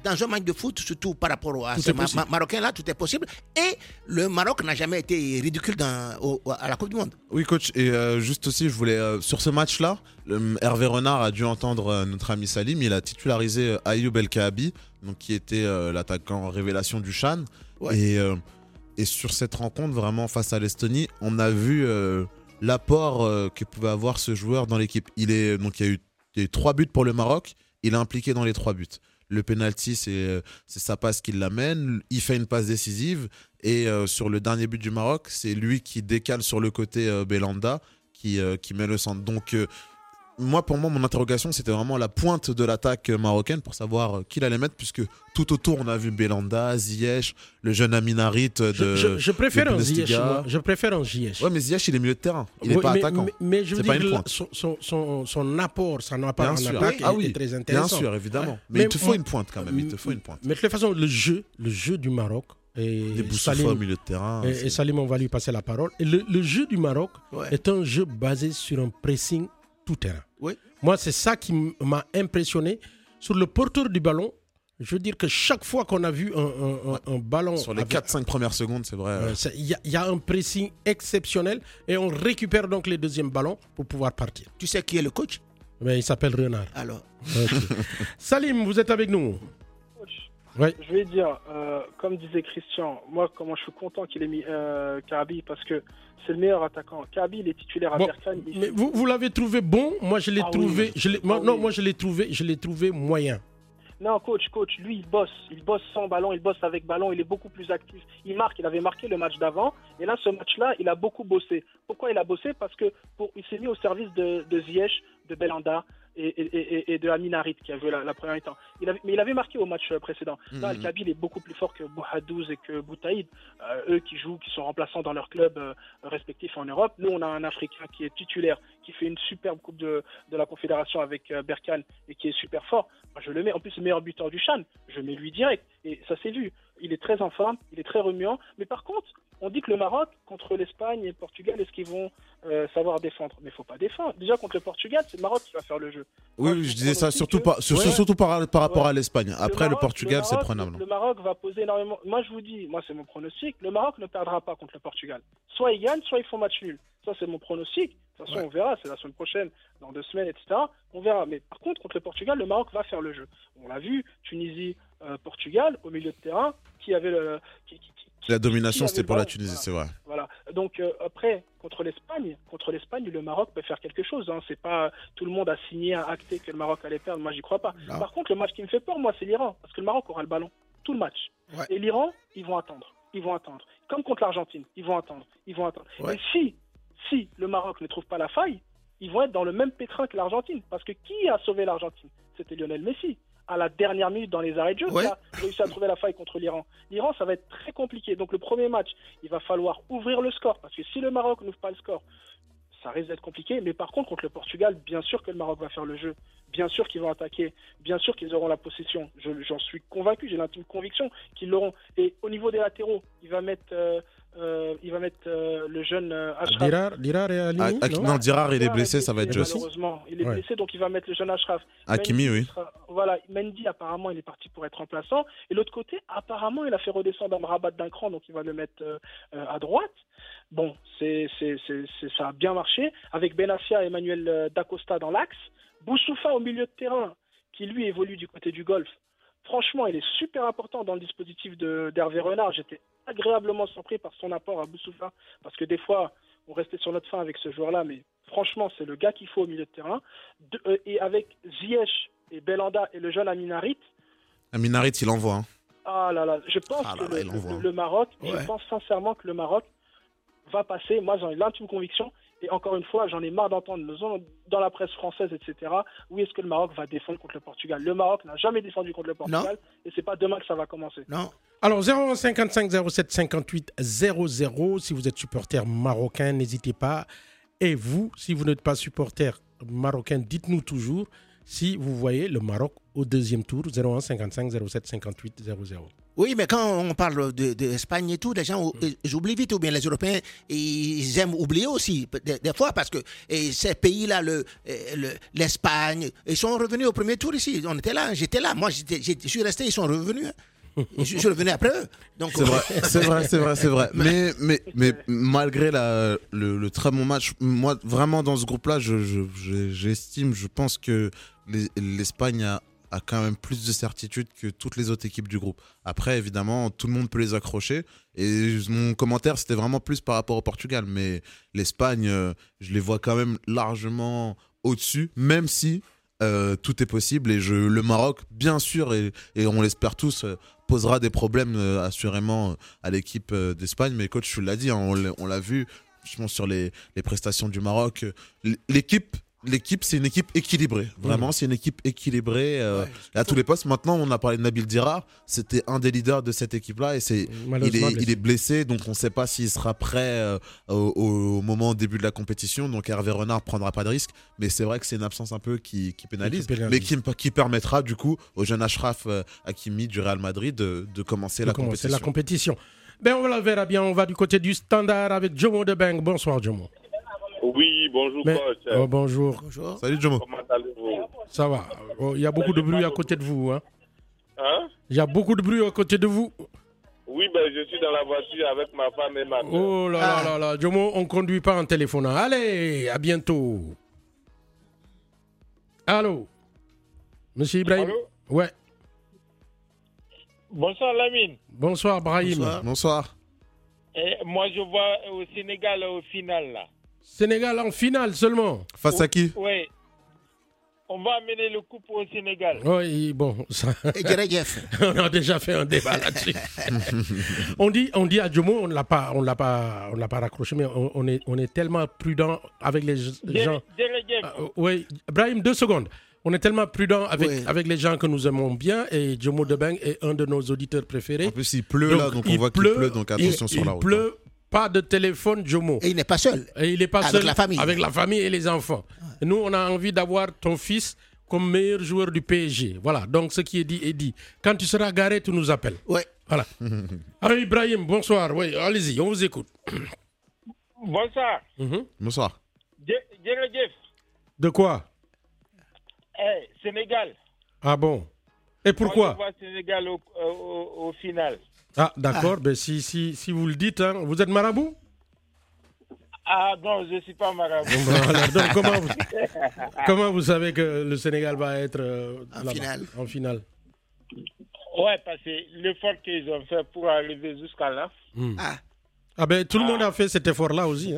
dans un match de foot, surtout par rapport à Tout ces est ma- possible. ma- Marocains-là, tout est possible. Et le Maroc n'a jamais été ridicule dans, au- à la Coupe du Monde. Oui, coach. Et euh, juste aussi, je voulais euh, sur ce match-là, le- Hervé Renard a dû entendre euh, notre ami Salim. Il a titularisé euh, Ayoub El Kaabi, donc qui était euh, l'attaquant révélation du CHAN. Ouais. Et, euh, et sur cette rencontre, vraiment face à l'Estonie, on a vu euh, l'apport euh, que pouvait avoir ce joueur dans l'équipe. Il est donc il y a eu, il y a eu trois buts pour le Maroc. Il est impliqué dans les trois buts. Le penalty, c'est euh, c'est sa passe qui l'amène. Il fait une passe décisive. Et euh, sur le dernier but du Maroc, c'est lui qui décale sur le côté euh, Belhanda, qui, euh, qui met le centre. Donc, euh, moi, pour moi, mon interrogation, c'était vraiment la pointe de l'attaque marocaine pour savoir euh, qui l'allait mettre, puisque tout autour, on a vu Belhanda, Ziyech, le jeune Amin Harit de Je, je- je préfère de un Bundesliga. Ziyech. moi. Je préfère un Ziyech. Ouais, mais Ziyech, il est milieu de terrain. Il n'est Oui, pas mais, attaquant. Mais, mais je veux C'est pas dire une que la- pointe. son, son, son, son apport, ça n'a pas Bien en sûr. attaque Ah est, oui, est très bien intéressant. sûr, évidemment. Ouais. Mais il te faut moi- une pointe quand même. Il te faut une pointe. Mais de toute façon, le jeu, le jeu du Maroc. Et Des Boussoufa Salim- au milieu de terrain. Et, c'est- et Salim, on va lui passer la parole. Et le, le jeu du Maroc Ouais. est un jeu basé sur un pressing tout terrain. Oui. Moi, c'est ça qui m- m'a impressionné. Sur le porteur du ballon, je veux dire que chaque fois qu'on a vu un, un- un- un ballon. Sur les avec- quatre cinq premières secondes, c'est vrai. euh, c'est- Il y, a- il y a un pressing exceptionnel et on récupère donc les deuxièmes ballons pour pouvoir partir. Tu sais qui est le coach? Mais il s'appelle Renard. Alors, Ok. Salim, vous êtes avec nous. Ouais. Je vais dire, euh, comme disait Christian, moi, comment je suis content qu'il ait mis euh, Kaabi parce que c'est le meilleur attaquant. Kaabi, il est titulaire à Bon, Berkane. il mais fait- vous, vous l'avez trouvé bon. Moi, je l'ai Ah oui, trouvé. oui. je l'ai- moi, Ah non, oui. moi, je l'ai trouvé. Je l'ai trouvé moyen. Non, coach, coach, lui, il bosse. Il bosse sans ballon, il bosse avec ballon, il est beaucoup plus actif. Il marque, il avait marqué le match d'avant. Et là, ce match-là, il a beaucoup bossé. Pourquoi il a bossé? Parce que pour, il s'est mis au service de, de Ziyech, de Belhanda et, et, et, et de Amin Harit qui a joué la, la première mi-temps. Il avait, mais il avait marqué au match précédent. Mhm. Là, El-Kaabi, il est beaucoup plus fort que Bouhadouz et que Boutaïd. Euh, eux qui jouent, qui sont remplaçants dans leurs clubs euh, respectifs en Europe. Nous, on a un Africain qui est titulaire, qui fait une superbe Coupe de, de la Confédération avec euh, Berkane et qui est super fort. Moi, je le mets. En plus, le meilleur buteur du CHAN. Je mets lui direct. Et ça s'est vu. Il est très en forme, il est très remuant. Mais par contre, on dit que le Maroc, contre l'Espagne et le Portugal, est-ce qu'ils vont euh, savoir défendre? Mais il ne faut pas défendre. Déjà, contre le Portugal, c'est le Maroc qui va faire le jeu. Oui, Moi, oui, je je disais comprends ça aussi surtout, que- par, sur- Ouais. surtout par, par rapport Ouais. à l'Espagne. Après, le, Maroc- Portugal, le c'est Maroc- prenable. Le Maroc va poser énormément. Moi, je vous dis, moi, c'est mon pronostic. Le Maroc ne perdra pas contre le Portugal. Soit ils gagnent, soit ils font match nul. Ça, c'est mon pronostic. De toute façon, Ouais. on verra. C'est la semaine prochaine, dans deux semaines, et cetera. On verra. Mais par contre, contre le Portugal, le Maroc va faire le jeu. On l'a vu, Tunisie, euh, Portugal, au milieu de terrain, qui avait le. Qui, qui- qui- La domination, qui avait c'était le pour la ballon. Tunisie, Voilà. c'est vrai. Voilà. Donc euh, après, contre l'Espagne, contre l'Espagne, le Maroc peut faire quelque chose. Hein. C'est pas tout le monde a signé, a acté que le Maroc allait perdre. Moi, j'y crois pas. Non. Par contre, le match qui me fait peur, moi, c'est l'Iran, parce que le Maroc aura le ballon tout le match. Ouais. Et l'Iran, ils vont attendre. Ils vont attendre. Comme contre l'Argentine, ils vont attendre. Ils vont attendre. Ouais. Et si, si le Maroc ne trouve pas la faille, ils vont être dans le même pétrin que l'Argentine. Parce que qui a sauvé l'Argentine? C'était Lionel Messi. À la dernière minute dans les arrêts de jeu, Ouais. qui a réussi à trouver la faille contre l'Iran. L'Iran, ça va être très compliqué. Donc le premier match, il va falloir ouvrir le score. Parce que si le Maroc n'ouvre pas le score, ça risque d'être compliqué. Mais par contre, contre le Portugal, bien sûr que le Maroc va faire le jeu. Bien sûr qu'ils vont attaquer. Bien sûr qu'ils auront la possession. Je- J'en suis convaincu. J'ai l'intime conviction qu'ils l'auront. Et au niveau des latéraux, il va mettre, euh, euh, il va mettre euh, le jeune euh, Achraf. Dirar, Dirar et Halimi, Ah, ah, non non, Dirar, il est Dirar blessé, ça va être Jossi. Malheureusement, il est Ouais. blessé, donc il va mettre le jeune Achraf. Hakimi, Mendy oui. sera- voilà, Mendy, apparemment, il est parti pour être remplaçant. Et l'autre côté, apparemment, il a fait redescendre Amrabat d'un cran, donc il va le mettre euh, euh, à droite. Bon, c'est, c'est, c'est, c'est- ça a bien marché. Avec Benassia et Emmanuel euh, Dacosta dans l'axe. Boussoufa au milieu de terrain, qui lui évolue du côté du golf. Franchement, il est super important dans le dispositif de, d'Hervé Renard. J'étais agréablement surpris par son apport à Boussoufa, parce que des fois, on restait sur notre fin avec ce joueur-là, mais franchement, c'est le gars qu'il faut au milieu de terrain. De- euh, et avec Ziyech et Belhanda et le jeune Amin Harit, Amin Harit, il envoie. Hein. ah là là, je pense Ah que là là, le, il envoie. le- le Maroc, Ouais. je pense sincèrement que le Maroc va passer. Moi, j'en ai l'intime conviction. Et encore une fois, j'en ai marre d'entendre nos- dans la presse française, et cetera. Oui, est-ce que le Maroc va défendre contre le Portugal? Le Maroc n'a jamais défendu contre le Portugal. Et c'est pas demain que ça va commencer. non. Alors, zéro un cinquante-cinq zéro sept cinquante-huit zéro zéro, si vous êtes supporter marocain, n'hésitez pas. Et vous, si vous n'êtes pas supporter marocain, dites-nous toujours si vous voyez le Maroc au deuxième tour, zéro un cinquante-cinq zéro sept cinquante-huit zéro zéro. Oui, mais quand on parle de, de Espagne et tout, les gens ils, ils oublient vite, ou bien les Européens, ils aiment oublier aussi, des, des fois, parce que et ces pays-là, le, le, l'Espagne, ils sont revenus au premier tour ici. On était là, j'étais là. Moi, j'étais, je suis resté, ils sont revenus. Hein. Je suis revenu après eux. Donc, c'est vrai, c'est vrai, c'est vrai, c'est vrai. Mais, mais, mais malgré la, le, le très bon match, moi, vraiment, dans ce groupe-là, je, je, je, j'estime, je pense que les, l'Espagne a a quand même plus de certitude que toutes les autres équipes du groupe. Après, évidemment, tout le monde peut les accrocher. Et mon commentaire, c'était vraiment plus par rapport au Portugal. Mais l'Espagne, euh, je les vois quand même largement au-dessus, même si euh, tout est possible. Et je, le Maroc, bien sûr, et, et on l'espère tous, euh, posera des problèmes euh, assurément à l'équipe euh, d'Espagne. Mais coach, tu l'as dit, hein, on, l'a, on l'a vu, je pense, sur les, les prestations du Maroc. L'équipe... L'équipe, c'est une équipe équilibrée. Vraiment, mmh. c'est une équipe équilibrée euh, ouais, à tous les postes. Maintenant, on a parlé de Nabil Dira. C'était un des leaders de cette équipe-là. Et c'est, il, est, il est blessé, donc on ne sait pas s'il sera prêt euh, au, au moment au début de la compétition. Donc Hervé Renard ne prendra pas de risque. Mais c'est vrai que c'est une absence un peu qui, qui pénalise, qui pénalise. Mais qui, qui permettra du coup au jeune Achraf euh, Hakimi du Real Madrid de, de commencer, de la, commencer compétition. la compétition. Ben, on la verra bien. On va du côté du Standard avec Jomo de Beng. Bonsoir, Jomo. Oui, bonjour, Mais, coach. Oh, bonjour. bonjour. Salut, Jomo. Comment allez-vous? Ça va. Il oh, y a beaucoup Salut, de bruit à côté de vous. Hein? Hein? Il y a beaucoup de bruit à côté de vous. Oui, ben, je suis dans la voiture avec ma femme et ma mère. Oh là ah. là là là. Jomo, on ne conduit pas en téléphonant. Allez, à bientôt. Allô? Monsieur Ibrahim? Allô? Ouais. Bonsoir, Lamine. Bonsoir, Brahim. Bonsoir. Bonsoir. Et moi, je vois au Sénégal au final, là. Sénégal en finale seulement. Face à qui? Oui. On va amener le coupe au Sénégal. Oui, bon. Ça... Et on a déjà fait un débat là-dessus. on, dit, on dit à Jomo, on ne l'a pas, on l'a pas, on l'a pas raccroché, mais on, on, est, on est tellement prudent avec les gens. Uh, oui, Brahim, deux secondes. On est tellement prudent avec, oui. avec les gens que nous aimons bien et Jomo de Beng est un de nos auditeurs préférés. En plus, il pleut donc, là, donc on voit pleut, qu'il pleut, donc attention il, sur il la route. Il pleut, pas de téléphone, Jomo. Et il n'est pas seul. Et il n'est pas avec seul la famille. avec la famille et les enfants. Ouais. Nous, on a envie d'avoir ton fils comme meilleur joueur du P S G. Voilà, donc ce qui est dit est dit. Quand tu seras garé, tu nous appelles. Oui. Voilà. Alors, Ibrahim, bonsoir. Oui, allez-y, on vous écoute. Bonsoir. Mm-hmm. Bonsoir. Djerejef. De quoi? Hey, Sénégal. Ah bon? Et pourquoi? Moi, je vois Sénégal au, au, au final. Ah, d'accord. Ah. Ben, si, si, si vous le dites, hein. Vous êtes marabout? Ah non, je ne suis pas marabout. Alors, donc, comment, vous, comment vous savez que le Sénégal va être euh, en, finale. en finale? Ouais, parce que l'effort qu'ils ont fait pour arriver jusqu'à là. Hmm. Ah. ah ben, tout le monde a fait cet effort-là aussi. Hein.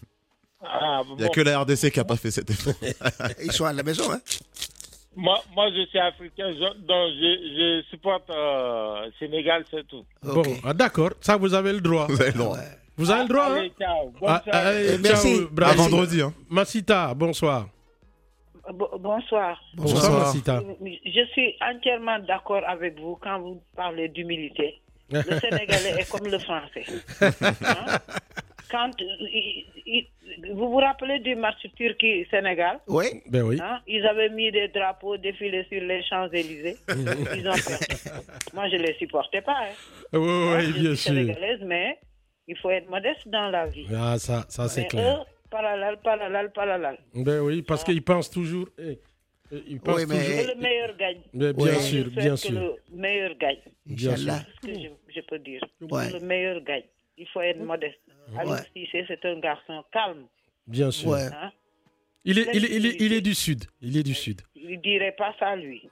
Ah, bon. Il n'y a que la R D C qui n'a pas fait cet effort. Ils sont à la maison, hein? Moi, moi, je suis africain, je, donc je, je supporte euh, Sénégal, c'est tout. Bon, okay. ah, d'accord, ça vous avez le droit. Vous avez le droit. Vous avez le droit, allez, hein? Ciao, ah, allez, merci. Ciao, bravo. À vendredi, hein. Massita, bonsoir. Bo- bonsoir. Bonsoir. Bonsoir, Massita. Je suis entièrement d'accord avec vous quand vous parlez d'humilité. Le Sénégalais est comme le Français. Hein? Quand il, il, vous vous rappelez du match Turquie-Sénégal? Oui. Ben oui. Hein? Ils avaient mis des drapeaux défilés sur les Champs-Élysées. Ils ont perdu. Moi, je ne les supportais pas. Hein. Oui, oui, je bien suis sûr. sénégalaise, mais il faut être modeste dans la vie. Ah, ça, ça c'est mais clair. Eux, parallèle, parallèle, parallèle. Ben oui, parce qu'ils pensent toujours... Eh, ils pensent oui, mais... toujours... que le meilleur gagne. Mais bien oui. sûr, bien sûr. Que le meilleur gagne. Bien sûr. C'est ce que je, je peux dire. Ouais. Que le meilleur gagne. Il faut être modeste. Aliou Ouais. Cissé, c'est un garçon calme. Bien sûr. Ouais. Hein? Il, est, il, est, il, est, il est du Sud. Il est du Sud. Il ne dirait pas ça, lui.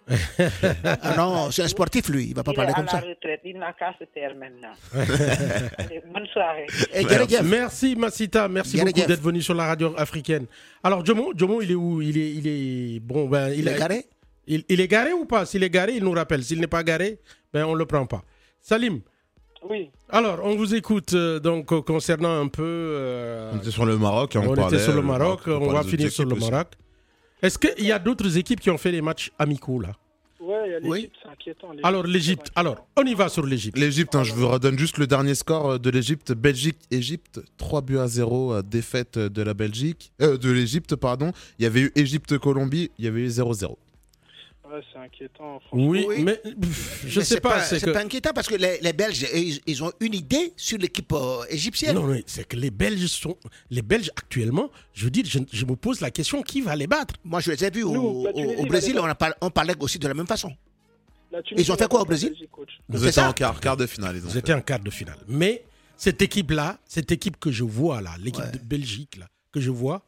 Ah non, c'est un sportif, lui. Il ne va pas il parler comme ça. Il est à la retraite. Il n'a qu'à se taire maintenant. Allez, bonne soirée. Et merci, Massita. Merci Geragef. beaucoup d'être venu sur la radio africaine. Alors, Jomo, Jomo il est où? Il est, il est... Bon, ben, il, il est a... garé il, il est garé ou pas? S'il est garé, il nous rappelle. S'il n'est pas garé, ben, on ne le prend pas. Salim. Oui. Alors, on vous écoute euh, donc euh, concernant un peu. Euh, on était sur le Maroc. On, on parlait, était sur le Maroc. On, on va finir sur le aussi. Maroc. Est-ce qu'il y a d'autres équipes qui ont fait les matchs amicaux là? Ouais, il y a l'Égypte, Oui. c'est inquiétant. l'Égypte. Alors l'Égypte. Alors, on y va sur l'Égypte. L'Égypte, hein, je vous redonne juste le dernier score de l'Égypte. Belgique-Égypte, trois buts à zéro, défaite de la Belgique, euh, de l'Égypte, pardon. Il y avait eu Égypte-Colombie, il y avait eu zéro zéro. Ouais, Ouais, c'est inquiétant. Oui, Oui. mais pff, je Mais sais c'est pas. C'est c'est que... pas inquiétant parce que les, les Belges, ils, ils ont une idée sur l'équipe euh, égyptienne. Non, non, c'est que les Belges sont. Les Belges actuellement, je veux dire, je, je me pose la question qui va les battre. Moi, je les ai vus au, Nous, la au- Tunisie au va Brésil, les on, a par- on parlait aussi de la même façon. La Tunisie Ils ont fait va quoi au battre la Brésil Belgique, coach. Vous C'est êtes ça en quart, quart de finale. Ils ont Ils fait. étaient en quart de finale. Mais cette équipe-là, cette équipe que je vois là, l'équipe Ouais. de Belgique là, que je vois,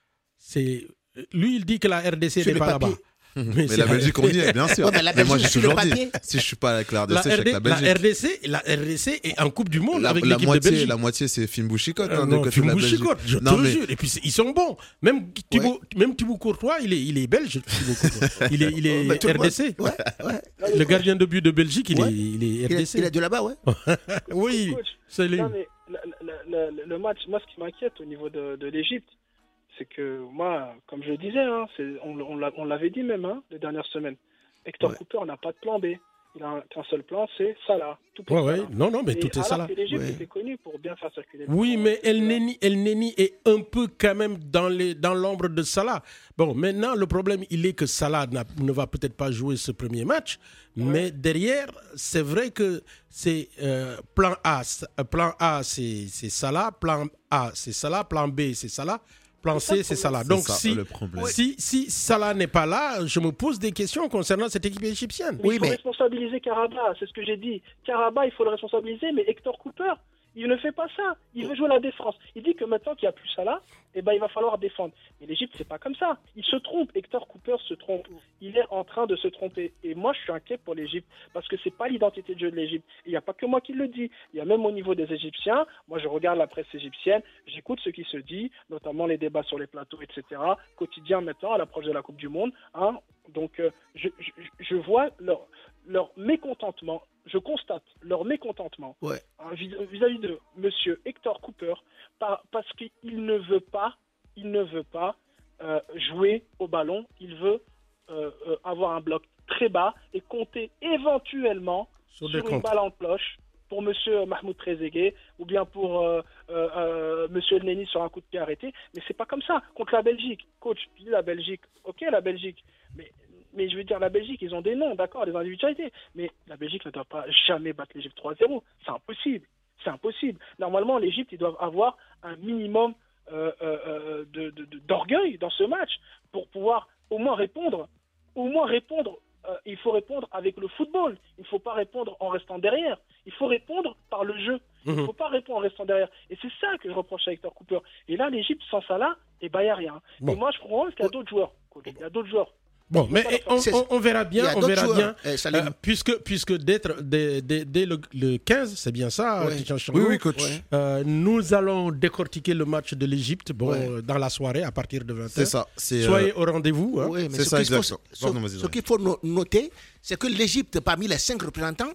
c'est. Lui, il dit que la R D C Sur n'est le pas papier. là-bas. Mais c'est la Belgique, on y est, bien sûr. Ouais, mais la mais moi, Belgique, j'ai sur le toujours dit, papier. si je suis pas avec la R D C, La, je suis R D, avec la la Belgique. R D C, la R D C est en Coupe du Monde La, avec la l'équipe de moitié, Belgique. la moitié, c'est Fimbu Chicotte. Euh, hein, non, de côté de la Fimbu Belgique. Chicotte, je Non, te mais- jure. Et puis c'est- ils sont bons. Même Thibaut, même Thibaut Courtois, il est, il est belge. Thibaut Courtois. Il est, il est Mais tout le R D C. monde- Ouais, ouais. Le gardien de but de Belgique, il, Ouais. est, il est Il, R D est, C. il est de là-bas, ouais. Oui, Coach, c'est lui. non, mais la- la- la- le match, moi, ce qui m'inquiète au niveau de, de l'Égypte, c'est que moi, comme je le disais, hein, c'est- on, on l'a- on l'avait dit même hein, les dernières semaines, Hector Ouais. Cooper n'a pas de plan B. Il a un- qu'un seul plan, c'est Salah. Tout est Ouais, ouais. Salah. Non, non, mais Et tout est alors ça là. que l'Égypte Ouais. était connue pour bien faire circuler. le Oui, ballon, mais et El cetera. Neni, El Neni est un peu quand même dans les dans l'ombre de Salah. Bon, maintenant le problème il est que Salah n'a- ne va peut-être pas jouer ce premier match, mais derrière c'est vrai que c'est euh, plan A, c- euh, plan A c'est c'est Salah, plan A c'est Salah, plan B c'est Salah. Plan C, c'est Salah. C'est Donc, ça, si, le problème. si, si Salah n'est pas là, je me pose des questions concernant cette équipe égyptienne. Mais il faut responsabiliser Karaba, c'est ce que j'ai dit. Karaba, il faut le responsabiliser, mais Hector Cooper, il ne fait pas ça. Il veut jouer la défense. Il dit que maintenant qu'il n'y a plus Salah, eh ben, il va falloir défendre. Mais l'Égypte, c'est pas comme ça. Il se trompe. Hector Cooper se trompe. Il est en train de se tromper. Et moi, je suis inquiet pour l'Égypte parce que c'est pas l'identité de jeu de l'Égypte. Il n'y a pas que moi qui le dis. Il y a même au niveau des Égyptiens. Moi, je regarde la presse égyptienne. J'écoute ce qui se dit, notamment les débats sur les plateaux, et cetera. Quotidien maintenant, à l'approche de la Coupe du Monde. Hein. Donc, euh, je, je, je vois leur, leur mécontentement. Je constate leur mécontentement Ouais. hein, vis- vis-à-vis de Monsieur Hector Cooper par- parce qu'il ne veut pas, il ne veut pas euh, jouer au ballon. Il veut euh, euh, avoir un bloc très bas et compter éventuellement Sur sur, des une comptes. balle en cloche pour Monsieur Mahmoud Trezeguet ou bien pour euh, euh, euh, Monsieur El Neni sur un coup de pied arrêté. Mais c'est pas comme ça contre la Belgique. Coach, tu dis la Belgique. Ok, la Belgique. Mais mais je veux dire, la Belgique, ils ont des noms, d'accord, des individualités. Mais la Belgique ne doit pas jamais battre l'Égypte trois zéro. C'est impossible. C'est impossible. Normalement, l'Égypte, ils doivent avoir un minimum euh, euh, de, de- de- d'orgueil dans ce match pour pouvoir au moins répondre. Au moins répondre. euh, il faut répondre avec le football. Il ne faut pas répondre en restant derrière. Il faut répondre par le jeu. Il ne Mhm. faut pas répondre en restant derrière. Et c'est ça que je reproche à Hector Cooper. Et là, l'Égypte, sans ça là, eh ben, il n'y a rien. Bon. Et moi, je crois qu'il y a d'autres joueurs. Il y a d'autres joueurs. Bon, mais eh, on, on- on verra Il y bien, a on d'autres verra joueurs, bien, eh, Salim. euh, puisque puisque d'être dès, dès- dès le, le quinze, c'est bien ça, Ouais. Christian Chango. Oui, oui, coach. Ouais. Euh, nous allons décortiquer le match de l'Égypte, bon, Ouais. euh, dans la soirée à partir de vingt heures. C'est ça. C'est, euh, Soyez au rendez-vous. hein. Oui, mais C'est ce ça, qu'il faut, exactement. ce- Pardon, vas-y, ce vas-y. qu'il faut no- noter, c'est que l'Égypte, parmi les cinq représentants,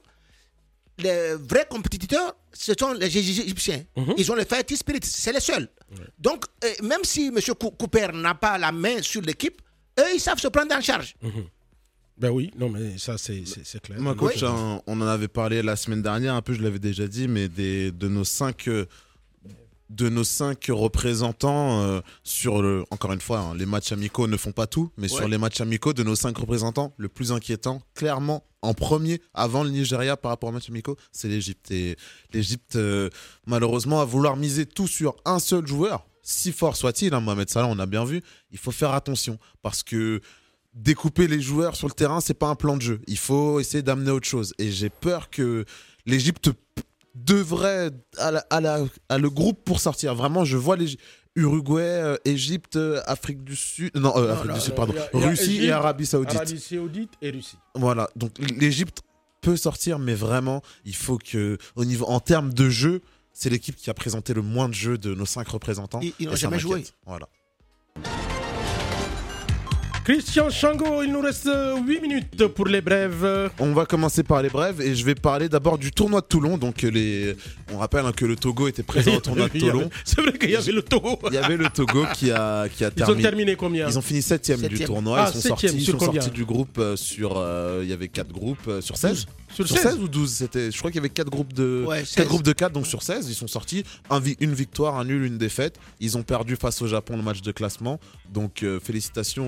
les vrais compétiteurs, ce sont les Égyptiens. Mhm. Ils ont le fighting spirit, c'est les seuls. Donc, euh, même si M. Cou- Cooper n'a pas la main sur l'équipe, eux, ils savent se prendre en charge. Mhm. Ben oui, non, mais ça, c'est c'est- c'est clair. Moi, coach, hein, on en avait parlé la semaine dernière, un peu, je l'avais déjà dit, mais des, de nos cinq, euh, de nos cinq représentants euh, sur le, encore une fois, hein, les matchs amicaux ne font pas tout, mais Ouais. sur les matchs amicaux, de nos cinq représentants, le plus inquiétant, clairement, en premier, avant le Nigeria par rapport aux matchs amicaux, c'est l'Égypte. Et l'Égypte, euh, malheureusement, à vouloir miser tout sur un seul joueur, si fort soit-il, hein, Mohamed Salah, on a bien vu, il faut faire attention parce que découper les joueurs sur le terrain, c'est pas un plan de jeu. Il faut essayer d'amener autre chose. Et j'ai peur que l'Égypte p- devrait à, la- à la- à le groupe pour sortir. Vraiment, je vois les Uruguay, euh, Égypte, euh, Afrique du Sud, non, euh, Afrique là, du Sud, là, pardon, il y a- il y a Russie et Égypte, Arabie Saoudite. Arabie Saoudite et Russie. Voilà. Donc l'Égypte peut sortir, mais vraiment, il faut que, au niveau, en termes de jeu, c'est l'équipe qui a présenté le moins de jeux de nos cinq représentants. Ils- ils n'ont Et ça jamais joué. m'inquiète. Voilà. Christian Chango, il nous reste huit minutes pour les brèves. On va commencer par les brèves et je vais parler d'abord du tournoi de Toulon. Donc les... on rappelle hein, que le Togo était présent au tournoi de Il y avait- Toulon. C'est vrai qu'il y avait le Togo. Il y avait le Togo qui a, qui a Ils ont terminé. terminé combien? Ils ont fini septième du Septième. tournoi. Ah, ils sont septième, sortis, ils sur sont combien? sortis du groupe euh, sur. euh, il y avait quatre groupes euh, sur seize. Sur Sur seize seize ou douze c'était, je crois qu'il y avait quatre groupes de Ouais, quatre seize. groupes de quatre, donc sur seize, ils sont sortis. Un vi- une victoire, un nul, une défaite. Ils ont perdu face au Japon le match de classement. Donc euh, félicitations aux jeunes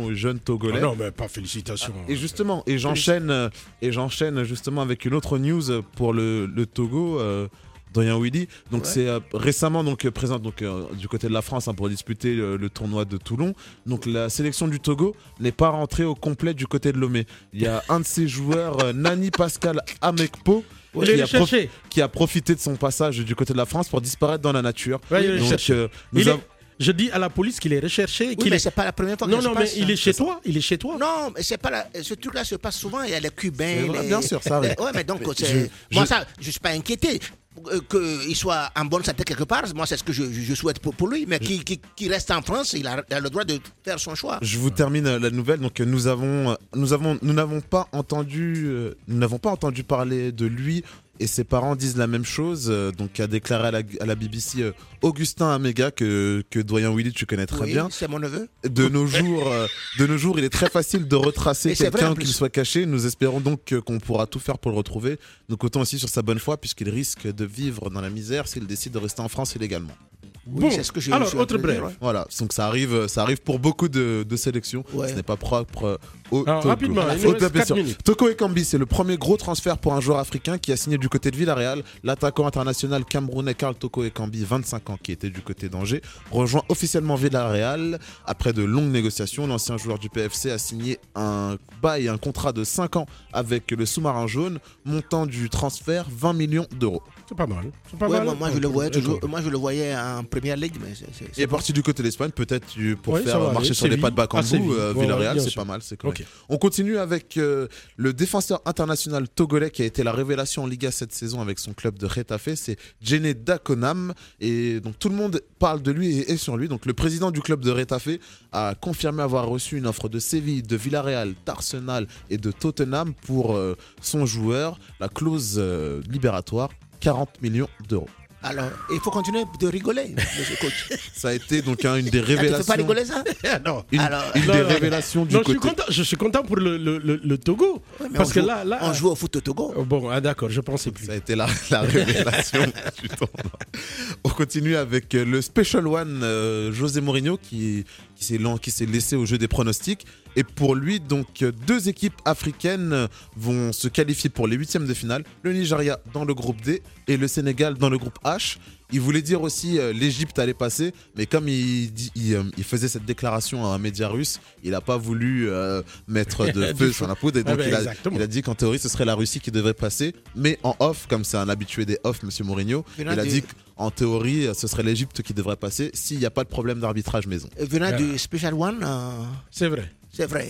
togolais. Ah non, mais pas félicitations. Et justement, et j'enchaîne, euh, et j'enchaîne justement avec une autre news pour le, le Togo. Euh, Doyen Willy, donc ouais. c'est euh, récemment donc euh, présent donc euh, du côté de la France hein, pour disputer euh, le tournoi de Toulon. Donc la sélection du Togo n'est pas rentrée au complet du côté de Lomé. Il y a un de ses joueurs, euh, Nani Pascal Amekpo, ouais, qui, a profi- qui a profité de son passage du côté de la France pour disparaître dans la nature. Ouais, donc euh, nous avons Je dis à la police qu'il est recherché. Oui, qu'il mais est... c'est pas la première fois que non, ça non, se mais passe. il est chez toi. Il est chez toi. Non, mais c'est pas la... ce truc-là se passe souvent. Il y a les Cubains. Vrai, les... Bien sûr, ça arrive. Ouais, mais donc, mais c'est... je, moi, je... ça, je suis pas inquiété. Euh, qu'il soit en bonne santé quelque part, moi c'est ce que je, je souhaite pour, pour lui, mais qu'il qui, qui reste en France, il a, il a le droit de faire son choix. Je vous termine la nouvelle. Donc nous avons, nous avons, nous n'avons pas entendu, euh, nous n'avons pas entendu parler de lui. Et ses parents disent la même chose, euh, donc a déclaré à la, à la B B C euh, Augustin Améga, que, que Doyen Willy tu connais très oui, bien. C'est mon neveu. De nos jours, euh, de nos jours, il est très facile de retracer et quelqu'un qui soit caché. Nous espérons donc euh, qu'on pourra tout faire pour le retrouver. Nous comptons aussi sur sa bonne foi, puisqu'il risque de vivre dans la misère s'il décide de rester en France illégalement. Oui, bon, c'est ce que j'ai alors, autre bref. Ouais. Voilà, donc ça arrive, ça arrive pour beaucoup de, de sélections. Ouais. Ce n'est pas propre au alors, Togo. Rapidement, il nous reste quatre minutes. Toko Ekambi, c'est le premier gros transfert pour un joueur africain qui a signé du côté de Villarreal. L'attaquant international camerounais Karl Toko Ekambi, vingt-cinq ans, qui était du côté d'Angers, rejoint officiellement Villarreal. Après de longues négociations, l'ancien joueur du P F C a signé un bail, un contrat de cinq ans avec le sous-marin jaune, montant du transfert vingt millions d'euros. C'est pas mal. C'est pas ouais, mal. Moi, moi, je le voyais toujours, moi je le voyais en première ligue. Mais c'est, c'est, c'est il est bon. parti du côté de l'Espagne, peut-être pour oui, faire marcher aller. sur les pas de Bakambu. Euh, Villarreal, c'est sûr. pas mal. C'est correct. Okay. On continue avec euh, le défenseur international togolais qui a été la révélation en Liga cette saison avec son club de Getafe, c'est Djene Dakonam. Et donc tout le monde parle de lui et est sur lui. Donc le président du club de Getafe a confirmé avoir reçu une offre de Séville, de Villarreal, d'Arsenal et de Tottenham pour euh, son joueur. La clause euh, libératoire, quarante millions d'euros. Alors, il faut continuer de rigoler, monsieur coach. Ça a été donc hein, une des révélations. Ah, tu ne fais pas rigoler ça? Non. Une, Alors, une non, des non, révélations non, du je côté. Suis content, je suis content pour le, le, le, le Togo. Ouais, parce que joue, là, là, on joue au foot au Togo. Oh, bon, ah, d'accord, je pensais plus. Ça a été la, la révélation du tournoi. On continue avec le Special One euh, José Mourinho qui, qui, s'est, qui s'est laissé au jeu des pronostics. Et pour lui, donc, deux équipes africaines vont se qualifier pour les huitièmes de finale. Le Nigeria dans le groupe D et le Sénégal dans le groupe H. Il voulait dire aussi euh, l'Égypte allait passer, mais comme il, il, il, il faisait cette déclaration à un média russe, il n'a pas voulu euh, mettre de feu sur la poudre. Et donc, ah ben il, a, il a dit qu'en théorie, ce serait la Russie qui devrait passer. Mais en off, comme c'est un habitué des off, M. Mourinho, il a dit qu'en théorie, ce serait l'Égypte qui devrait passer s'il n'y a pas de problème d'arbitrage maison. Venant ah. du Special One, euh... c'est vrai. C'est vrai.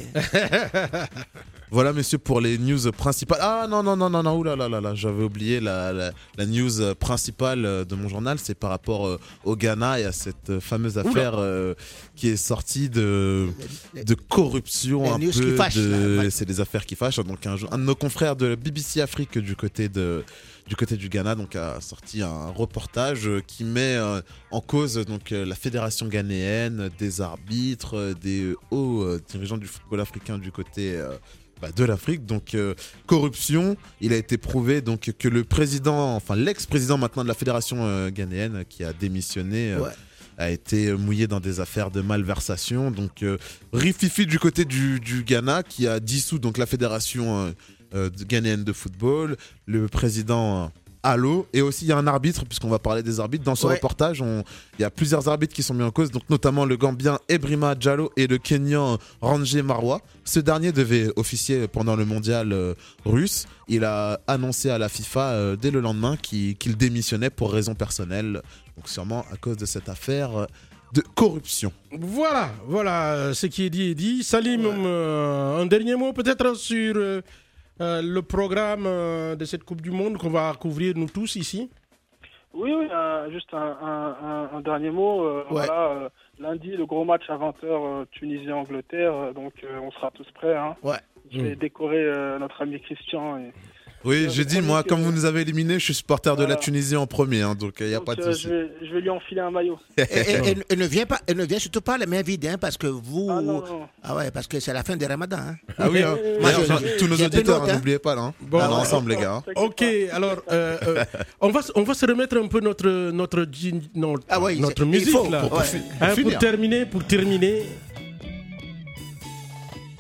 Voilà, messieurs, pour les news principales. Ah non, non, non, non, non, oula, là, là, là, j'avais oublié la, la, la news principale de mon journal. C'est par rapport euh, au Ghana et à cette fameuse affaire euh, qui est sortie de, de corruption un peu. Fâchent, de, là, c'est des affaires qui fâchent. Donc, un, un de nos confrères de B B C Afrique du côté de. du côté du Ghana, donc a sorti un reportage qui met euh, en cause donc euh, la fédération ghanéenne, des arbitres, euh, des hauts euh, dirigeants du football africain du côté euh, bah, de l'Afrique. Donc euh, corruption. Il a été prouvé donc que le président, enfin l'ex-président maintenant de la fédération euh, ghanéenne qui a démissionné. Euh, ouais. a été mouillé dans des affaires de malversation. Donc euh, Rififi du côté du, du Ghana qui a dissous donc la fédération euh, euh, ghanéenne de football, le président euh, Allo, et aussi il y a un arbitre, puisqu'on va parler des arbitres. Dans ce ouais. reportage, on... il y a plusieurs arbitres qui sont mis en cause, donc notamment le Gambien Ebrima Diallo et le Kenyan Ranjé Marwa. Ce dernier devait officier pendant le mondial euh, russe. Il a annoncé à la FIFA euh, dès le lendemain qu'il, qu'il démissionnait pour raisons personnelles, donc sûrement à cause de cette affaire euh, de corruption. Voilà, voilà, ce qui est dit est dit. Salim, ouais. euh, un dernier mot peut-être sur... Euh... Euh, le programme euh, de cette Coupe du Monde qu'on va couvrir nous tous ici. Oui, oui, euh, juste un, un, un dernier mot. Euh, ouais. Voilà, euh, lundi, le gros match à vingt heures, euh, Tunisie-Angleterre, euh, donc euh, on sera tous prêts. Hein. Ouais. Je vais mmh. décorer euh, notre ami Christian. Et... Oui, j'ai dit, moi, que... comme vous nous avez éliminés, je suis supporter voilà. de la Tunisie en premier, hein, donc il n'y a donc, pas de euh, souci. Je vais, je vais lui enfiler un maillot. et, et, et, et, ne viens pas, et ne viens surtout pas les mains vides, hein, parce que vous... Ah, non, non. ah ouais, parce que c'est la fin du Ramadan. Hein. Ah oui, hein. Et, moi, et, je, je, tous nos auditeurs, hein, n'oubliez pas, là. Hein. Bon, on est ensemble, les gars. Hein. Ok, alors, euh, euh, on, va, on va se remettre un peu notre, notre, notre, ah ouais, notre musique, faut, là. Pour, pour, ouais. pour, hein, pour terminer, pour terminer...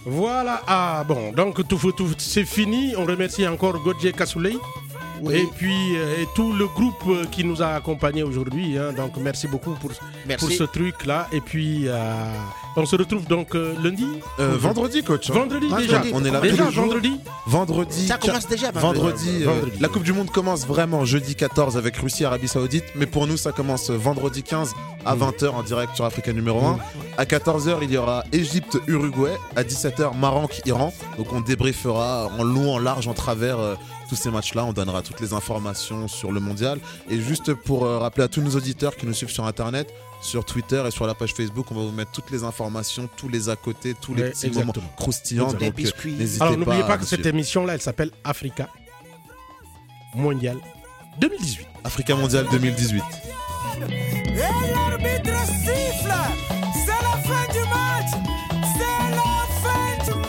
Voilà, ah bon, donc tout, tout, tout c'est fini. On remercie encore Godje Kassouley. Oui. Et puis euh, et tout le groupe euh, qui nous a accompagnés aujourd'hui. Hein, donc merci beaucoup pour, merci. pour ce truc-là. Et puis euh, on se retrouve donc euh, lundi euh, Vendredi, coach. Vendredi, vendredi déjà. On est là déjà tous les vendredi. Vendredi. Ça commence déjà vendredi. Vendredi, euh, vendredi. La Coupe du Monde commence vraiment jeudi quatorze avec Russie, Arabie Saoudite. Mais pour nous, ça commence vendredi quinze à vingt heures en direct sur Africa numéro un. À quatorze heures, il y aura Égypte-Uruguay. À dix-sept heures, Maroc-Iran. Donc on débriefera en long, en large, en travers euh, tous ces matchs-là. On donnera toutes les informations sur le mondial. Et juste pour euh, rappeler à tous nos auditeurs qui nous suivent sur Internet, sur Twitter et sur la page Facebook, on va vous mettre toutes les informations, tous les à côté, tous les ouais, petits exactement. moments croustillants. Donc euh, n'hésitez Alors n'oubliez pas, pas que cette émission-là, elle s'appelle Africa Mondial deux mille dix-huit. Africa Mondial deux mille dix-huit. Et l'arbitre siffle. C'est la fin du match. C'est la fin du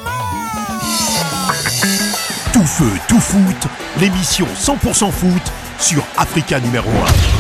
match. Tout feu, tout foot, l'émission cent pour cent foot sur Africa numéro un.